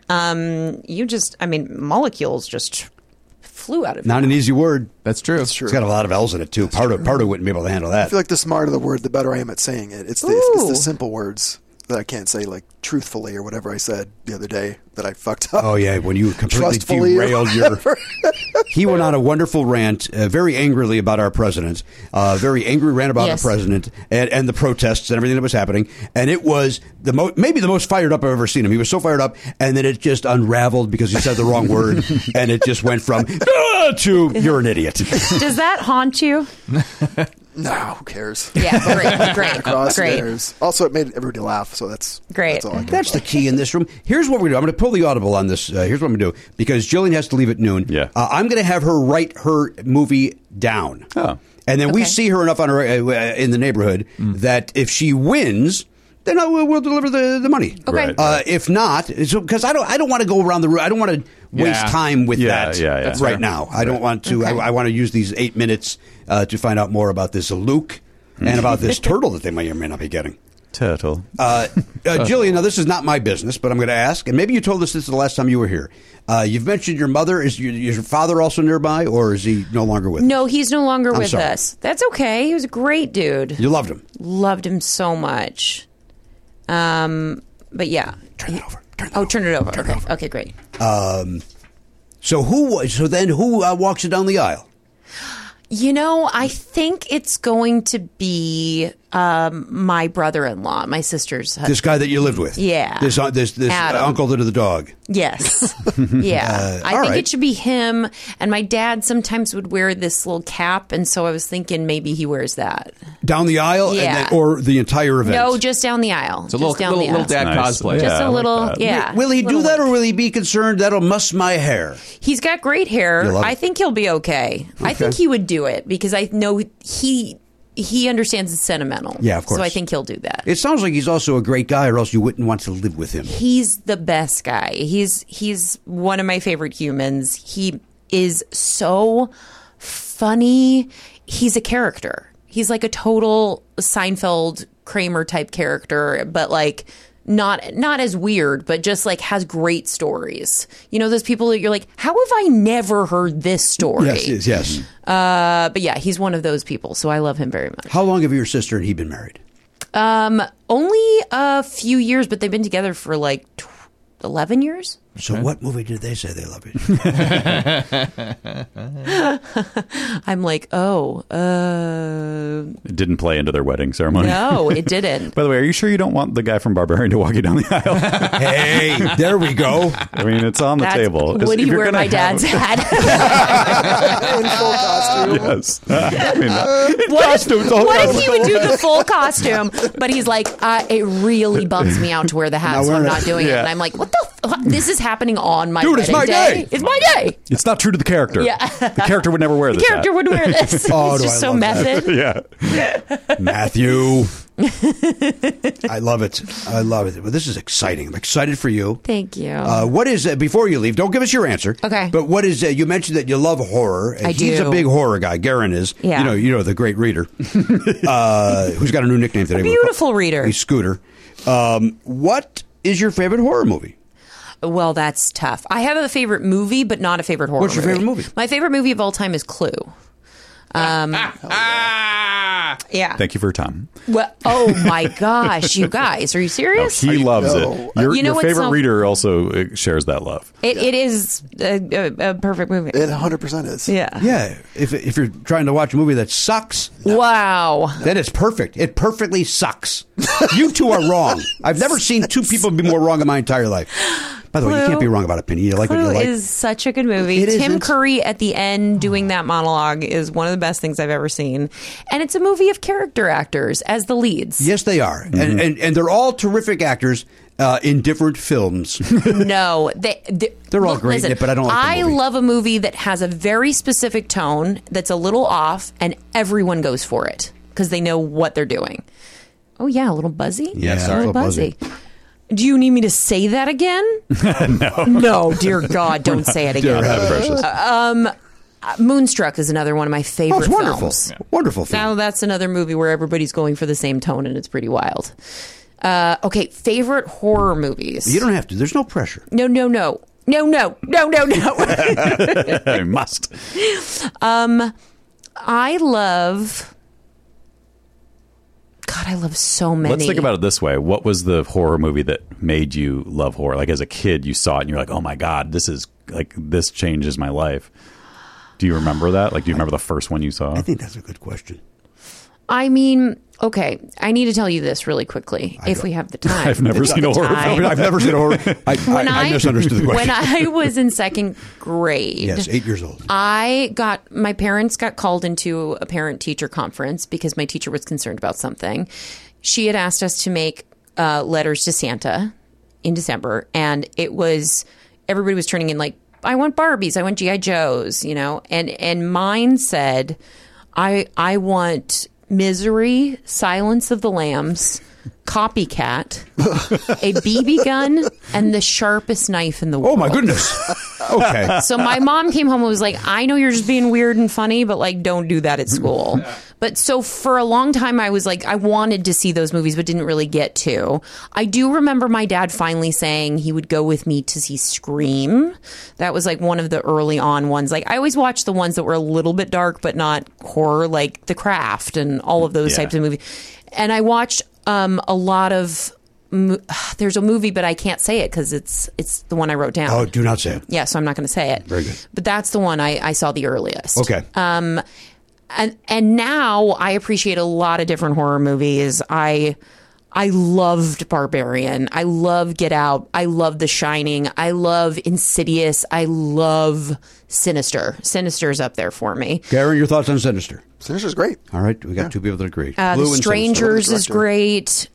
Molecules just flew out of Not an easy word. That's true. That's true. It's got a lot of L's in it too. Pardo wouldn't be able to handle I that. feel like the smarter the word, the better I am at saying it. It's Ooh. the simple words that I can't say, like truthfully or whatever I said the other day that I fucked up. Oh yeah, when you completely Trustfully or derailed your. He went on a wonderful rant, very angrily about our president, very angry rant about Yes. our president and the protests and everything that was happening. And it was maybe the most fired up I've ever seen him. He was so fired up, and then it just unraveled because he said the wrong word, and it just went from to you're an idiot. Does that haunt you? No, who cares? Yeah, great. Cross hairs. Also, it made everybody laugh, so that's Great. That's all I care That's the about. key in this room. Here's what we're going to do. I'm going to pull the audible on this. Here's what I'm going to do. Because Jillian has to leave at noon. Yeah. I'm going to have her write her movie down. Oh. And then we Okay. see her enough on her in the neighborhood that if she wins, then we'll deliver the money. Okay. Right. If not, because I don't want to go around the room. I don't want to waste Yeah. time with Yeah, that yeah, that's right fair. now. I don't want to. Okay. I want to use these 8 minutes to find out more about this Luke and about this turtle that they may or may not be getting. Turtle. Jillian, now this is not my business, but I'm going to ask, and maybe you told us this the last time you were here. You've mentioned your mother. Is your father also nearby, or is he no longer with us? No, he's no longer I'm with sorry. us. That's okay. He was a great dude. You loved him. Loved him so much. But yeah. Turn it over. Turn it over. Okay, great. So then who walks you down the aisle? You know, I think it's going to be my brother-in-law, my sister's husband. This guy that you lived with. Yeah. This Adam. uncle to the dog. Yes. Yeah. I all think right. it should be him. And my dad sometimes would wear this little cap. And so I was thinking maybe he wears that. Down the aisle, Yeah. or the entire event. No, just down the aisle. It's a just down the aisle. little dad Nice. cosplay. Just Yeah, I a like little, that. yeah. Will he do Little that, like- or will he be concerned that'll muss my hair? He's got great hair. You love it. I think he'll be okay. I think he would do it because I know he understands it's sentimental. Yeah, of course. So I think he'll do that. It sounds like he's also a great guy, or else you wouldn't want to live with him. He's the best guy. He's one of my favorite humans. He is so funny. He's a character. He's like a total Seinfeld Kramer type character, but like not as weird, but just like has great stories. You know, those people that you're like, how have I never heard this story? Yes. But yeah, he's one of those people. So I love him very much. How long have your sister and he been married? Only a few years, but they've been together for like 11 years. So what movie did they say they love you? I'm like, It didn't play into their wedding ceremony. no, it didn't. By the way, are you sure you don't want the guy from Barbarian to walk you down the aisle? Hey, there we go. I mean, it's on the table. Would If he you're wear gonna my dad's hat? In full costume. Yes. I mean, What if he would do the full costume, but he's like, it really bums me out to wear the hat, so I'm not doing it. Yeah. And I'm like, what the fuck? This is happening on my Dude, it's wedding my day. day. It's my day. It's not true to the character. Yeah. The character would never wear The this character hat. would wear this. Oh, It's do just I so love that. method. Yeah. Matthew. I love it. I love it. Well, this is exciting. I'm excited for you. Thank you. What is before you leave? Don't give us your answer. Okay. But what is you mentioned that you love horror? I He's do. a big horror guy. Garen is. Yeah. You know the great reader, who's got a new nickname today. Beautiful reader. He's Scooter. What is your favorite horror movie? Well, that's tough. I have a favorite movie, but not a favorite horror What's your favorite movie? My favorite movie of all time is Clue. Yeah. Thank you for your time. Well, oh my gosh, you guys, are you serious? He loves know. it. Your, You know your what's favorite so- reader also shares that love. It is a perfect movie. It 100% is. Yeah. Yeah. If you're trying to watch a movie that sucks, Wow. then it's perfect. It perfectly sucks. You two are wrong. I've never seen two people be more wrong in my entire life. By the way, you Clue. can't be wrong about a penny. You like what Clue you like. is such a good movie. It Tim isn't. Curry at the end doing that monologue is one of the best things I've ever seen. And it's a movie of character actors as the leads. Yes, they are, and they're all terrific actors in different films. No, They're all great in it, but I don't like the I movie. love a movie that has a very specific tone that's a little off, and everyone goes for it because they know what they're doing. Oh yeah, a little buzzy. Yeah, a sorry. little buzzy. Do you need me to say that again? No, dear God, don't say it again. Precious. Moonstruck is another one of my Oh, favorite it's wonderful. films. Wonderful film. Now that's another movie where everybody's going for the same tone, and it's pretty wild. Okay, favorite horror movies. You don't have to. There's no pressure. No. I must. I love. God, I love so many. Let's think about it this way. What was the horror movie that made you love horror? Like as a kid, you saw it and you're like, oh my God, this changes my life. Do you remember that? Like, do you remember the first one you saw? I think that's a good question. I mean, okay, I need to tell you this really quickly, if we have the time. I've never seen a horror Time. film. I've never seen a horror. I misunderstood the question. When I was in second grade, Yes, 8 years old. my parents got called into a parent-teacher conference because my teacher was concerned about something. She had asked us to make letters to Santa in December, and everybody was turning in like, I want Barbies, I want G.I. Joes, and mine said, I want Misery, Silence of the Lambs, Copycat, a BB gun, and the sharpest knife in the world. Oh my goodness. Okay. So my mom came home and was like, I know you're just being weird and funny, but like, don't do that at school. But so for a long time, I was like, I wanted to see those movies, but didn't really get to. I do remember my dad finally saying he would go with me to see Scream. That was like one of the early on ones. Like I always watched the ones that were a little bit dark, but not horror, like The Craft and all of those types of movies. And I watched a lot of. There's a movie, but I can't say it because it's the one I wrote down. Oh, do not say it. Yeah, so I'm not going to say it. Very good. But that's the one I saw the earliest. Okay. And now I appreciate a lot of different horror movies. I loved Barbarian. I love Get Out. I love The Shining. I love Insidious. I love Sinister. Sinister's up there for me. Garen, your thoughts on Sinister? Sinister's great. All right, we got two people that agree. The Blue and Strangers is Director. great.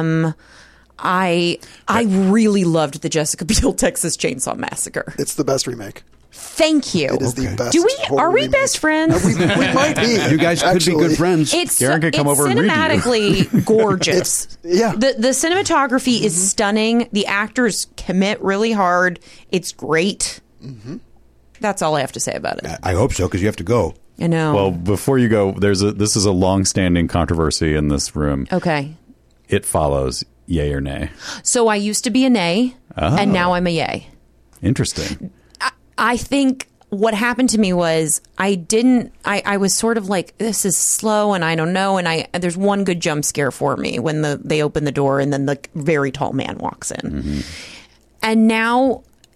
I really loved the Jessica Biel Texas Chainsaw Massacre. It's the best remake. Thank you. It is the best. horror Are we remake. best friends? We might be. You guys could be good friends. Garen can come over and read you. cinematically gorgeous. Yeah. The cinematography is stunning. The actors commit really hard. It's great. That's all I have to say about it. I hope so, because you have to go. I know. Well, before you go, this is a long-standing controversy in this room. Okay. It follows, yay or nay. So I used to be a nay, and now I'm a yay. Interesting. I think what happened to me was I was sort of like, this is slow and I don't know. And there's one good jump scare for me when they open the door and then the very tall man walks in. And now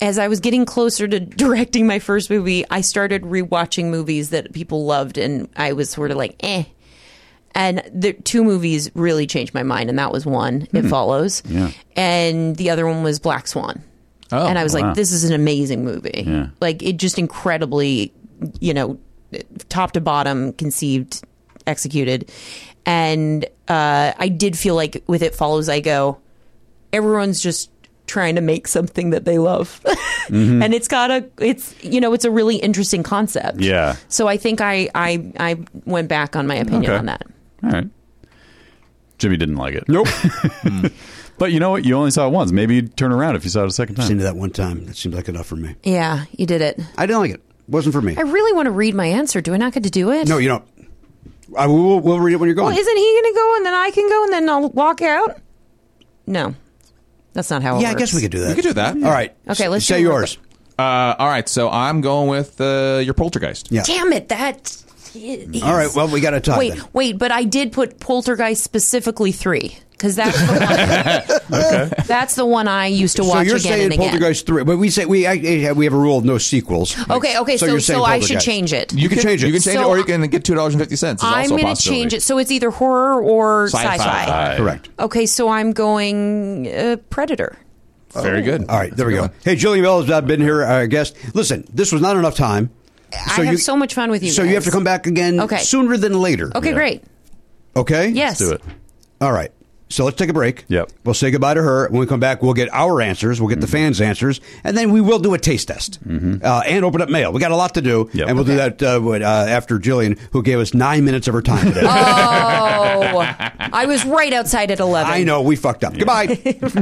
as I was getting closer to directing my first movie, I started rewatching movies that people loved, and I was sort of like, eh. And the 2 movies really changed my mind, and that was one, It Follows. Yeah. And the other one was Black Swan. Oh, and I was wow. like, this is an amazing movie. Yeah. Like, it just incredibly, top to bottom, conceived, executed. And I did feel like with It Follows, I go, everyone's just trying to make something that they love. And it's a really interesting concept. Yeah. So I think I went back on my opinion Okay. on that. All right. Jimmy didn't like it. Nope. But you know what? You only saw it once. Maybe you'd turn around if you saw it a second I've time. seen it that one time. That seemed like enough for me. Yeah, you did it. I didn't like it. Wasn't for me. I really want to read my answer. Do I not get to do it? No, you don't. We'll read it when you're going. Well, isn't he going to go and then I can go and then I'll walk out? No. That's not how it yeah, works. I guess we could do that. We could do that. All right. Okay, let's say do it. yours. All right, so I'm going with your Poltergeist. Yeah. Damn it, that... All right. Well, we got to talk. Wait, then. wait, but I did put Poltergeist specifically 3 because that's the one. That's the one I used to So watch you're again saying and again. Poltergeist 3, but we say we have a rule of no sequels. Okay, so you're saying I should Poltergeist. change it. You can change it. You can change So it, or you can get $2.50. It's I'm also a going to possibility. change it so it's either horror or Sci-fi. sci-fi. Correct. Okay, so I'm going Predator. Very good. All right, there we go. Hey, Jillian Bell has been here, our guest. Listen, this was not enough time. I have so much fun with you So guys. you have to come back again Okay. sooner than later. Okay, Yeah. great. Okay? Yes. Do it. All right. So let's take a break. Yep. We'll say goodbye to her. When we come back, we'll get our answers. We'll get the fans' answers. And then we will do a taste test and open up mail. We got a lot to do. Yep. And we'll do that after Jillian, who gave us 9 minutes of her time today. Oh, I was right outside at 11. I know. We fucked up. Goodbye.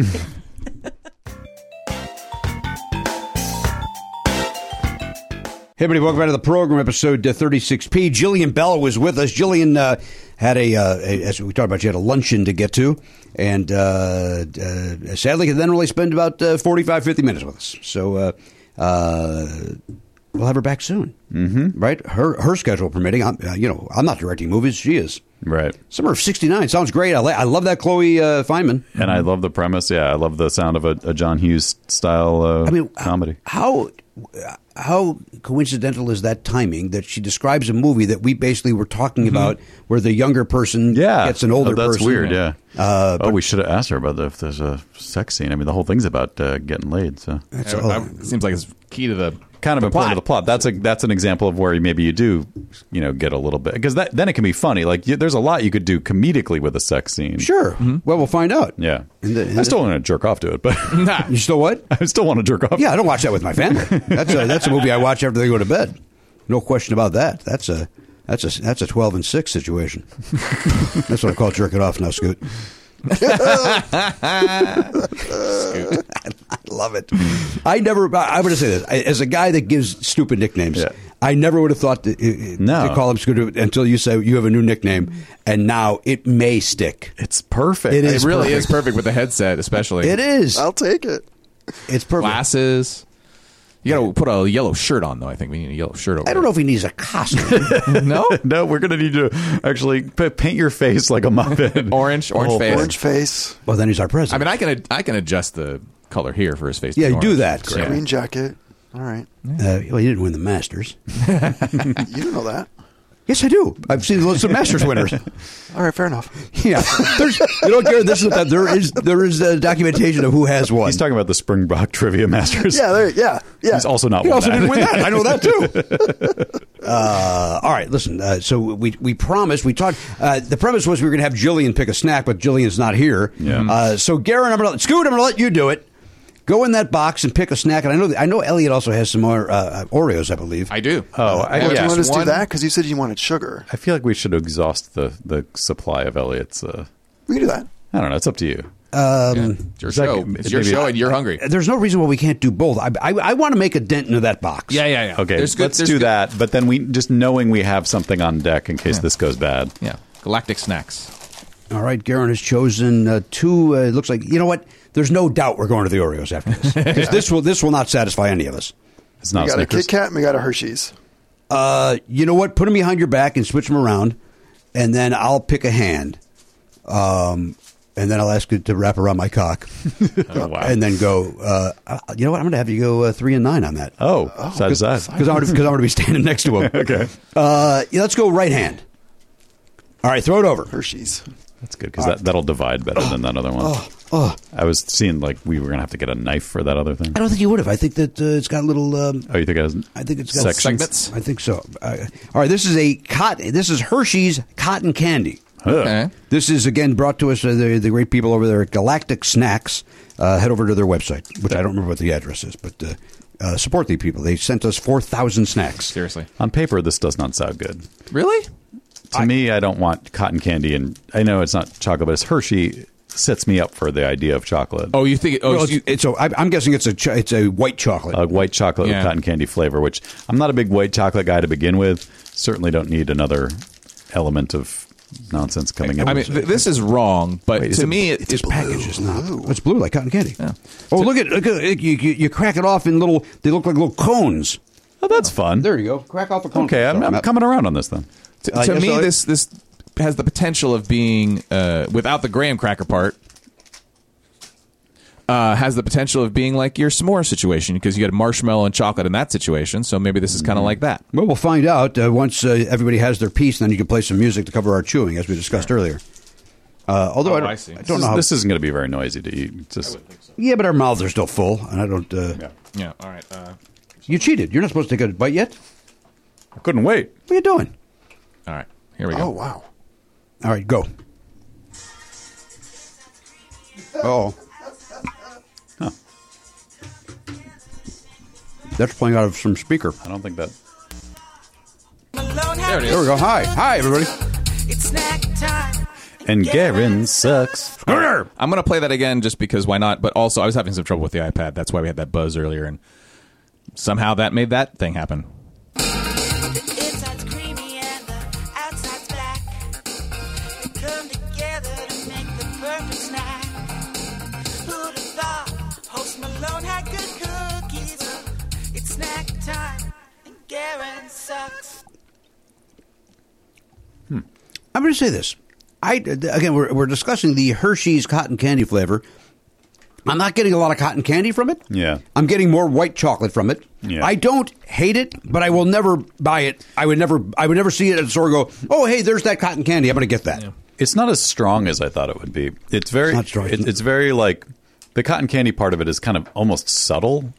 Hey, everybody, welcome back to the program, episode 36P. Jillian Bell was with us. Jillian had as we talked about, she had a luncheon to get to, and sadly could then really spend about 45, 50 minutes with us. So we'll have her back soon, right? Her schedule permitting. I'm not directing movies. She is. Right. Summer of '69 sounds great. I love that Chloe Feynman. And I love the premise. Yeah, I love the sound of a John Hughes style comedy. How coincidental is that timing that she describes a movie that we basically were talking about where the younger person gets an older that's person? weird, yeah. We should have asked her about if there's a sex scene. I mean, the whole thing's about getting laid. So It seems like it's key to the kind of the important plot. to the plot. That's an example of where maybe you do, get a little bit, because then it can be funny. Like there's a lot you could do comedically with a sex scene. Sure. Well, we'll find out. Yeah. I still want to jerk off to it, but You still what? I still want to jerk off. Yeah, I don't watch that with my family. That's a movie I watch after they go to bed. No question about that. That's a 12 and 6 situation. That's what I call jerking off now, Scoot. I love it. I'm going to say this. As a guy that gives stupid nicknames, Yeah. I never would have thought to call him Scoot until you say you have a new nickname, and now it may stick. It's perfect. It It is really perfect. is perfect with the headset, especially. It is. I'll take it. It's perfect. Glasses. You got to put a yellow shirt on, though. I think we need a yellow shirt over I don't know if he needs a costume. No? No, we're going to need to actually paint your face like a Muppet. Orange whole face. Orange face, Well, then he's our I president. mean, I can adjust the color here for his face. to Yeah, be you do orange. that. Yeah. green jacket. All right. Well, he didn't win the Masters. You don't know that. Yes, I do. I've seen lots of Masters winners. All right, fair enough. Yeah, Gary, this is that there is documentation of who has won. He's talking about the Springbok Trivia Masters. Yeah. He's also not He won also that. didn't win that. I know that too. All right, listen. So we promised. We talked. The premise was we were going to have Jillian pick a snack, but Jillian's not here. Yeah. So Garen, Scoot, I'm going to let you do it. Go in that box and pick a snack. And I know Elliot also has some more Oreos, I believe. I do. Oh, Why do you want us to do one- that? Because you said you wanted sugar. I feel like we should exhaust the supply of Elliot's. We can do that. I don't know. It's up to you. It's your show. It's your maybe- show, and you're hungry. There's no reason why we can't do both. I want to make a dent into that box. Yeah. Okay, There's let's there's do that. But then we just knowing we have something on deck in case this goes bad. Yeah. Galactic snacks. All right, Garen has chosen two. It looks like, you know what? There's no doubt we're going to the Oreos after this. Because this will not satisfy any of us. It's not We got a Snickers. Kit Kat and we got a Hershey's. You know what? Put them behind your back and switch them around, and then I'll pick a hand. and then I'll ask it to wrap around my cock, Oh, wow. and then go. You know what? I'm going to have you go 3 and 9 on that. Side to side. Because I'm going to be standing next to him. Okay. Yeah, let's go right hand. All right, throw it over. Hershey's. That's good because that'll divide better than that other one. I was seeing like we were going to have to get a knife for that other thing. I don't think you would have. I think that it's got little. Oh, you think it has? I think it's got sections? I think so. All right, this is Hershey's cotton candy. Okay. This is again brought to us the great people over there at Galactic Snacks. Head over to their website, which I don't remember what the address is, but support these people. They sent us 4,000 snacks. Seriously. On paper, this does not sound good. Really? To me, I don't want cotton candy, and I know it's not chocolate, but it's Hershey sets me up for the idea of chocolate. Oh, you think? I'm guessing it's a white chocolate. A white chocolate Yeah. with cotton candy flavor, which I'm not a big white chocolate guy to begin with. Certainly don't need another element of nonsense coming in. I mean, this is wrong, but Wait, is to it- me, It's packaged. It's not. It's blue like cotton candy. Oh, look at it. You crack it off in little. They look like little cones. Oh, that's fun. There you go. Crack off a cone. Okay, I'm coming around on this then. To yes, me, so this has the potential of being without the graham cracker part. Has the potential of being like your s'more situation because you got marshmallow and chocolate in that situation. So maybe this is kind of like that. Well, we'll find out once everybody has their piece. Then you can play some music to cover our chewing, as we discussed earlier. Although I see. I don't know how. This isn't going to be very noisy to eat. Just Yeah, but our mouths are still full, and I don't. Yeah. All right. You cheated. You're not supposed to take a bite yet. I couldn't wait. What are you doing? All right. Here we Oh, go. wow. All right, go. Oh. That's playing out of some speaker. I don't think that. There it There we is. go. Hi, everybody. It's snack time. And Garen sucks. Scooter. I'm going to play that again just because why not? But also, I was having some trouble with the iPad. That's why we had that buzz earlier, and somehow that made that thing happen. The inside's creamy and the outside's black. They come together to make the perfect snack. Who'd have thought Post Malone had good cookies? It's snack time, and Garen sucks. I'm going to say this. Again, we're discussing the Hershey's cotton candy flavor. I'm not getting a lot of cotton candy from it. Yeah. I'm getting more white chocolate from it. Yeah. I don't hate it, but I will never buy it. I would never see it at the store and go, oh, hey, there's that cotton candy. I'm going to get that. Yeah. It's not as strong as I thought it would be. It's very. It's not strong. It's very like the cotton candy part of it is kind of almost subtle.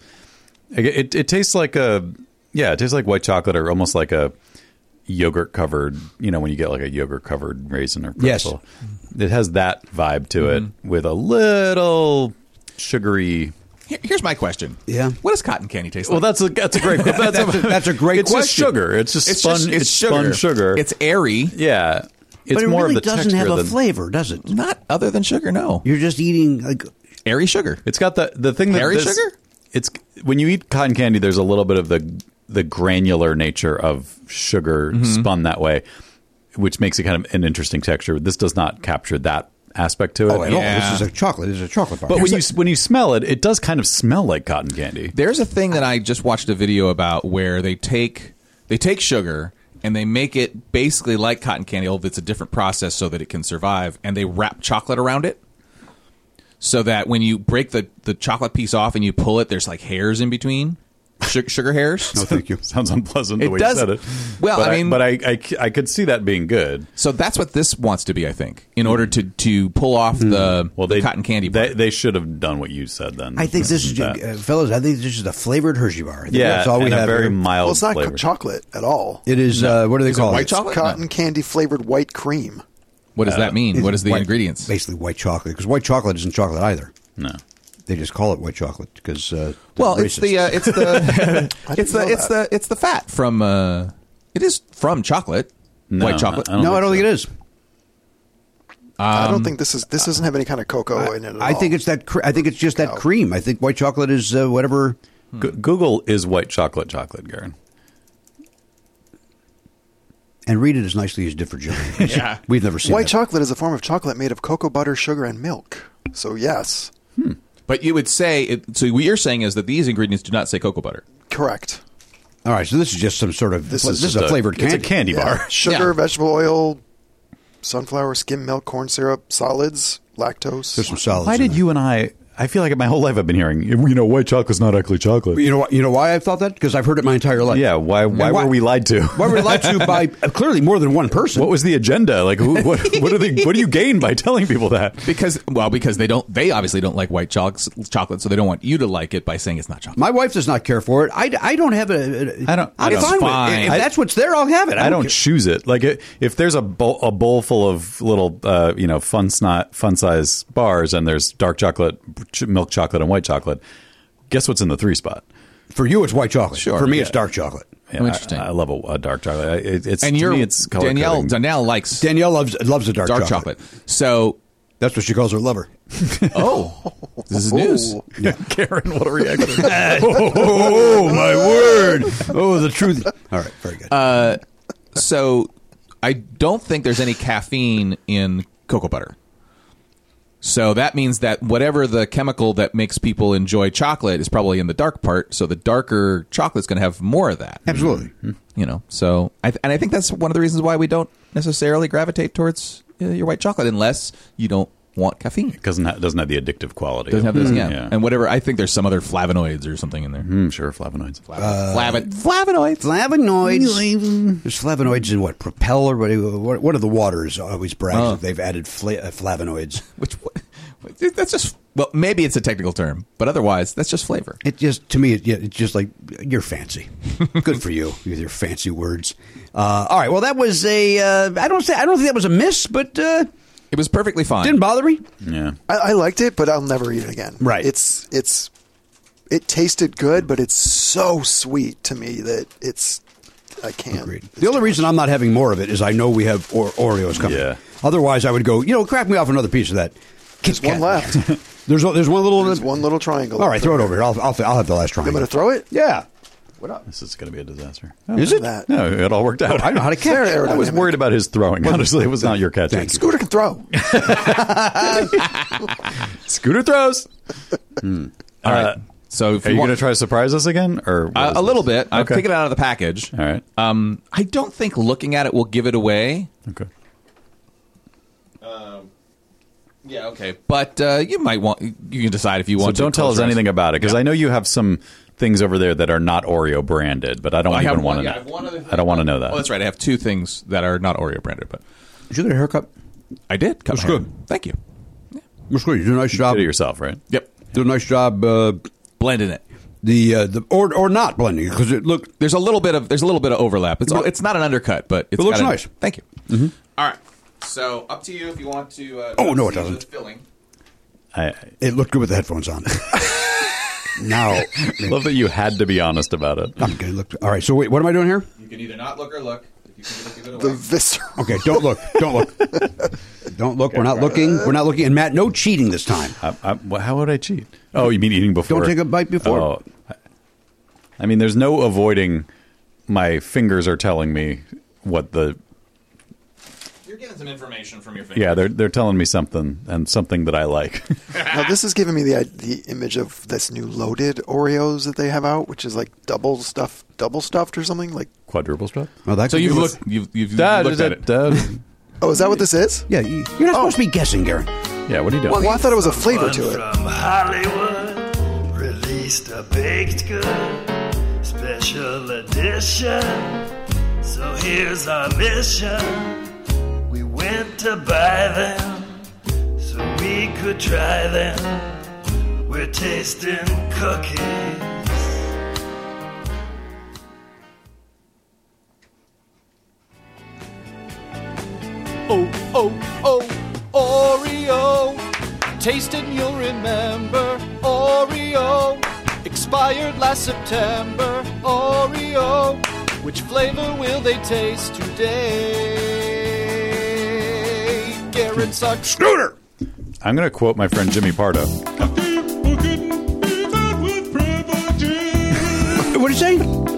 It tastes like it tastes like white chocolate or almost like a yogurt covered. You know, when you get like a yogurt covered raisin or pretzel. Yes. It has that vibe to it with a little sugary. Here's my question. Yeah. What does cotton candy taste like? Oh, Well, that's a great. That's a great it's question. Just sugar. It's just spun. It's spun sugar. It's airy. Yeah. It's But it more really of the doesn't texture have a than, flavor, does it? Not other than sugar, no. You're just eating like Airy sugar. It's got the thing that Airy sugar? It's when you eat cotton candy, there's a little bit of the granular nature of sugar spun that way, which makes it kind of an interesting texture. This does not capture that aspect to it. at all. This is a chocolate. This is a chocolate bar. But when you smell it, it does kind of smell like cotton candy. There's a thing that I just watched a video about where they take sugar and they make it basically like cotton candy, although it's a different process so that it can survive, and they wrap chocolate around it so that when you break the chocolate piece off and you pull it, there's like hairs in between. Sugar hairs. No, thank you. Sounds unpleasant the It way does. you said it. Well, but I mean- I could see that being good. So that's what this wants to be, I think, in order to pull off the cotton candy part. They should have done what you said then. I think this is, fellas. I think this is a flavored Hershey bar. I think yeah, that's all we and have a very here. mild Well, it's not flavor. chocolate at all. It is. What do they Is it call white it? chocolate? Cotton candy flavored white cream. What does that mean? What is the white- ingredients? Basically, white chocolate. Because white chocolate isn't chocolate either. No. They just call it white chocolate because. Well, it's the know it's the fat from it is from chocolate, No, white chocolate. I don't No, I don't so. think it is. I don't think this doesn't have any kind of cocoa in it at all. I think it's that. I think it's just that cream. I think white chocolate is whatever. Google is white chocolate, Garen. And read it as nicely as you did for Joe. Yeah. We've never seen White that. chocolate is a form of chocolate made of cocoa butter, sugar, and milk. So yes, But you would say so. What you're saying is that these ingredients do not say cocoa butter. correct. All right, so this is just some sort of. This is just a flavored It's candy. a candy Yeah. bar. Sugar, Yeah. vegetable oil, sunflower, skim milk, corn syrup, solids, lactose. There's some solids. Why in did there. you and I feel like my whole life I've been hearing, white chocolate's not actually chocolate. You know why I thought that? Because I've heard it my entire life. Yeah, why were we lied to? Why were we lied to by clearly more than one person? What was the agenda? Like, what do you gain by telling people that? Because they obviously don't like white chocolate, so they don't want you to like it by saying it's not chocolate. My wife does not care for it. I don't have a. I don't- I'm it's fine with fine. it. If that's what's there, I'll have it. I don't care. choose it. Like, if there's a bowl full of little, fun size bars, and there's dark chocolate, milk chocolate, and white chocolate, guess what's in the 3 spot? For you, it's white chocolate. Sure. For me, Yeah. it's dark chocolate. Yeah, Interesting. I love a dark chocolate. It's And to you're me, it's color coding. Danielle likes Danielle loves the dark chocolate. So, That's what she calls her lover. this is news. Karen, what a reaction! Oh, my word! Oh, the truth. All right, very good. So, I don't think there's any caffeine in cocoa butter. So that means that whatever the chemical that makes people enjoy chocolate is probably in the dark part. So the darker chocolate's going to have more of that. Absolutely. So I think that's one of the reasons why we don't necessarily gravitate towards your white chocolate unless you don't want caffeine. It doesn't have the addictive quality. doesn't have this, yeah. Yeah. And whatever. I think there's some other flavonoids or something in there. Sure, flavonoids. Flavonoids. Flavonoids. There's flavonoids in what? Propel or what are the waters always brags that they've added flavonoids. That's just, well, maybe it's a technical term, but otherwise, that's just flavor. It just, to me, it's just like, you're fancy. Good for you with your fancy words. All right, well, that was I don't think that was a miss, but It was perfectly fine. didn't bother me. Yeah. I liked it, but I'll never eat it again. Right. It tasted good, but it's so sweet to me that I can't. Agreed. The only reason I'm not having more of it is I know we have Oreos coming. Yeah. Otherwise, I would go, crack me off another piece of that. There's one left. There's one little. There's one little triangle. All right, throw it over here. I'll have the last I'm triangle. going to throw it? Yeah. This is going to be a disaster. Is it? That. No, it all worked out. I know how to catch. I was worried about his throwing. Honestly, it was not your catch. Thank you. Scooter can throw. Scooter throws. All right. So if Are you going to try to surprise us again, or what is a little this? bit. I've Okay. taken it out of the package. All right. I don't think looking at it will give it away. Okay. Yeah, okay. But you can decide if you So want to. don't tell us anything about it, because I know you have some things over there that are not Oreo branded, but I don't even want to know. I don't want to know that. Oh, that's right. I have 2 things that are not Oreo branded, but Did you get a haircut? I did. That's good. Thank you. That's good. You do a nice job. Did it yourself, right? Yep. Do a nice job. Blending it. Or not blending because it look. There's a little bit of overlap. It's not an undercut, but it looks nice. Thank you. Mm-hmm. All right. So up to you if you want to. Oh, no, it doesn't. the filling. It looked good with the headphones on. Now, Love that you had to be honest about it. I'm going to look. All right. So wait, what am I doing here? You can either not look or look. If you can give it The away. visceral. Okay, don't look. Don't look. Don't look. We're not looking. We're not looking. And Matt, no cheating this time. How would I cheat? Oh, you mean eating before? Don't take a bite before. Oh, I mean, there's no avoiding. My fingers are telling me what the. You're getting some information from your finger. Yeah, they're telling me something, and something that I like. Now this is giving me the image of this new loaded Oreos that they have out, which is like double stuffed or something. Like, Quadruple strap. Oh, that So could you've be- looked. You've looked at it. oh, is that what this is? Yeah, you're not supposed to be guessing, Gary. Yeah, what are you doing? Well, I thought it was a flavor to it. From Hollywood, released a baked good special edition. So here's our mission. We went to buy them so we could try them. We're tasting cookies. Oreo. Taste it and you'll remember. Oreo. Expired last September. Oreo. Which flavor will they taste today? Garrett sucks. Scooter. I'm going to quote my friend Jimmy Pardo. What did you say?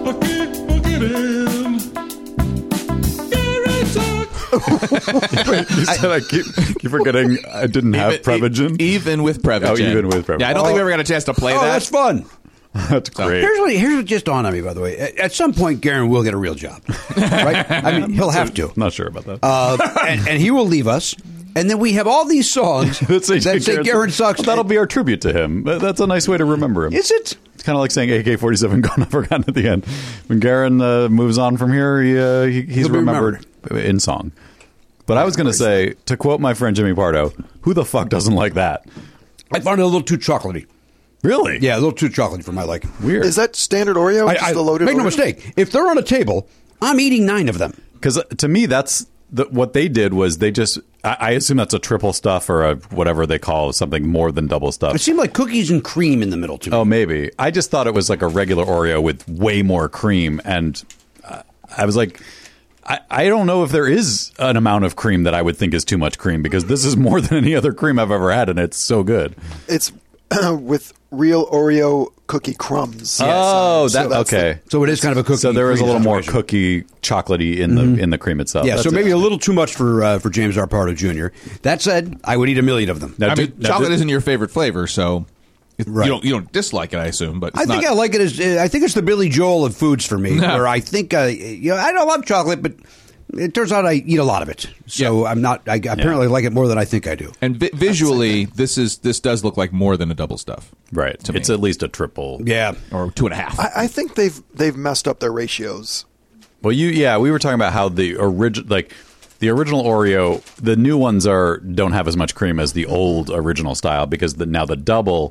You said I keep forgetting I didn't have Prevagen. Even with Prevagen. Oh, even with Prevagen. Yeah, I don't think we ever got a chance to play Oh, that. that's fun. That's great. Here's what just dawned on me, by the way. At some point, Garen will get a real job, right? I mean, he'll have to. Not sure about that. And he will leave us. And then we have all these songs that say Garen sucks. Well, that'll be our tribute to him. That's a nice way to remember him. Is it? It's kind of like saying AK-47 Gone Not Forgotten at the end. When Garen moves on from here, he's remembered in song. But I was going to say, to quote my friend Jimmy Pardo, who the fuck doesn't like that? I found it a little too chocolatey. Really? Yeah, a little too chocolatey for my liking. Weird. Is that standard Oreo? Just the loaded make no Oreo? mistake. If they're on a table, I'm eating 9 of them. Because to me, that's what they did was they just. I assume that's a triple stuff or a whatever they call something more than double stuff. It seemed like cookies and cream in the middle to me. Oh, maybe. I just thought it was like a regular Oreo with way more cream, and I was like, I don't know if there is an amount of cream that I would think is too much cream, because this is more than any other cream I've ever had, and it's so good. It's with real Oreo cookie crumbs. Oh, So that's okay. So it is kind of a cookie. So there is a cream little more situation. cookie chocolatey in the cream itself. Yeah, That's so maybe it. a little too much for James R. Pardo Jr. That said, I would eat 1,000,000 of them. Now, I mean, chocolate isn't your favorite flavor, so Right. you don't dislike it, I assume. But it's I think not, I like it as I think it's the Billy Joel of foods for me, No. where I think I don't love chocolate, but it turns out I eat a lot of it. So Yeah. I'm not. I apparently like it more than I think I do. And visually, this does look like more than a double stuff, right. to me. It's at least a triple. Yeah. or 2.5. I think they've messed up their ratios. Well, we were talking about how the original Oreo, the new ones don't have as much cream as the old original style, because now the double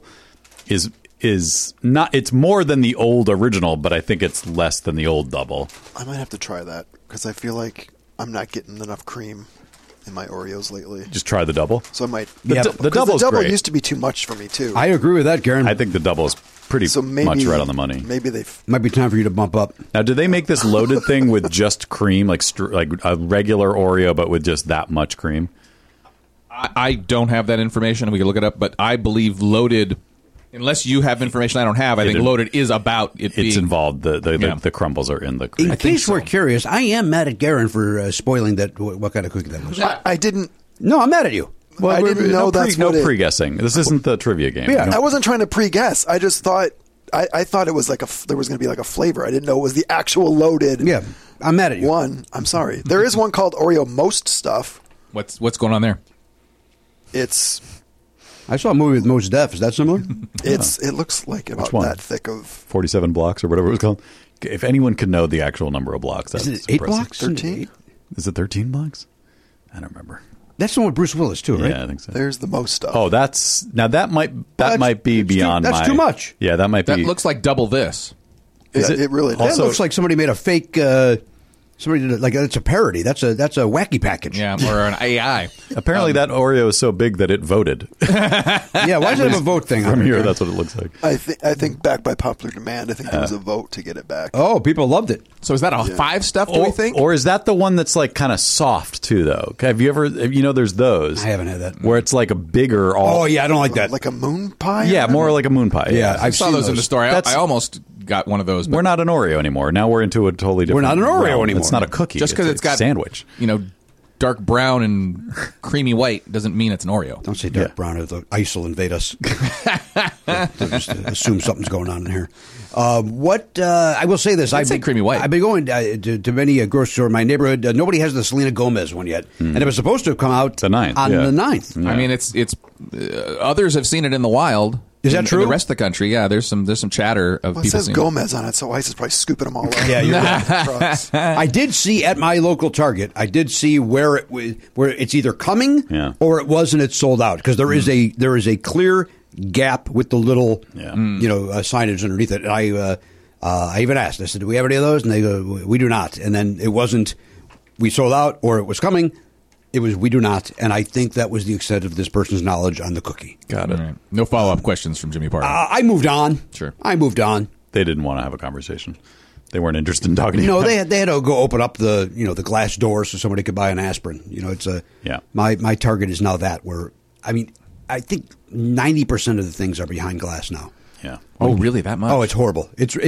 is not. It's more than the old original, but I think it's less than the old double. I might have to try that because I feel like I'm not getting enough cream in my Oreos lately. Just try the double. So I might. The Because double's the double great. used to be too much for me too. I agree with that, Garen. I think the double is pretty so maybe, much right on the money. Maybe they've. Might be time for you to bump up. Now, do they make this loaded thing with just cream, like a regular Oreo, but with just that much cream? I don't have that information. We can look it up, but I believe Loaded, unless you have information I don't have, I think Loaded is about it being... It's involved. The crumbles are in the cream. In case we're curious, I am mad at Garen for spoiling that. What kind of cookie that was? I didn't. No, I'm mad at you. I didn't know that's what it. pre-guessing. This isn't the trivia game. Yeah. I wasn't trying to pre-guess. I just thought. I thought it was like there was going to be like a flavor. I didn't know it was the actual loaded. Yeah, I'm mad at you. One. I'm sorry. There is one called Oreo Most Stuff. What's going on there? It's I saw a movie with Mos Def. Is that similar? it looks like about one? that thick of 47 blocks or whatever it was called. If anyone could know the actual number of blocks, that's Is it 8 impressive. blocks? 13. Is it 13 blocks? I don't remember. That's the one with Bruce Willis too, right? Yeah, I think so. There's the Most Stuff. Oh, that might be it's too- beyond that's my. too much. Yeah, that might That be. looks like double this. is it really That does. looks like somebody made a fake. Somebody did like that's a parody. That's a wacky package. Yeah, or an AI. Apparently, that Oreo is so big that it voted. Yeah. Why does it have a vote thing on From it? here, that's what it looks like. I think back by popular demand. I think there was a vote to get it back. Oh, people loved it. So is that a 5 stuff, do we think? Or is that the one that's like kind of soft too, though? Have you ever? There's those. I haven't had that. Where it's like a bigger. Oh yeah, I don't like that. Like a moon pie. Yeah, more like a moon pie. Yeah, I I've saw seen those in the store. That's- I almost got one of those. But We're not an Oreo anymore. Now we're into a totally different. We're not an Oreo realm. anymore. It's not a cookie. just because a it's got sandwich. Dark brown and creamy white doesn't mean it's an Oreo. Don't say dark brown or the ice will invade us. They'll just assume something's going on in here. I will say this: I'd say creamy white. I've been going to many grocery stores in my neighborhood. Nobody has the Selena Gomez one yet, and it was supposed to have come out The 9th, on yeah. the 9th. Yeah. I mean, it's others have seen it in the wild. Is that in true? the rest of the country, yeah. There's some chatter of Well, it people says seeing Gomez on it, so Ice is probably scooping them all up. Yeah, you're Trucks. I did see at my local Target. I did see where it's either coming or it was and it's sold out because there is a clear gap with the little signage underneath it. And I even asked. I said, "Do we have any of those?" And they go, "We do not." And then it wasn't. We sold out or it was coming. It was we do not, and I think that was the extent of this person's knowledge on the cookie. Got it. All right. No follow-up questions from Jimmy Pardo. I moved on. Sure. I moved on. They didn't want to have a conversation. They weren't interested in talking to you. No, they had to go open up the the glass door so somebody could buy an aspirin. It's my target is now that where I think 90% of the things are behind glass now. Yeah. Oh, really? That much? Oh, it's horrible.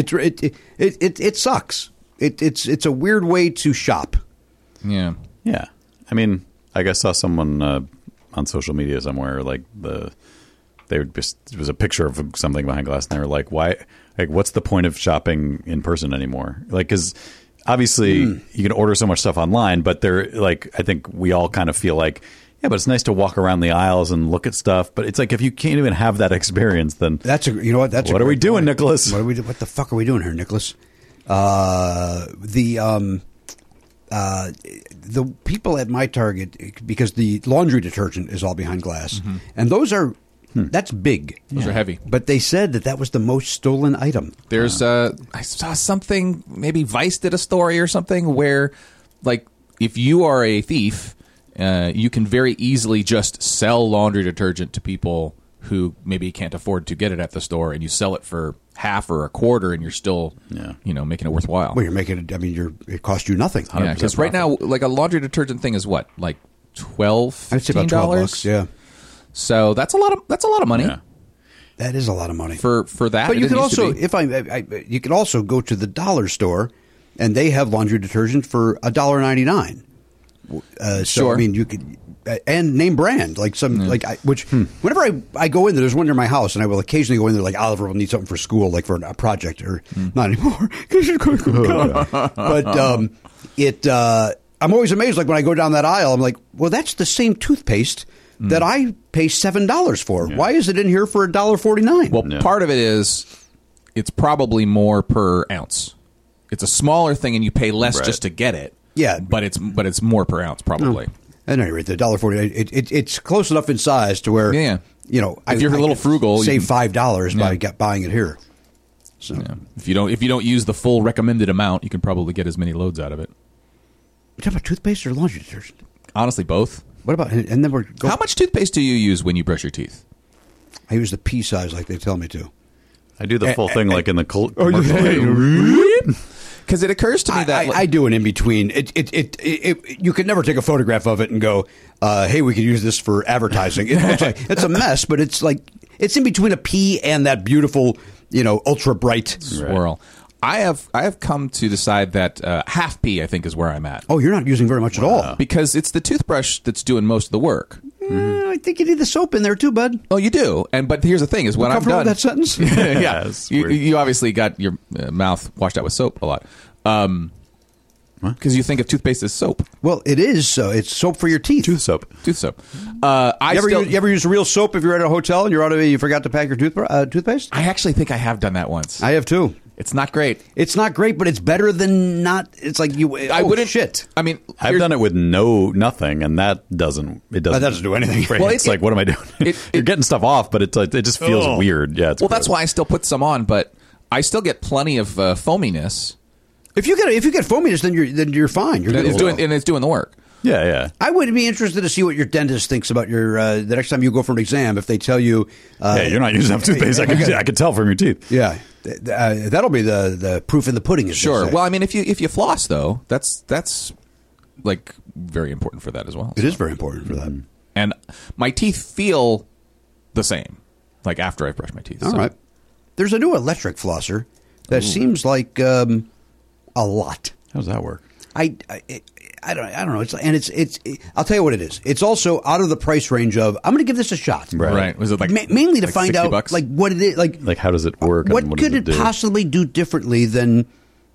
It sucks. It's a weird way to shop. Yeah. Yeah. I mean, I guess saw someone on social media somewhere like They would just, it was a picture of something behind glass, and they were like, "Why? Like, what's the point of shopping in person anymore?" Like, because obviously you can order so much stuff online, but they're like, I think we all kind of feel like, yeah, but it's nice to walk around the aisles and look at stuff. But it's like, if you can't even have that experience, then That's you know what? That's what are we doing, Nicholas? What the fuck are we doing here, Nicholas? The people at my Target, because the laundry detergent is all behind glass, and those are that's big. Those are heavy. But they said that was the most stolen item. There's I saw something, maybe Vice did a story or something where, like, if you are a thief, you can very easily just sell laundry detergent to people who maybe can't afford to get it at the store, and you sell it for half or a quarter, and you're still, making it worthwhile. Well, you're making it. I mean, it costs you nothing. Yeah, because right now, like a laundry detergent thing is what, like $12, I'd say about $15? $12. Yeah, so that's a lot of money. Yeah. that is a lot of money for that. But It you could didn't used to also, be. you could also go to the dollar store, and they have laundry detergent for $1.99. So Sure. I mean, you could. And name brand, like some, whenever I go in there's one near my house, and I will occasionally go in there, like Oliver will need something for school, like for a project, or not anymore. But I'm always amazed, like when I go down that aisle, I'm like, well, that's the same toothpaste that I pay $7 for. Why is it in here for $1.49? Well, part of it is it's probably more per ounce. It's a smaller thing, and you pay less just to get it. Yeah. but it's more per ounce probably. At any rate, the $1.49, it's close enough in size to where, If you're a little frugal, save you $5 by buying it here. So if you don't use the full recommended amount, you can probably get as many loads out of it. you talking about toothpaste or laundry detergent? Honestly, both. What about, and then How much toothpaste do you use when you brush your teeth? I use the pea size like they tell me to. I do the full thing, like in the commercial. Because it occurs to me that I do an in between. You could never take a photograph of it and go, "Hey, we could use this for advertising." It looks like it's a mess, but it's like it's in between a pea and that beautiful, ultra bright swirl. I have come to decide that half pea, I think, is where I'm at. Oh, you're not using very much at all. Because it's the toothbrush that's doing most of the work. I think you need the soap in there too, bud. Oh, you do. But here's the thing: is when I'm Comfortable done. with that sentence? Yeah, it's weird. you obviously got your mouth washed out with soap a lot. Because you think of toothpaste as soap. Well, it is. So it's soap for your teeth. Tooth soap. Tooth soap. You ever use real soap if you're at a hotel and you forgot to pack your toothpaste? I actually think I have done that once. I have too. It's not great. It's not great, but it's better than not. It's like you. I wouldn't. Shit. I mean, I've done it with nothing, and that doesn't. It doesn't. That doesn't do anything. Well, It's like, what am I doing? You're getting stuff off, but it's like, it just feels weird. Yeah. Well, that's why I still put some on, but I still get plenty of foaminess. If you get foaminess, then you're fine. You're good. It's doing the work. Yeah. I would be interested to see what your dentist thinks about your the next time you go for an exam. If they tell you, you're not using enough toothpaste. I could tell from your teeth. Yeah, that'll be the proof in the pudding. As Sure. they say. Well, I mean, if you floss though, that's like very important for that as well. It is very important for that. And my teeth feel the same, like after I've brushed my teeth. All right. There's a new electric flosser that seems like a lot. How does that work? I don't know. It's I'll tell you what it is. It's also out of the price range of I'm going to give this a shot. Right. Was it like mainly to like find out $60? like what it is, Like how does it work? What and what could does it do? possibly do differently than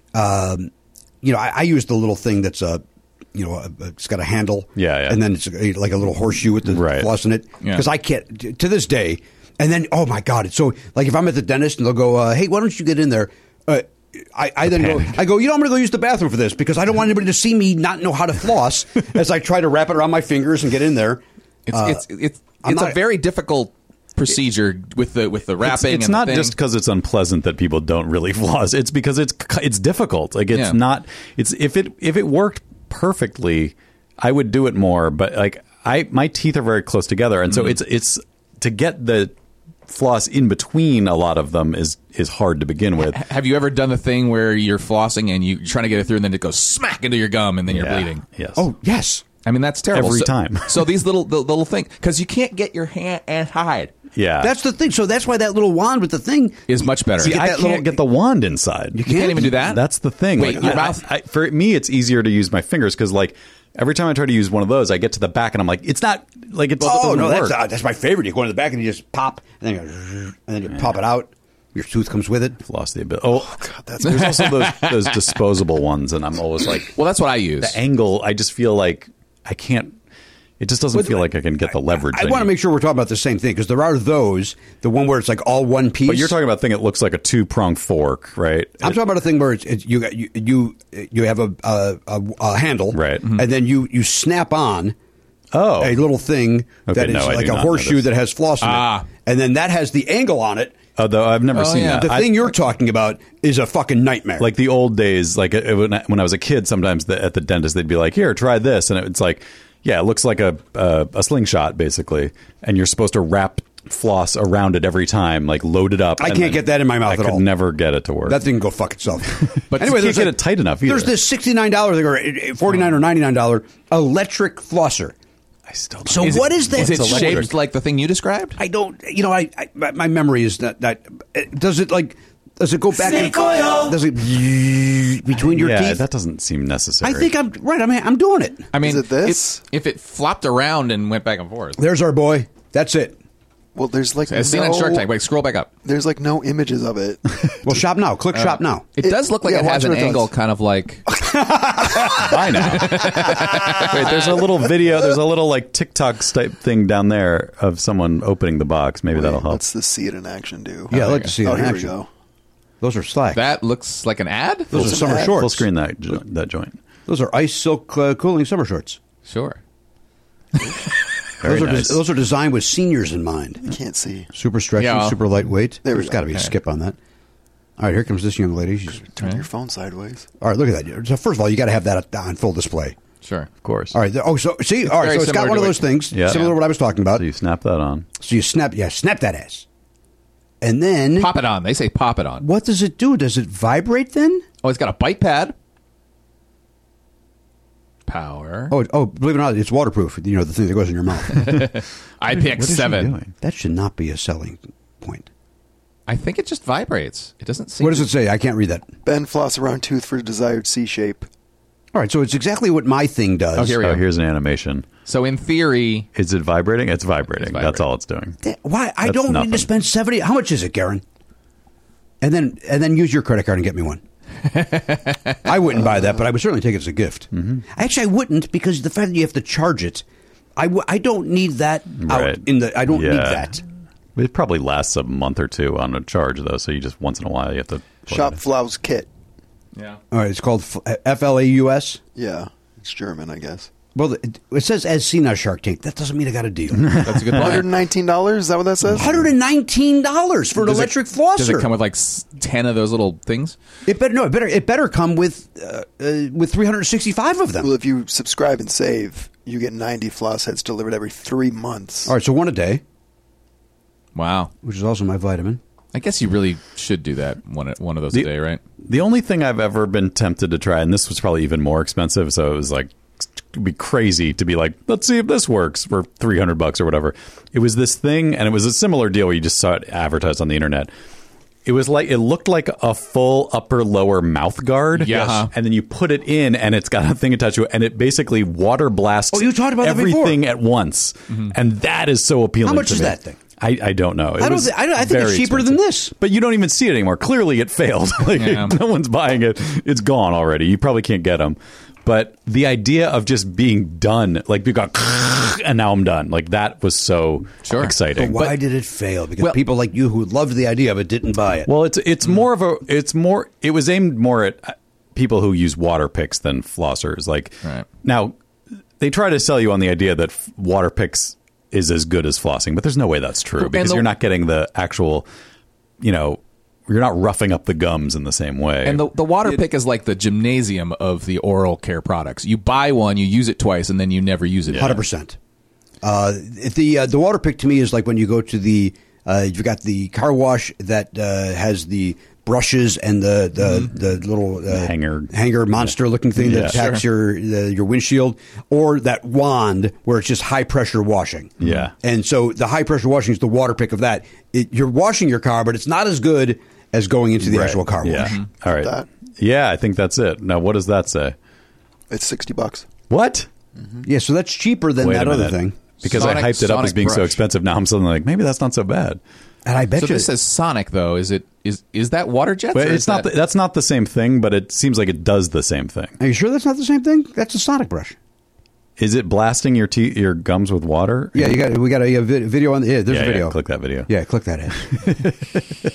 I use the little thing that's it's got a handle. Yeah. And then it's like a little horseshoe with the floss in it. Yeah. Because I can't to this day. And then oh my god, it's so like if I'm at the dentist and they'll go, hey, why don't you get in there? I then go. I'm going to go use the bathroom for this because I don't want anybody to see me not know how to floss as I try to wrap it around my fingers and get in there. It's a very difficult procedure with the wrapping. It's and not the thing. just because it's unpleasant that people don't really floss. It's because it's difficult. Like it's not. It's if it worked perfectly, I would do it more. But like my teeth are very close together, and so it's to get the floss in between a lot of them is hard to begin with. Have you ever done the thing where you're flossing and you're trying to get it through and then it goes smack into your gum and then you're bleeding? Yes. Oh yes. I mean, that's terrible. Every time. So these little thing, because you can't get your hand and hide. Yeah. That's the thing. So that's why that little wand with the thing Is much better. See, I that can't little- get the wand inside. You can't even do that? That's the thing. Wait, Like, your mouth- for me, it's easier to use my fingers because, like, every time I try to use one of those, I get to the back and I'm like, it's not like it's. Oh doesn't no, work. that's my favorite. You go in the back and you just pop, and then you pop it out. Your tooth comes with it. Lost the ability. Oh, God, that's there's also those disposable ones, and I'm always like, Well, that's what I use. the angle. I just feel like I can't. It just doesn't feel like I can get the leverage. I want to make sure we're talking about the same thing because there are those, the one where it's like all one piece. But you're talking about a thing that looks like a 2-pronged fork, right? I'm talking about a thing where you have a handle, Right. and then you snap on Oh, a little thing Okay, that is no, I like do a not know horseshoe this. that has floss in it, and then that has the angle on it. although I've never seen yeah. that. The thing you're talking about is a fucking nightmare. Like the old days, like when I was a kid, sometimes at the dentist they'd be like, "Here, try this," and it's like, yeah, it looks like a slingshot basically, and you're supposed to wrap floss around it every time, like load it up. I and can't then get that in my mouth I at could all. never get it to work. that thing can go fuck itself. But anyway, you can't get it tight enough either. There's this $69 thing or $49 or $99 electric flosser. I still don't. So what is that? Is it It's shaped electric. like the thing you described? I don't. You know, my memory is not that. Does it like? Does it go back? Snake oil. Does it between your yeah, teeth? that doesn't seem necessary. I think I'm right. I'm doing it. I mean, Is it this? If it flopped around and went back and forth. There's our boy. That's it. Well, there's like As seen on Shark Tank. Wait, scroll back up. There's like no images of it. Well, shop now. Click shop now. It does look like yeah, it has watch an what it angle does. kind of like... I know. Wait, there's a little video. There's a little like TikTok type thing down there of someone opening the box. Maybe that'll help. Let's see it in action do. Yeah, I'd like to see it Oh, in here action. we go. Those are slacks. That looks like an ad? Those are summer ad. shorts. Full screen that joint. Those are ice silk cooling summer shorts. Sure. Very nice. Those are designed with seniors in mind. I can't see. Super stretchy, Yeah. super lightweight. There we There's go. got to be a skip on that. All right, here comes this young lady. She's, Turn your phone sideways. all right, look at that. So first of all, you got to have that on full display. Sure. Of course. All right. Oh, so see, all right. Very So it's got similar one of to those what- things, Yeah. similar to what I was talking about. So you snap that on. So you snap that ass, and then Pop it on. They say pop it on. what does it do? Does it vibrate then? Oh, it's got a bite pad. Power. Oh, believe it or not, it's waterproof. You know, the thing that goes in your mouth. I picked What is she 7. doing? That should not be a selling point. I think it just vibrates. It doesn't seem... What does it say? I can't read that. Bend floss around tooth for desired C shape. All right, so it's exactly what my thing does. Oh, here we Oh, go. here's an animation. So in theory... Is it vibrating? It's vibrating. It's vibrating. That's all it's doing. Why? I That's don't need nothing. to spend 70. How much is it, Garen? And then use your credit card and get me one. I wouldn't buy that, but I would certainly take it as a gift. Mm-hmm. Actually, I wouldn't because the fact that you have to charge it, I don't need that out Right. in the. I don't need Yeah. that. It probably lasts a month or two on a charge, though. So you just once in a while you have to plug Shop it in. Flaus kit. Yeah. All right, it's called FLAUS. Yeah, it's German, I guess. Well, it says as seen on Shark Tank. That doesn't mean I got a deal. That's a good point. $119. Is that what that says? $119 for an electric flosser. Does it come with like 10 of those little things? It better come with 365 of them. Well, if you subscribe and save, you get 90 floss heads delivered every 3 months. All right, so one a day, Wow. which is also my vitamin. I guess you really should do that one of those a day, right? The only thing I've ever been tempted to try, and this was probably even more expensive, so it was like it'd be crazy to be like, let's see if this works for $300 or whatever. It was this thing, and it was a similar deal where you just saw it advertised on the internet. It was like it looked like a full upper lower mouth guard. Yeah. Uh-huh. And then you put it in, and it's got a thing attached to it, and it basically water blasts. Oh, you talked about that before. everything at once, and that is so appealing. How much to is me. that thing? I don't know. It I was think it's very cheaper expensive. than this. But you don't even see it anymore. Clearly, it failed. Like, Yeah. no one's buying it. It's gone already. You probably can't get them. But the idea of just being done, like you got, and now I'm done. Like that was so Sure. exciting. But why did it fail? Because Well- people like you who loved the idea of it didn't buy it. Well, it's more of a it was aimed more at people who use water picks than flossers. Like Right. now, they try to sell you on the idea that water picks is as good as flossing, but there's no way that's true And because the- you're not getting the actual, you're not roughing up the gums in the same way. And the water pick is like the gymnasium of the oral care products. You buy one, you use it twice, and then you never use it. 100%. The water pick to me is like when you go to the you've got the car wash that has the brushes and the little hanger monster looking thing that attacks your windshield, or that wand where it's just high pressure washing. Yeah. And so the high pressure washing is the water pick of that. You're washing your car, but it's not as good as going into the actual car wash. Yeah. All right. Yeah, I think that's it. Now, what does that say? It's $60. What? Yeah, so that's cheaper than that other thing. Because I hyped it up as being so expensive. Now I'm suddenly like, maybe that's not so bad. And I bet so this says Sonic, though. Is that water jets? But it's not. That's not the same thing. But it seems like it does the same thing. Are you sure that's not the same thing? That's a Sonic brush. Is it blasting your gums with water? Yeah, we got a video on. Yeah, there's a video. Yeah, click that video. Yeah, click that in.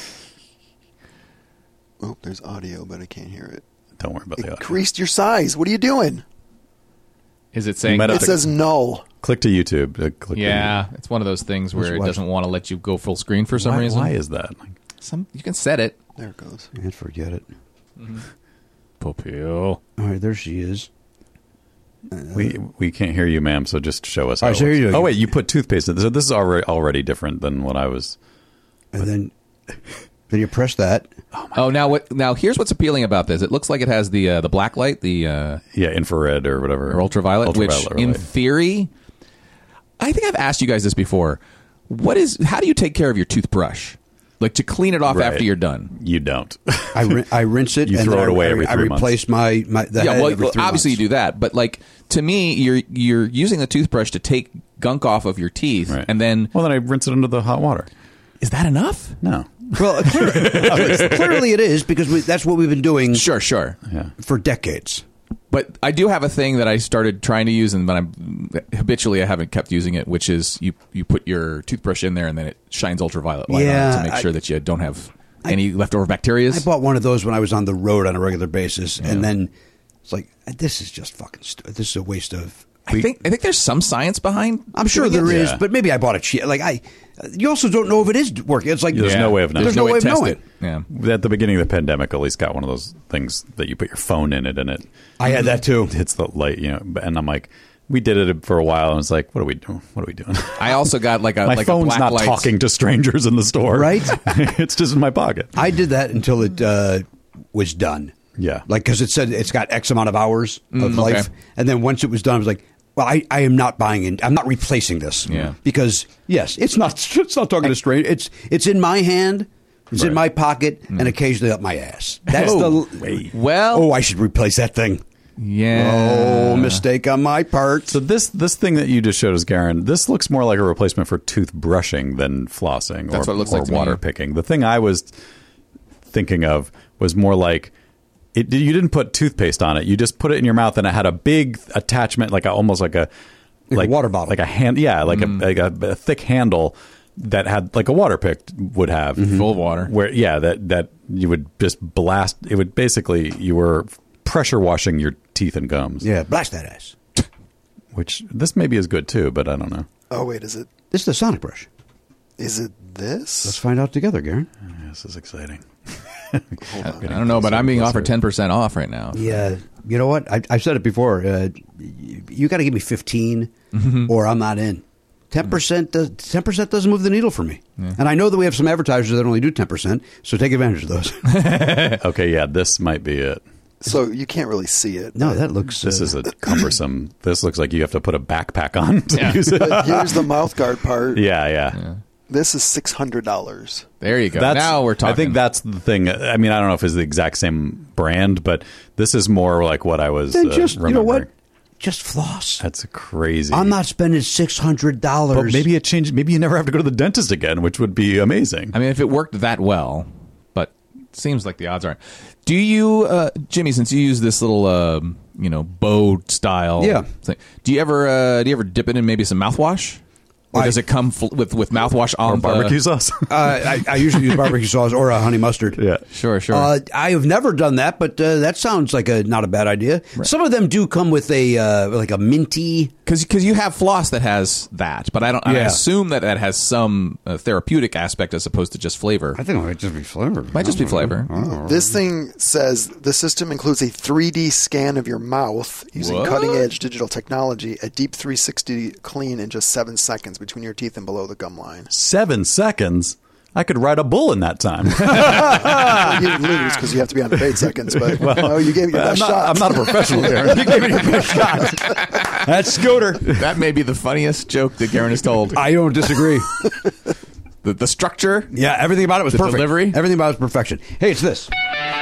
Oh, there's audio, but I can't hear it. Don't worry about the audio. Increased your size. What are you doing? Is it saying it says null? Click to YouTube. It's one of those things where it doesn't want to let you go full screen for some reason. Why is that? You can set it. There it goes. And forget it. Poopio. All right, there she is. We can't hear you, ma'am. So just show us. How it looks. Oh wait, you put toothpaste in. So this is already different than what I was. And then you press that. Now here's what's appealing about this. It looks like it has the black light, infrared or whatever, or ultraviolet, which in theory, I think I've asked you guys this before. How do you take care of your toothbrush? Like to clean it off after you're done? You don't. I rinse it. You and throw it away every 3 months. I replace my the head every 3 months. Obviously you do that, but like to me, you're using the toothbrush to take gunk off of your teeth, and then I rinse it under the hot water. Is that enough? No. Well, clearly it is because that's what we've been doing. Sure, for decades. But I do have a thing that I started trying to use, but I haven't kept using it, which is you put your toothbrush in there and then it shines ultraviolet light on it to make sure that you don't have any leftover bacteria. I bought one of those when I was on the road on a regular basis, and then it's like, this is just fucking stupid. This is a waste of. I think there's some science behind. I'm sure there is, but maybe I bought it cheap. You also don't know if it is working. It's like there's no way of knowing. There's no way of knowing. Yeah. At the beginning of the pandemic, at least got one of those things that you put your phone in it, and it. I had that too. Hits the light, and I'm like, we did it for a while, and it's like, what are we doing? I also got my phone's not talking to strangers in the store, right? It's just in my pocket. I did that until it was done. Yeah, because it said it's got X amount of hours of life, and then once it was done, I was like, well, I am not buying it. I'm not replacing this. Yeah. Because yes, it's not talking to strangers. It's in my hand. It's in my pocket, and occasionally up my ass. That's I should replace that thing. Yeah. Oh, mistake on my part. So this thing that you just showed us, Garen, this looks more like a replacement for toothbrushing than flossing That's what it looks like to water me. picking. The thing I was thinking of was more like you didn't put toothpaste on it. You just put it in your mouth, and it had a big attachment, almost like a water bottle, like a hand, a thick handle that had like a water pick would have full of water. Where that you would just blast. It would basically you were pressure washing your teeth and gums. Yeah, blast that ass. Which this maybe is good too, but I don't know. Oh wait, is it? This is the Sonic brush. Is it this? Let's find out together, Garen. This is exciting. I don't know, but I'm being offered 10% off right now. Yeah, you know what? I've said it before. You got to give me 15, or I'm not in. 10% doesn't move the needle for me. Yeah. And I know that we have some advertisers that only do 10%, so take advantage of those. Okay, yeah, this might be it. So you can't really see it. No, that looks. This is a cumbersome. This looks like you have to put a backpack on to use it. But here's the mouth guard part. Yeah. This is $600. There you go. Now we're talking. I think that's the thing. I mean, I don't know if it's the exact same brand, but this is more like what I was remembering. You know what? Just floss. That's crazy. I'm not spending $600. But maybe it changed. Maybe you never have to go to the dentist again, which would be amazing. I mean, if it worked that well, but it seems like the odds aren't. Do you, Jimmy? Since you use this little, bow style, thing, do you ever dip it in maybe some mouthwash? Or does it come with mouthwash on or barbecue sauce? I usually use barbecue sauce or a honey mustard. Yeah, sure. I have never done that, but that sounds like not a bad idea. Right. Some of them do come with a minty. Because you have floss that has that, but I don't. Yeah. I assume that has some therapeutic aspect as opposed to just flavor. I think it might just be flavor. Might just be flavor. This thing says the system includes a 3D scan of your mouth using cutting-edge digital technology, a deep 360 clean in just 7 seconds between your teeth and below the gum line. 7 seconds? I could ride a bull in that time. You would lose because you have to be on for 8 seconds. But you gave it your best shot. I'm not a professional, Garen. You gave it your best shot. That's Scooter. That may be the funniest joke that Garen has told. I don't disagree. The structure. Yeah, everything about it was perfect. Delivery. Everything about it was perfection. Hey, it's this.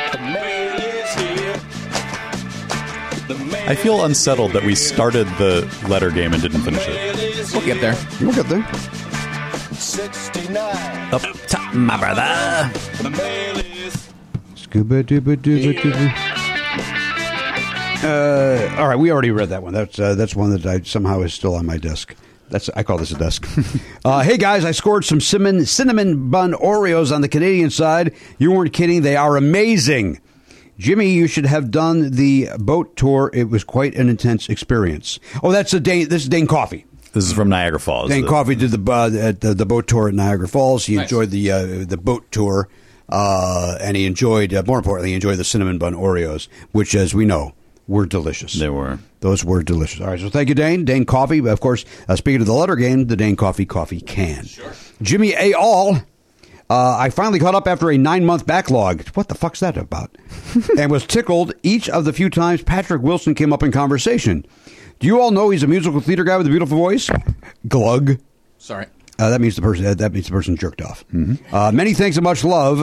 I feel unsettled that we started the letter game and didn't finish it. We'll get there. We'll get there. 69. Up top, my brother. The mail is Scuba dooba dooba dooba. All right, we already read that one. That's one that I somehow is still on my desk. I call this a desk. Hey guys, I scored some cinnamon bun Oreos on the Canadian side. You weren't kidding; they are amazing. Jimmy, you should have done the boat tour. It was quite an intense experience. Oh, that's Dane. This is Dane Coffey. This is from Niagara Falls. Dane Coffey did the boat tour at Niagara Falls. He enjoyed the boat tour, and he enjoyed, more importantly, he enjoyed the cinnamon bun Oreos, which, as we know, were delicious. They were. Those were delicious. All right, so thank you, Dane. Dane Coffey. Of course, speaking of the letter game, the Dane Coffey coffee can. Sure. Jimmy A. All. I finally caught up after a 9-month backlog. What the fuck's that about? And was tickled each of the few times Patrick Wilson came up in conversation. Do you all know he's a musical theater guy with a beautiful voice? Glug. Sorry. That means the person jerked off. Mm-hmm. Many thanks and much love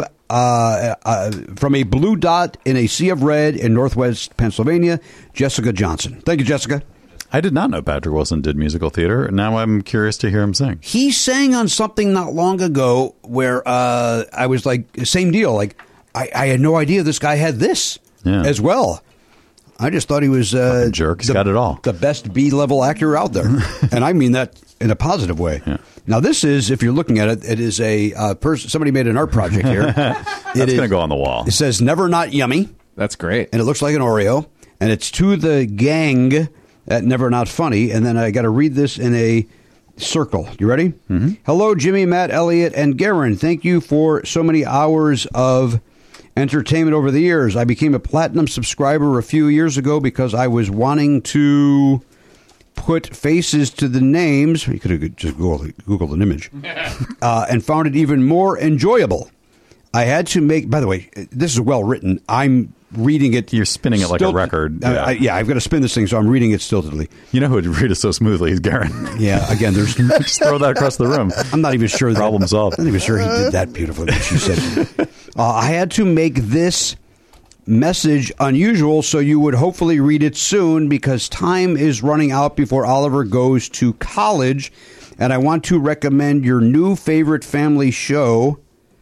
from a blue dot in a sea of red in Northwest Pennsylvania, Jessica Johnson. Thank you, Jessica. I did not know Patrick Wilson did musical theater. Now I'm curious to hear him sing. He sang on something not long ago where I was like, same deal. Like, I had no idea this guy had this as well. I just thought he was jerk. He's got it all. The best B-level actor out there. And I mean that in a positive way. Yeah. Now, this is, if you're looking at it, it is a person. Somebody made an art project here. That's going to go on the wall. It says, "Never Not Yummy." That's great. And it looks like an Oreo. And it's to the gang at Never Not Funny. And then I got to read this in a circle. You ready? Mm-hmm. Hello, Jimmy, Matt, Elliot, and Garen. Thank you for so many hours of entertainment over the years. I became a platinum subscriber a few years ago because I was wanting to put faces to the names. You could have just Googled an image. And found it even more enjoyable. I had to make, by the way, this is well written. I'm reading it. You're spinning it like a record. I've got to spin this thing, so I'm reading it stiltedly. You know who would read it so smoothly? Is Garen. Yeah, again, there's just throw that across the room. I'm not even sure. Problem solved. I'm not even sure he did that beautifully. What she said. I had to make this message unusual, so you would hopefully read it soon because time is running out before Oliver goes to college, and I want to recommend your new favorite family show,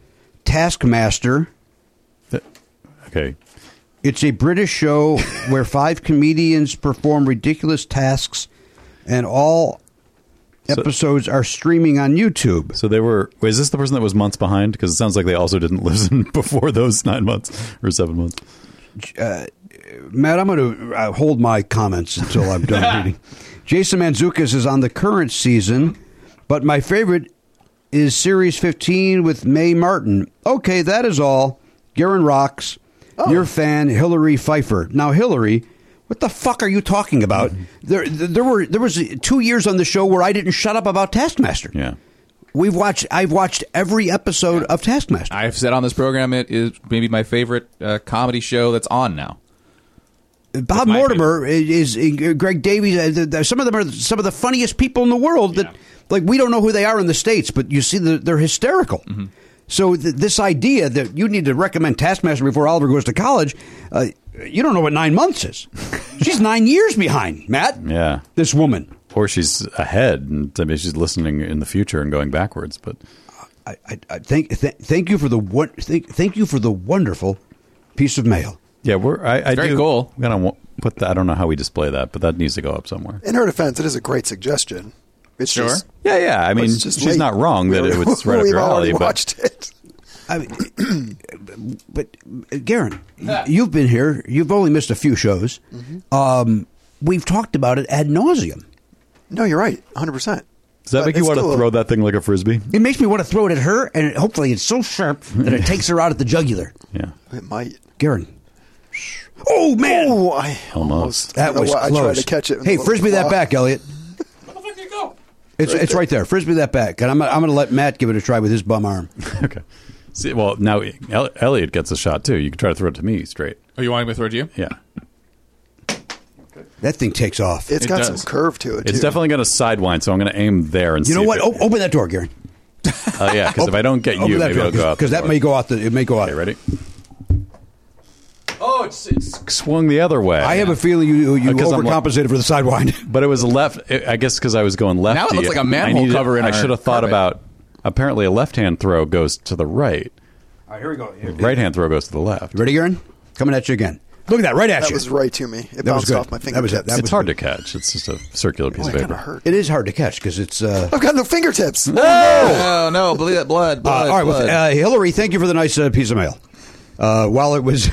Taskmaster. Okay. It's a British show where 5 comedians perform ridiculous tasks, and all episodes are streaming on YouTube. So they were. Is this the person that was months behind? Because it sounds like they also didn't listen before those 9 months or 7 months. Matt, I'm going to hold my comments until I'm done reading. Jason Mantzoukas is on the current season, but my favorite is Series 15 with Mae Martin. Okay, that is all. Garen rocks. Your fan, Hillary Pfeiffer. Now, Hillary, what the fuck are you talking about? There was 2 years on the show where I didn't shut up about Taskmaster. Yeah. I've watched every episode of Taskmaster. I've said on this program it is maybe my favorite comedy show that's on now. Bob Mortimer is Greg Davies. Some of them are some of the funniest people in the world. That like we don't know who they are in the States, but you see they're hysterical. Mm-hmm. So this idea that you need to recommend Taskmaster before Oliver goes to college, you don't know what 9 months is. She's 9 years behind, Matt. Yeah, this woman. Or she's ahead, and I mean, she's listening in the future and going backwards. But I thank you for the wonderful piece of mail. Yeah, I very do, cool. I'm gonna put that. I don't know how we display that, but that needs to go up somewhere. In her defense, it is a great suggestion. It's just yeah. I mean, she's not wrong that it was right up your alley. We've watched it. I mean, but Garen, you've been here. You've only missed a few shows. Mm-hmm. We've talked about it ad nauseum. No, you're right, 100%. Does that make you want to throw that thing like a frisbee? It makes me want to throw it at her, and hopefully it's so sharp that it takes her out at the jugular. Yeah, it might. Garen. Oh man! Oh, I almost. That was close. I tried to catch it. Hey, frisbee that back, Elliot. Where the fuck did it go? It's right there. Frisbee that back, and I'm going to let Matt give it a try with his bum arm. Okay. See, well, now Elliot gets a shot too. You can try to throw it to me straight. Oh, you want me to throw it to you? Yeah. That thing takes off. It's got does. some curve to it, It's too. definitely going to sidewind, so I'm going to aim there and You see know what? if it- Open that door, Garen. Oh, yeah, because if I don't get you, maybe it'll go out. Because that may go out. It may go out. Okay, ready? Oh, it's swung the other way. I have a feeling you Because I'm overcompensated for the sidewind. But it was a left. I guess because I was going lefty. Now it looks like a manhole cover in I our should have thought carpet. about. Apparently, a left-hand throw goes to the right. All right, here we go. Right-hand throw goes to the left. Ready, Garen? Coming at you again. Look at that, right at That you. was right to me. It That was bounced good. off my That was fingertips. it. It's hard to catch. It's just a circular piece of It kind paper. of hurt. It is hard to catch because it's. I've got no fingertips. Oh, no. Believe that blood. all right, well, Hillary, thank you for the nice piece of mail. While it was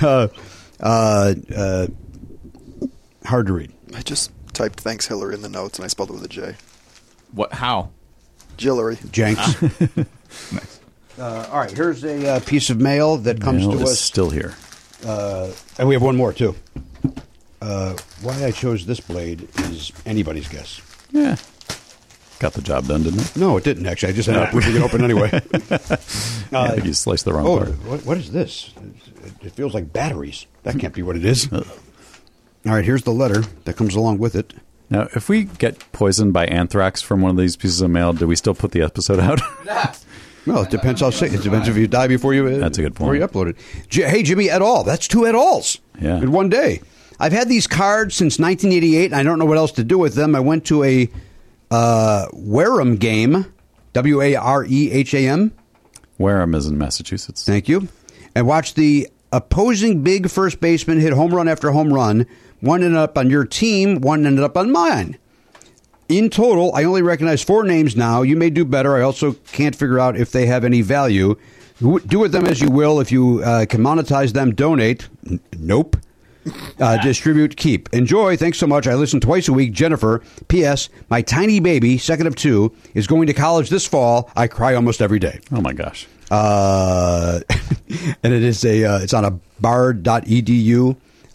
hard to read. I just typed "Thanks, Hillary" in the notes, and I spelled it with a J. What? How? Jillery. Janks. Nice. All right, here's a piece of mail that comes Mail to is us. still here. And we have one more, too. Why I chose this blade is anybody's guess. Yeah. Got the job done, didn't it? No, it didn't, actually. I just ended up pushing it open anyway. I think you sliced the wrong Oh, part. what is this? It feels like batteries. That can't be what it is. All right, here's the letter that comes along with it. Now, if we get poisoned by anthrax from one of these pieces of mail, do we still put the episode out? Well, it depends how sick. It depends if you die before you. That's a good Before you point. upload it. Hey, Jimmy et al. That's 2 et als. Yeah. In one day. I've had these cards since 1988, and I don't know what else to do with them. I went to a Wareham game, Wareham. Wareham is in Massachusetts. Thank you. And watched the opposing big first baseman hit home run after home run. One ended up on your team, one ended up on mine. In total, I only recognize 4 names now. You may do better. I also can't figure out if they have any value. Do with them as you will. If you can monetize them, donate. Nope. Distribute, keep. Enjoy. Thanks so much. I listen twice a week. Jennifer. P.S. My tiny baby, second of 2, is going to college this fall. I cry almost every day. Oh, my gosh. And it is it's on a bard.edu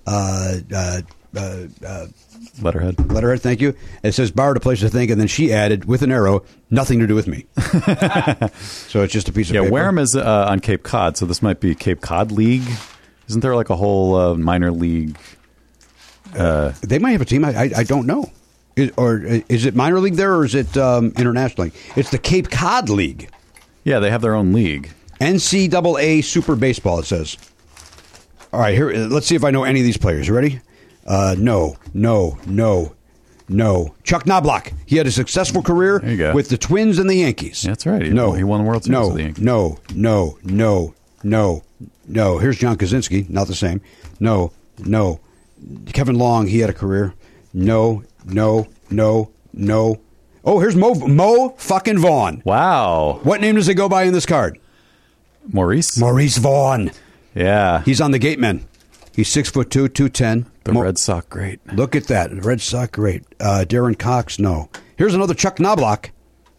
letterhead. Thank you. It says Bard, a place to think, and then she added with an arrow, nothing to do with me. So it's just a piece of paper. Wareham is on Cape Cod, so this might be Cape Cod League. Isn't there like a whole minor league? They might have a team. I don't know. Is it minor league there or is it international league? It's the Cape Cod League. Yeah, they have their own league. NCAA Super Baseball, it says. All right, here. Let's see if I know any of these players. You ready? No. Chuck Knobloch. He had a successful career There you go. with the Twins and the Yankees. Yeah, that's right. He No. won the World Series with the Yankees. No. Here's John Kaczynski. Not the same. No. Kevin Long. He had a career. No. Oh, here's Mo fucking Vaughn. Wow. What name does it go by in this card? Maurice? Maurice Vaughn. Yeah. He's on the Gatemen. He's 6'2", 210. The Red Sox, great. Look at that. The Red Sox, great. Darren Cox, no. Here's another Chuck Knobloch.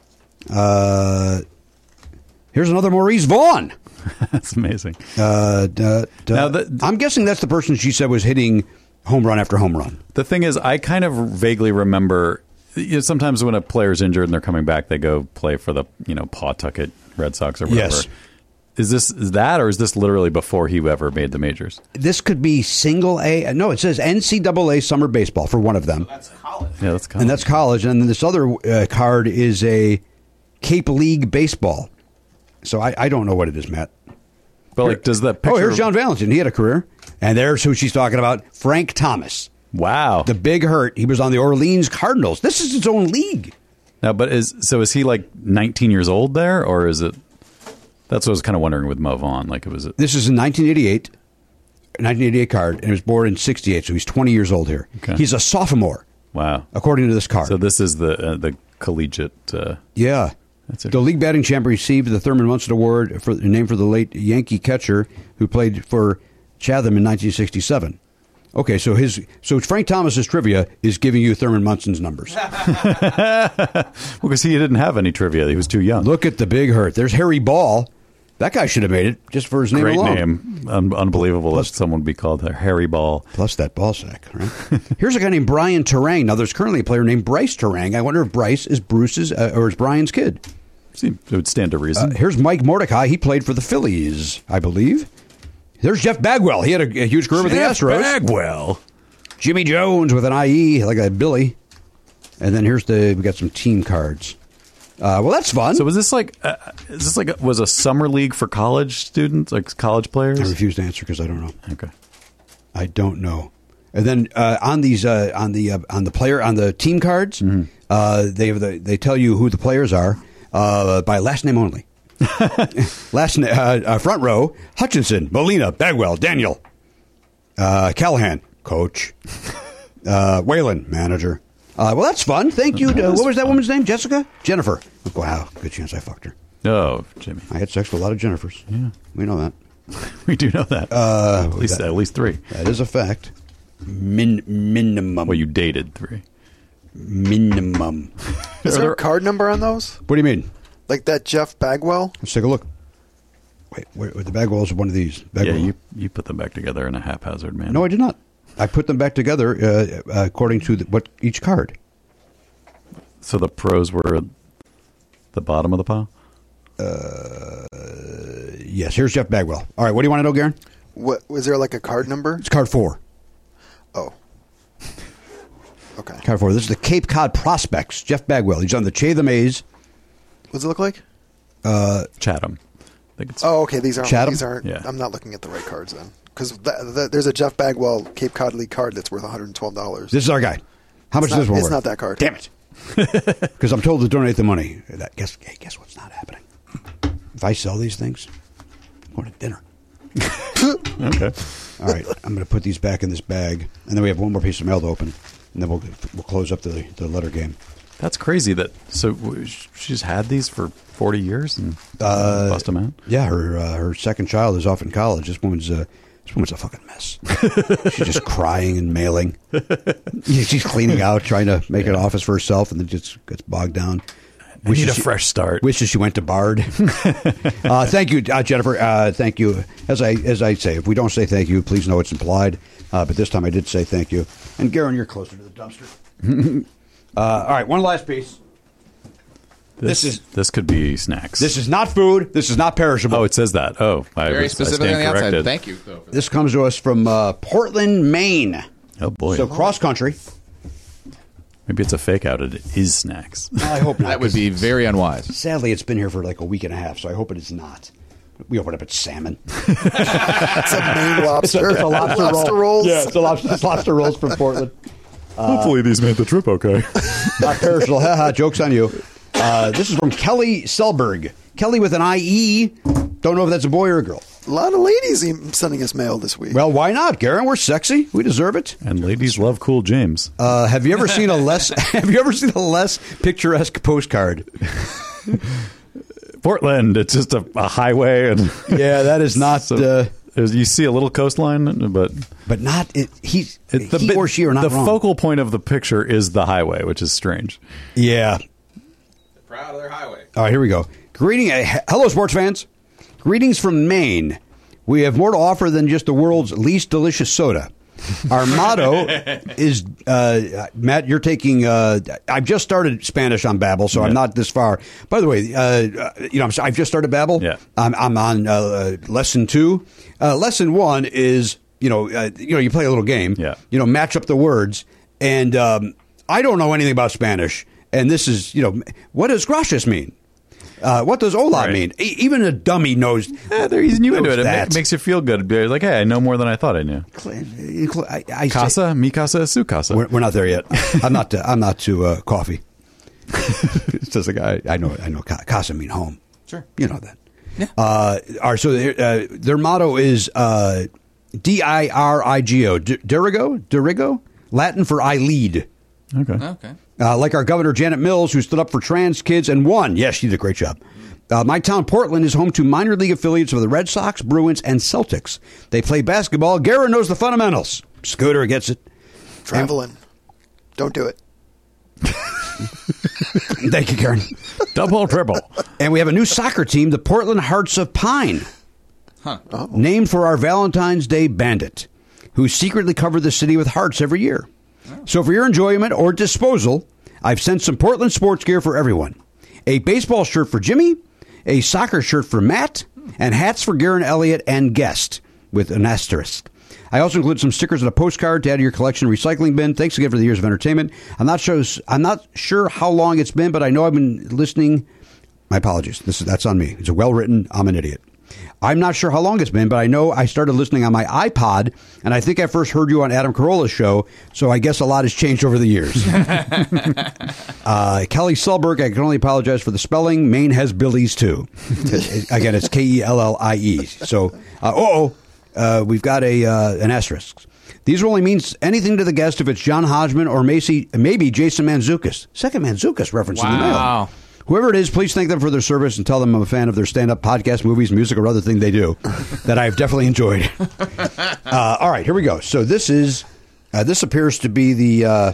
Here's another Maurice Vaughn. That's amazing. Now, the- I'm guessing that's the person she said was hitting home run after home run. The thing is, I kind of vaguely remember, sometimes when a player's injured and they're coming back, they go play for the, Pawtucket Red Sox or whatever. Yes. Is that, or is this literally before he ever made the majors? This could be single A. No, it says NCAA Summer Baseball for one of them. That's college. Yeah, that's kind And that's college. And then this other card is a Cape League Baseball. So I don't know what it is, Matt. But like, does that picture? Oh, here's John Valentin. He had a career. And there's who she's talking about, Frank Thomas. Wow. The big hurt. He was on the Orleans Cardinals. This is its own league. Now, but is he like 19 years old there, or is it? That's what I was kind of wondering with Mo Vaughn. Like, was it? This is in 1988 card, and he was born in 68, so he's 20 years old here. Okay. He's a sophomore, Wow. according to this card. So this is the collegiate. Yeah. That's The league batting champ received the Thurman Munson Award named for the late Yankee catcher who played for Chatham in 1967. Okay, so Frank Thomas's trivia is giving you Thurman Munson's numbers. Well, because he didn't have any trivia. He was too young. Look at the big hurt. There's Harry Ball. That guy should have made it just for his name Great alone. name. Unbelievable that someone would be called Harry Ball. Plus that ball sack, right? Here's a guy named Brian Terang. Now, there's currently a player named Bryce Terang. I wonder if Bryce is Bruce's or is Brian's kid. It would stand to reason. Here's Mike Mordecai. He played for the Phillies, I believe. There's Jeff Bagwell. He had a huge career with the Astros. Bagwell. Jimmy Jones with an IE, like a Billy. And then we got some team cards. Well, that's fun. So was this was a summer league for college students, like college players? I refuse to answer because I don't know. Okay. I don't know. And then on the team cards, they tell you who the players are by last name only. Front row: Hutchinson, Molina, Bagwell, Daniel, Callahan, coach, Whalen, manager. Well, that's fun. Thank you. What was that woman's name? Jessica? Jennifer. Wow, good chance I fucked her. Oh, Jimmy. I had sex with a lot of Jennifers. Yeah. We know that. We do know that. At least 3. That is a fact. Minimum. Well, you dated 3. Minimum. Is there a card number on those? What do you mean? Like that Jeff Bagwell? Let's take a look. Wait, the Bagwell's one of these. Bagwell. Yeah, you put them back together in a haphazard manner. No, I did not. I put them back together according to what each card. So the pros were at the bottom of the pile? Yes, here's Jeff Bagwell. All right, what do you want to know, Garen? What was there like a card number? It's card 4. Oh. Okay. Card 4. This is the Cape Cod Prospects. Jeff Bagwell. He's on the Che the Maze. What does it look like? Chatham. I think it's Okay. These aren't. Chatham? These aren't. Yeah. I'm not looking at the right cards then, because there's a Jeff Bagwell Cape Cod League card that's worth $112. This is our guy. How much is this one It's worth? not that card. Damn it. Because I'm told to donate the money. Guess what's not happening? If I sell these things, I'm going to dinner. okay. All right, I'm going to put these back in this bag, and then we have one more piece of mail to open, and then we'll close up the letter game. That's crazy. She's had these for 40 years and bust them out. Yeah, her second child is off in college. This woman's a fucking mess. She's just crying and mailing. She's cleaning out, trying to make an office for herself, and then just gets bogged down. We need a fresh start. Wishes she went to Bard. Thank you, Jennifer. Thank you. As I say, if we don't say thank you, please know it's implied. But this time I did say thank you. And Garen, you're closer to the dumpster. All right, one last piece. This could be snacks. This is not food. This is not perishable. Oh, it says that. Oh, Very specifically on the outside. corrected. Thank you, though. This comes to us from Portland, Maine. Oh boy. So cross country. Maybe it's a fake out. It is snacks. I hope not. That would be very unwise. Sadly, it's been here for like a week and a half, so I hope it is not. We open up at salmon. It's a Maine lobster. It's a lobster Lobster roll. rolls. Yeah, it's lobster rolls from Portland. Hopefully these made the trip okay. Not perishable. Haha, joke's on you. This is from Kelly Selberg. Kelly with an IE. Don't know if that's a boy or a girl. A lot of ladies sending us mail this week. Well, why not, Garen? We're sexy. We deserve it. And ladies love Cool James. Have you ever seen a less picturesque postcard? Portland, it's just a highway, and Yeah, that is not. you see a little coastline, but not he or she are not the wrong. focal point of the picture is the highway, which is strange. Yeah. Proud of their highway. All right, here we go. Hello, sports fans. Greetings from Maine. We have more to offer than just the world's least delicious soda. Our motto is, Matt, you're taking, I've just started Spanish on Babbel, so I'm not this far. By the way, I've just started Babbel. Yeah. I'm on lesson 2. Lesson 1 is, you play a little game. Yeah. Match up the words. And I don't know anything about Spanish. And this is, what does gracias mean? What does hola mean? Even a dummy knows. They're easing you into it. That. It makes you feel good. You're like, hey, I know more than I thought I knew. Casa, mi casa, su casa. We're not there yet. I'm not to coffee. Says the guy. I know. Casa mean home. Sure. You know that. Yeah. All right. So their motto is DIRIGO. Dirigo. Latin for I lead. Okay. Like our Governor Janet Mills, who stood up for trans kids and won. Yes, she did a great job. My town, Portland, is home to minor league affiliates of the Red Sox, Bruins, and Celtics. They play basketball. Garen knows the fundamentals. Scooter gets it. Traveling. Don't do it. Thank you, Karen. Double, triple. And we have a new soccer team, the Portland Hearts of Pine. Named for our Valentine's Day bandit, who secretly covered the city with hearts every year. So for your enjoyment or disposal, I've sent some Portland sports gear for everyone. A baseball shirt for Jimmy, a soccer shirt for Matt, and hats for Garen Elliott and guest, with an asterisk. I also include some stickers and a postcard to add to your collection recycling bin. Thanks again for the years of entertainment. I'm not sure how long it's been, but I know I've been listening. My apologies. That's on me. It's well written. I'm an idiot. I'm not sure how long it's been, but I know I started listening on my iPod, and I think I first heard you on Adam Carolla's show, so I guess a lot has changed over the years. Kelly Selberg, I can only apologize for the spelling. Maine has Billies, too. Again, it's Kellie. So, we've got an asterisk. These will only mean anything to the guest if it's John Hodgman or maybe Jason Mantzoukas. Second Mantzoukas reference in the mail. Whoever it is, please thank them for their service and tell them I'm a fan of their stand-up, podcast, movies, music, or other thing they do that I've definitely enjoyed. All right, here we go. So this appears to be the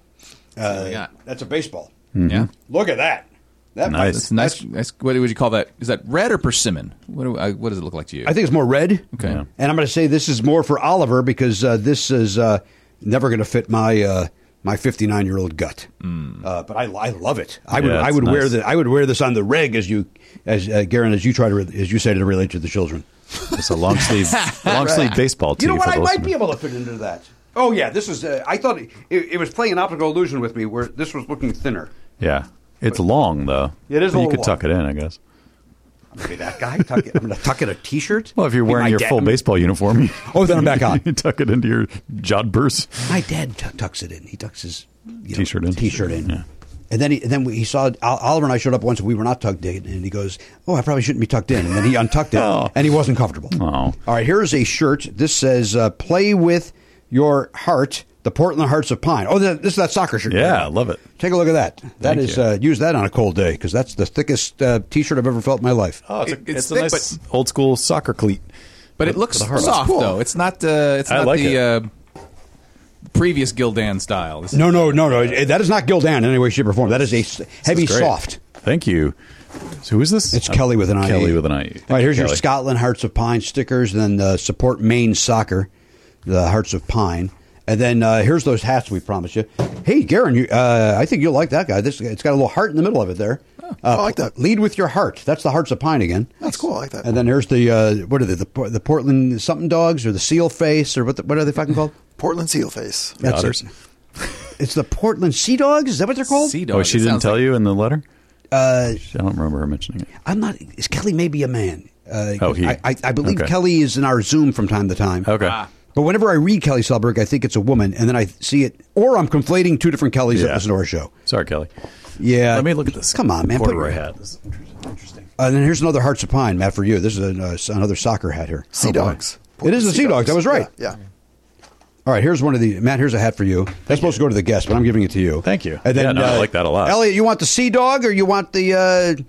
that's a baseball. Yeah. Look at that. Nice. That's nice. What would you call that? Is that red or persimmon? What does it look like to you? I think it's more red. Okay. Yeah. And I'm going to say this is more for Oliver because this is never going to fit my 59-year-old gut. But I love it. I would wear this on the reg as Garen, as you say to relate to the children. It's a long sleeve baseball tee. You know what? for I the might listener. be able to fit into that. Oh yeah, this is. I thought it was playing an optical illusion with me where this was looking thinner. Yeah, it's long though. It is. But a you little could tuck it in, I guess. Okay, that guy. I'm going to tuck in a T-shirt. Well, if you're Be wearing my your dad- full baseball uniform, then I'm back on. you tuck it into your jodhpurs. My dad tucks it in. He tucks his T-shirt in. T-shirt in. Yeah. And then he saw Oliver and I showed up once and we were not tucked in, and he goes, "Oh, I probably shouldn't be tucked in." And then he untucked it, and he wasn't comfortable. Oh. All right, here's a shirt. This says, "Play with your heart." The Portland Hearts of Pine. Oh, this is that soccer shirt. Yeah, I love it. Take a look at that. That Thank is you. use that on a cold day because that's the thickest T-shirt I've ever felt in my life. Oh, It's a thick, nice old school soccer cleat. But it looks For the heart. soft, Cool. though. It's not. It's I not like the previous Gildan style. This is- No. That is not Gildan in any way, shape, or form. That is a heavy Great. soft. Thank you. So who is this? It's Kelly with an IE. Kelly with an IE. All right, here's your Kelly. Scotland Hearts of Pine stickers, and then support Maine soccer, the Hearts of Pine. And then here's those hats we promised you. Hey, Garen, I think you'll like that guy. It's got a little heart in the middle of it there. I like that. Lead with your heart. That's the Hearts of Pine again. That's cool. I like that. And then here's the what are they? The Portland something dogs or the seal face or what are they fucking called? Portland Seal Face. That's Otters. it. It's the Portland Sea Dogs. Is that what they're called? Sea dog. Oh, she It didn't sounds tell like- you in the letter? Uh, I don't remember her mentioning it. I'm not. Is Kelly maybe a man? He. I believe Okay. Kelly is in our Zoom from time to time. Okay. But whenever I read Kelly Selberg, I think it's a woman, and then I see it, or I'm conflating two different Kellys that Yeah. listen to our show. Sorry, Kelly. Yeah. Let me look at this. Come on, man. Put Corduroy your- hat. This is interesting. And then here's another Hearts of Pine, Matt, for you. This is another soccer hat here. Sea Dogs. It is the Sea Dogs. I was right. Yeah. All right, here's one of the Matt. Here's a hat for you. That's supposed to go to the guest, but I'm giving it to you. Thank you. And then, Yeah, no, I like that a lot. Elliot, you want the Sea Dog, or you want the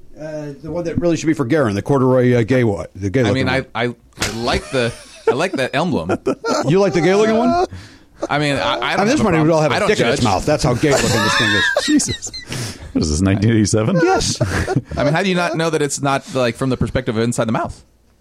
one that really should be for Garen, the corduroy gay one? The gay. I looking mean, one. I like that emblem. You like the gay looking one? I mean, I don't this have a one problem. will have I a don't dick in judge. its mouth. That's how gay looking this thing is. Jesus. What is this, 1987? Yes. I mean, how do you not know that it's not like from the perspective of inside the mouth?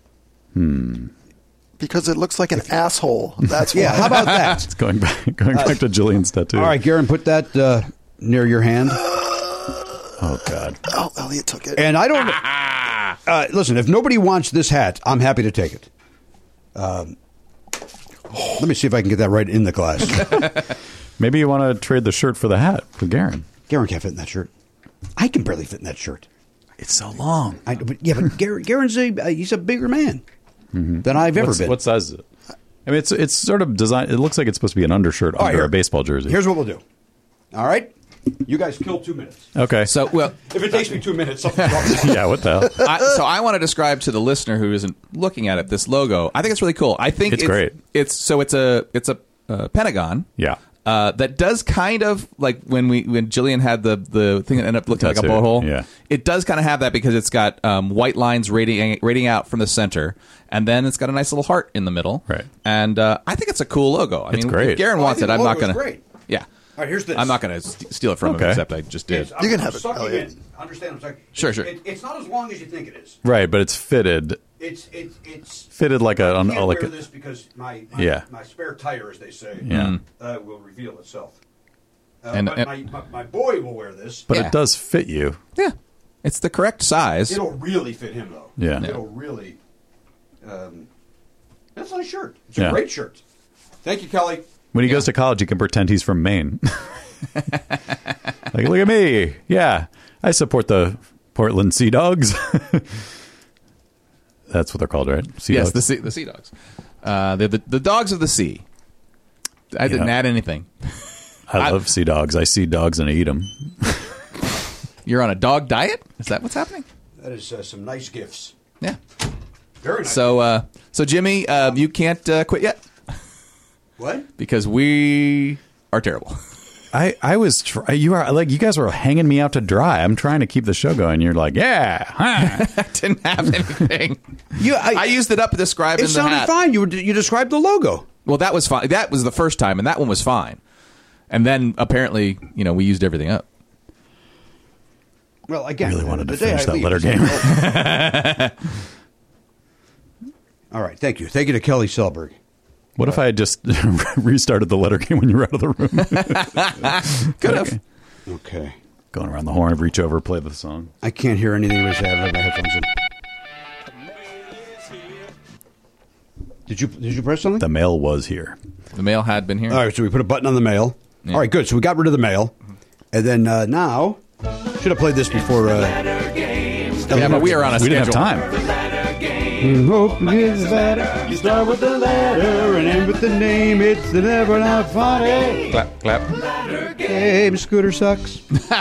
Because it looks like an asshole. That's why. Yeah. How about that? It's going back to Jillian's tattoo. All right, Garen, put that near your hand. Oh, God. Oh, Elliot took it. And I don't. Listen, if nobody wants this hat, I'm happy to take it. Let me see if I can get that right in the glass. Maybe you want to trade the shirt for the hat for Garen. Garen can't fit in that shirt. I can barely fit in that shirt. It's so long. But Garen's he's a bigger man than I've ever been. What size is it? I mean, it's sort of designed. It looks like it's supposed to be an undershirt All right, under here. a baseball jersey. Here's what we'll do. All right, you guys kill 2 minutes. Okay. So, well, If it takes me 2 minutes, something's wrong. yeah, what the hell? so I want to describe to the listener who isn't looking at it this logo. I think it's really cool. I think It's great. It's a pentagon. Yeah. That does kind of like when Jillian had the thing that ended up looking like a Tattoo, blowhole. yeah. It does kind of have that because it's got white lines radiating out from the center, and then it's got a nice little heart in the middle. Right. And I think it's a cool logo. I It's mean, great. if Garen Oh, I wants think it, the I'm not logo's going to. great. Yeah. All right, here's this. I'm not going to steal it from him, Okay. except I just did. You can have it, Sucking Elliot. in. Understand? I'm sorry. Sure, sure. It's not as long as you think it is. Right, but it's fitted. It's Fitted like I a can't like wear a, this because my Yeah. my spare tire, as they say, Yeah. will reveal itself. And- but my boy will wear this. but Yeah. it does fit you. Yeah. It's the correct size. It'll really fit him, though. Yeah. It'll really. That's a nice shirt. It's Yeah. a great shirt. Thank you, Kelly. When he goes to college, he can pretend he's from Maine. Like, look at me. Yeah, I support the Portland Sea Dogs. That's what they're called, right? Sea Yes, Dogs? the sea dogs. They're the dogs of the sea. I didn't add anything. I love sea dogs. I see dogs and I eat them. You're on a dog diet? Is that what's happening? That is some nice gifts. Yeah. Very nice. So, Jimmy, you can't quit yet What? because we are terrible. I was you are like you guys were hanging me out to dry. I'm trying to keep the show going. You're like, yeah, huh. I didn't have anything. I used it up to describe It in the sounded hat. fine. You described the logo. Well, that was fine. That was the first time, and that one was fine. And then apparently, we used everything up. Well, again, really wanted to the day finish I that letter leave, All right, thank you. Thank you to Kelly Selberg. What if I had just restarted the letter game when you were out of the room? Good enough. Okay. Going around the horn, reach over, play the song. I can't hear anything he was saying. I have my headphones in. Did you press something? The mail was here. The mail had been here. All right, so we put a button on the mail. Yeah. All right, good. So we got rid of the mail. And then now, should have played this before. Yeah, but we are on a We schedule. didn't have time. Hope is better. You start with the letter and end with the name. It's the never not funny. Clap, clap. Game Scooter sucks.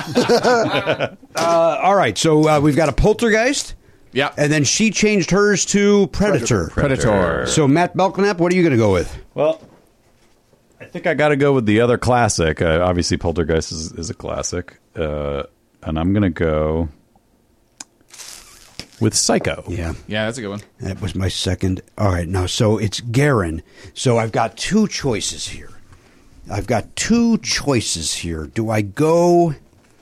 All right, so we've got a Poltergeist. Yeah. And then she changed hers to Predator. Predator. So Matt Belknap, what are you going to go with? Well, I think I got to go with the other classic. Obviously, Poltergeist is a classic. And I'm going to go with Psycho. Yeah. Yeah, that's a good one. That was my second. All right, now, so it's Garen. So I've got two choices here. Do I go...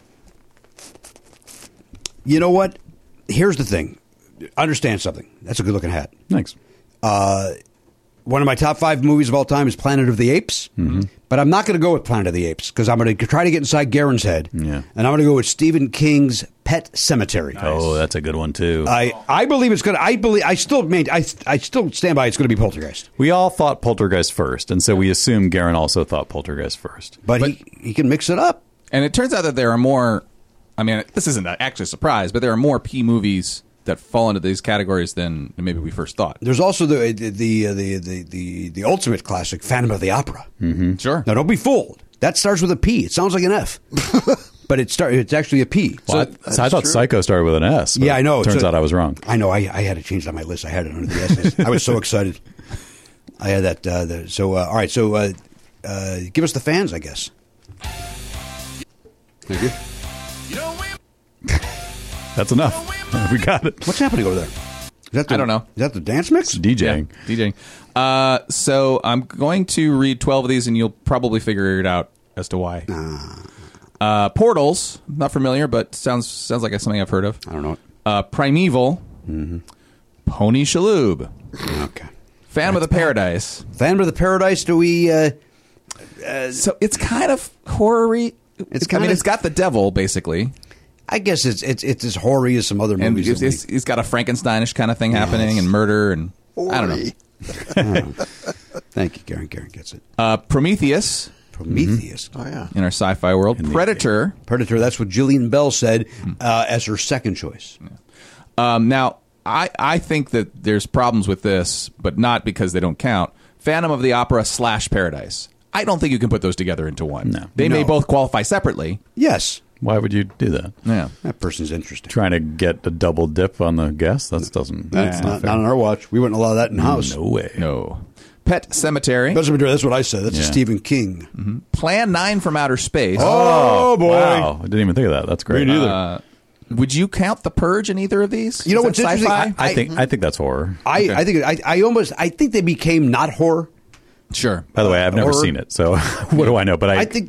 You know what? Here's the thing. Understand something. That's a good-looking hat. Thanks. One of my top 5 movies of all time is Planet of the Apes. Mm-hmm. But I'm not going to go with Planet of the Apes because I'm going to try to get inside Garen's head. Yeah. And I'm going to go with Stephen King's Pet Sematary. Oh, that's a good one, too. I believe it's going to. I still stand by it's going to be Poltergeist. We all thought Poltergeist first, and so we assume Garen also thought Poltergeist first. But he can mix it up. And it turns out that there are more. I mean, this isn't actually a surprise, but there are more P movies that fall into these categories than maybe we first thought. There's also the ultimate classic, Phantom of the Opera. Mm-hmm. Sure. Now, don't be fooled. That starts with a P. It sounds like an F, but it's actually a P. Well, I thought Psycho started with an S. But Yeah, I know. Turns out I was wrong. I know. I had it changed on my list. I had it under the S's. I was so excited. I had that. All right. So, give us the fans, I guess. Thank you. That's enough. We got it. What's happening over there? I don't know. Is that the dance mix? DJing. Yeah, DJing. So I'm going to read 12 of these, and you'll probably figure it out as to why. Portals, not familiar, but sounds like something I've heard of. I don't know. Primeval. Mm-hmm. Pony Shalhoub. Okay. Phantom of the Paradise. Phantom of the Paradise. Do we? So it's kind of horror-y. It's got the devil, basically. I guess it's as hoary as some other And movies. it's got a Frankensteinish kind of thing happening, and murder, and I don't know. Thank you, Garen. Garen gets it. Prometheus. Prometheus. Oh, yeah. In our sci-fi world. Predator. Predator. That's what Gillian Bell said as her second choice. Now, I think that there's problems with this, but not because they don't count. Phantom of the Opera / Paradise. I don't think you can put those together into one. No. They may both qualify separately. Yes. Why would you do that? Yeah. That person's interesting. Trying to get a double dip on the guest? That's Not on our watch. We wouldn't allow that in house. No way. No. Pet Cemetery. That's what I said. That's a Yeah. Stephen King. Mm-hmm. Plan 9 from Outer Space. Oh, boy. Wow. I didn't even think of that. That's great. Me neither. Would you count The Purge in either of these? You know Is what's that interesting? sci-fi? I think that's horror. I think they became not horror. Sure. By the way, I've never Horror. seen it, so what do I know? But I think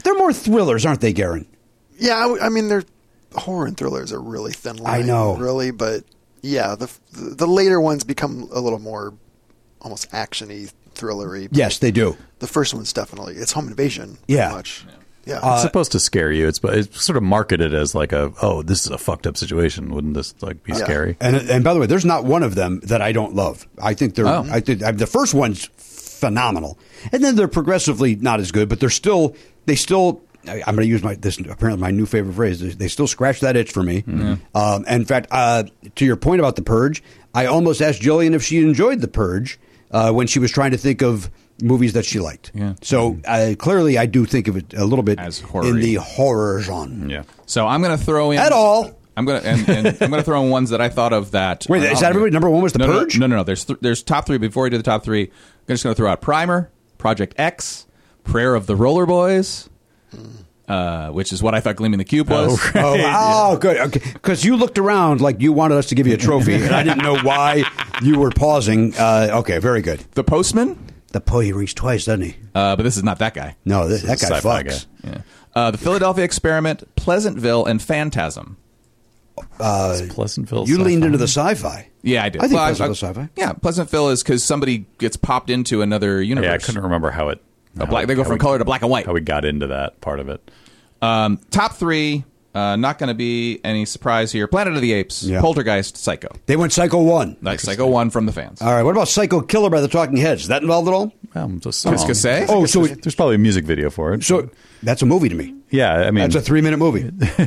They're more thrillers, aren't they, Garen? Yeah, I mean, they're horror and thrillers are really thin line. I know. Really, but yeah, the later ones become a little more almost action-y, thrillery. Yes, they do. The first one's definitely, it's home invasion. Yeah. Pretty much. Yeah. It's supposed to scare you. It's sort of marketed as like this is a fucked up situation. Wouldn't this like be scary? And by the way, there's not one of them that I don't love. I think they're. I think the first one's phenomenal, and then they're progressively not as good, but they still. I'm going to use apparently my new favorite phrase. They still scratch that itch for me. Mm-hmm. In fact, to your point about The Purge, I almost asked Jillian if she enjoyed The Purge when she was trying to think of movies that she liked. Yeah. So clearly, I do think of it a little bit as horror in the horror genre. Yeah. So I'm going to throw in at all. I'm going to and I'm going to throw in ones that I thought of that. Wait, is that everybody? Number one was The Purge? No. There's top three. Before I do the top three, I'm just going to throw out Primer, Project X, Prayer of the Roller Boys. Which is what I thought Gleaming the Cube was. Oh, good. Okay, because you looked around like you wanted us to give you a trophy, and I didn't know why you were pausing. Okay, very good. The Postman. He rings twice, doesn't he? But this is not that guy. No, that guy sci-fi fucks. Yeah. The Philadelphia Experiment, Pleasantville, and Phantasm. Pleasantville. You sci-fi. leaned into the sci-fi. Yeah, I did. I think Pleasantville sci-fi. Yeah, Pleasantville is because somebody gets popped into another universe. Yeah, I couldn't remember how it. They go from color to black and white. How we got into that part of it. Top three, not going to be any surprise here. Planet of the Apes, Poltergeist, Psycho. They went Psycho 1. Like Psycho 1 from the fans. All right, what about Psycho Killer by the Talking Heads? Is that involved at all? It's a song. Oh, so there's probably a music video for it. So that's a movie to me. Yeah, I mean, that's a 3-minute movie.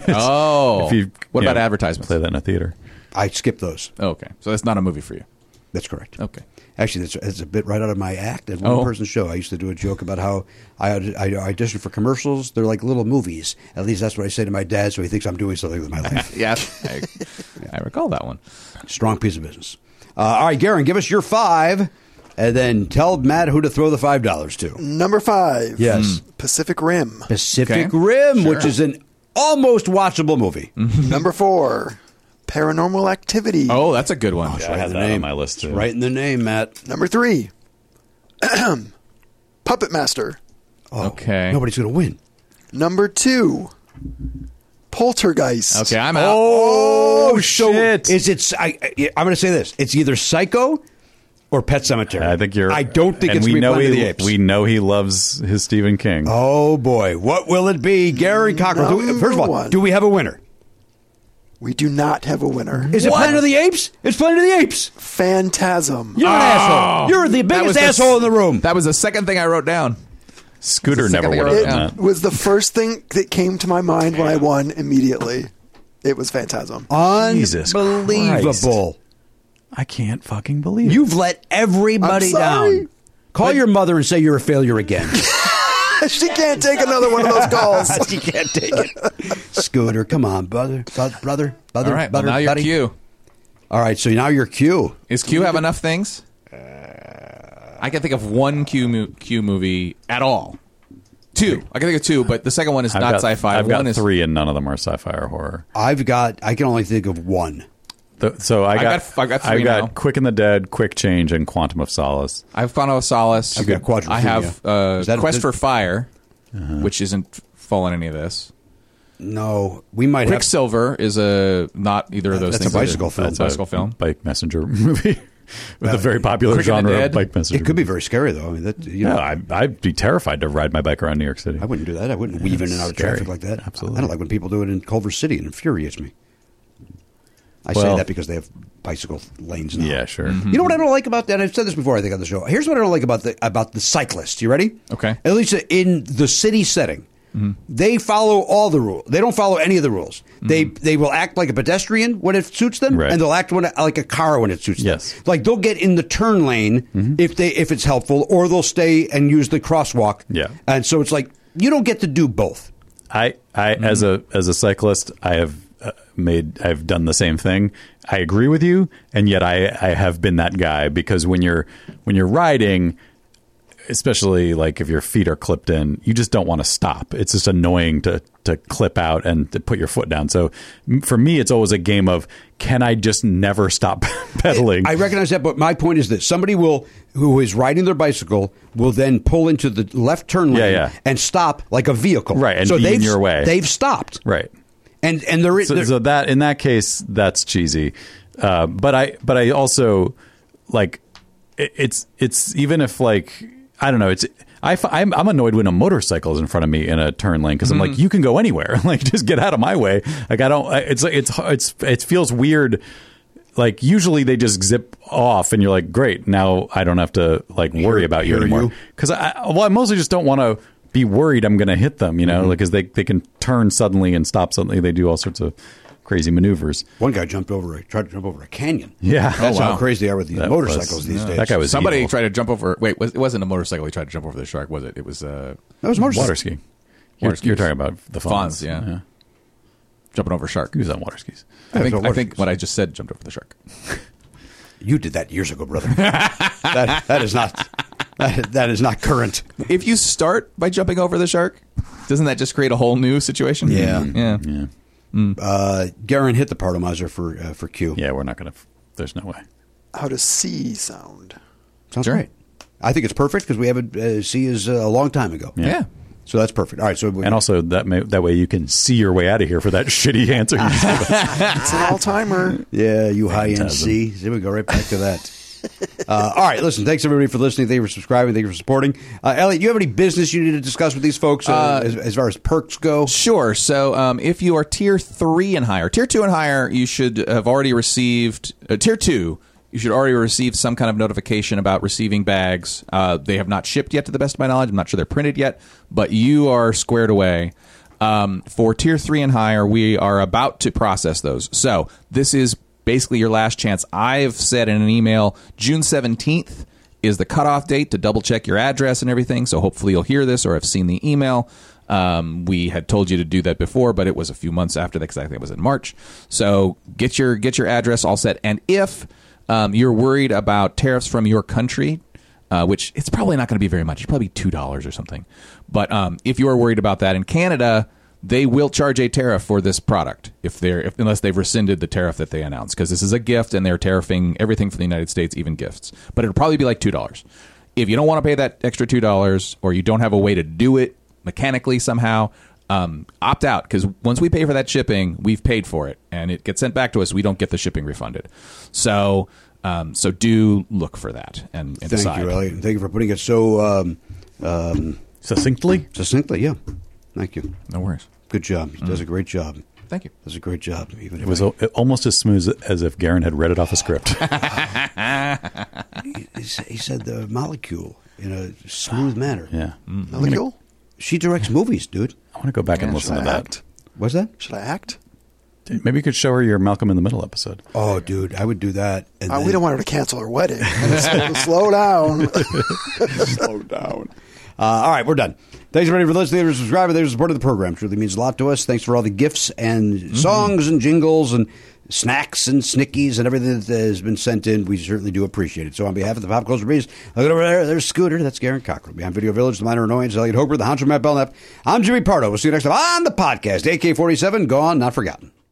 What about advertisements? Play that in a theater. I skip those. Okay, so that's not a movie for you. That's correct. Okay. Actually, it's a bit right out of my act. At one-person show, I used to do a joke about how I audition for commercials. They're like little movies. At least that's what I say to my dad, so he thinks I'm doing something with my life. Yeah, I recall that one. Strong piece of business. All right, Garen, give us your 5, and then tell Matt who to throw the $5 to. Number 5. Yes. Pacific Rim. Pacific Rim, Sure. which is an almost watchable movie. Number 4. Paranormal Activity. Oh, that's a good one. Yeah, I had that on my list too. Right in the name, Matt. Number 3. Puppet Master. Oh, okay. Nobody's going to win. Number 2. Poltergeist. Okay, I'm out. Oh, shit. Is it? I'm going to say this. It's either Psycho or Pet Sematary. I think you're. I don't think and it's we know Planet of the Apes. We know he loves his Stephen King. Oh boy, what will it be, Gary Cockrell? First of all, one. do we have a winner? We do not have a winner. Is it Planet of the Apes? It's Planet of the Apes. Phantasm. You're an asshole. You're the biggest asshole in the room. That was the second thing I wrote down. Scooter never second would thing I have wrote done It that. was the first thing that came to my mind when I won immediately. It was Phantasm. Jesus Unbelievable. I can't fucking believe it. You've let everybody I'm sorry. down. Call your mother and say you're a failure again. She can't take another one of those calls. She can't take it. Scooter, come on, brother. All right, well, now you're buddy. Q. All right, so now you're Q. Is Q have enough things? I can think of one Q movie at all. 2. I can think of 2, but the second one is not sci-fi. I've got One is 3, and none of them are sci-fi or horror. I can only think of 1. So I got 3 now. Quick and the Dead, Quick Change, and Quantum of Solace. I have Quantum of Solace. I've got Quadrophenia. I have Is that- Quest for Fire, which isn't falling any of this. No, we might have. Quicksilver is not either of those That's a things. bicycle film. That's a bicycle film. Bike messenger movie with a very popular Quick and the genre Dead. of bike messenger. It could be very scary, though. I mean, that Yeah, I'd be terrified to ride my bike around New York City. I wouldn't do that. I wouldn't weave in and out of scary. traffic like that. Absolutely. I don't like when people do it in Culver City. It infuriates me. I say Well- that because they have bicycle lanes now. Yeah, sure. You know what I don't like about that? I've said this before, I think, on the show. Here's what I don't like about the cyclist. You ready? Okay. At least in the city setting. They follow all the rules. They don't follow any of the rules. They will act like a pedestrian when it suits them, Right. and they'll act like a car when it suits Yes. them. Like they'll get in the turn lane if it's helpful, or they'll stay and use the crosswalk. Yeah. And so it's like you don't get to do both. I as a cyclist, I've done the same thing. I agree with you, and yet I have been that guy because when you're riding, especially like if your feet are clipped in, you just don't want to stop. It's just annoying to clip out and to put your foot down. So for me, it's always a game of, can I just never stop pedaling? I recognize that, but my point is this. Somebody who is riding their bicycle will then pull into the left turn lane and stop like a vehicle. Right, and so be in your way. They've stopped. Right. And they're so that in that case, that's cheesy. But I also like it's even if like, I don't know, I'm annoyed when a motorcycle is in front of me in a turn lane because I'm like, you can go anywhere. Like, just get out of my way. Like, I don't. It feels weird. Like, usually they just zip off, and you're like, great. Now I don't have to like worry about you anymore. Because I mostly just don't want to be worried I'm going to hit them. You know, because they can turn suddenly and stop suddenly. They do all sorts of crazy maneuvers. One guy tried to jump over a canyon. Yeah, that's how crazy they are with these motorcycles these days. That guy was somebody evil. tried to jump over. Wait, it wasn't a motorcycle. He tried to jump over the shark. Was it? It was. That was motorcycle. Water skiing. You're talking about the Fonz. Yeah. Jumping over a shark. He was on water skis. I think what I just said jumped over the shark. You did that years ago, brother. that is not current. If you start by jumping over the shark, doesn't that just create a whole new situation? Yeah. Garen hit the partomizer for Q. Yeah, we're not going to. There's no way. How does C sound? Sounds great. I think it's perfect because we have C is a long time ago. Yeah. So that's perfect. All right. So and also that way you can see your way out of here for that shitty answer. You just it's an all-timer. Yeah, you high-end C. Here we go right back to that. All right, listen, thanks everybody for listening. Thank you for subscribing. Thank you for supporting. Elliot, do you have any business you need to discuss with these folks as far as perks go? Sure. So if you are Tier 3 and higher, Tier 2 and higher, you should have already received Tier 2. You should already receive some kind of notification about receiving bags. They have not shipped yet, to the best of my knowledge. I'm not sure they're printed yet, but you are squared away. For Tier 3 and higher, we are about to process those. So this is basically your last chance. I've said in an email, June 17th is the cutoff date to double-check your address and everything, so hopefully you'll hear this or have seen the email. We had told you to do that before, but it was a few months after that because I think it was in March. So get your address all set. And if you're worried about tariffs from your country, which it's probably not going to be very much. It's probably $2 or something. But if you are worried about that, in Canada, they will charge a tariff for this product unless they've rescinded the tariff that they announced, because this is a gift and they're tariffing everything from the United States, even gifts. But it'll probably be like $2. If you don't want to pay that extra $2 or you don't have a way to do it mechanically somehow, opt out, because once we pay for that shipping, we've paid for it and it gets sent back to us. We don't get the shipping refunded. So do look for that and decide. Thank you, Elliot. Thank you for putting it so succinctly. Succinctly, yeah. Thank you. No worries. Good job. He does a great job. Thank you. Does a great job. Even it was almost as smooth as if Garen had read it off a script. He said the molecule in a smooth manner. Yeah. Molecule? She directs movies, dude. I want to go back and listen to that. What's that? Should I act? Maybe you could show her your Malcolm in the Middle episode. Oh, dude, I would do that. And we don't want her to cancel her wedding. Slow down. Slow down. All right, we're done. Thanks, everybody, for listening, for subscribing, for supporting the program. It really means a lot to us. Thanks for all the gifts and songs and jingles and snacks and snickies and everything that has been sent in. We certainly do appreciate it. So on behalf of the Pop Culture Beast, look over there. There's Scooter. That's Garen Cockrell. Behind Video Village, the Minor Annoyance, Elliot Hoper, the Honcho Matt Belknap. I'm Jimmy Pardo. We'll see you next time on the podcast. AK-47, gone, not forgotten.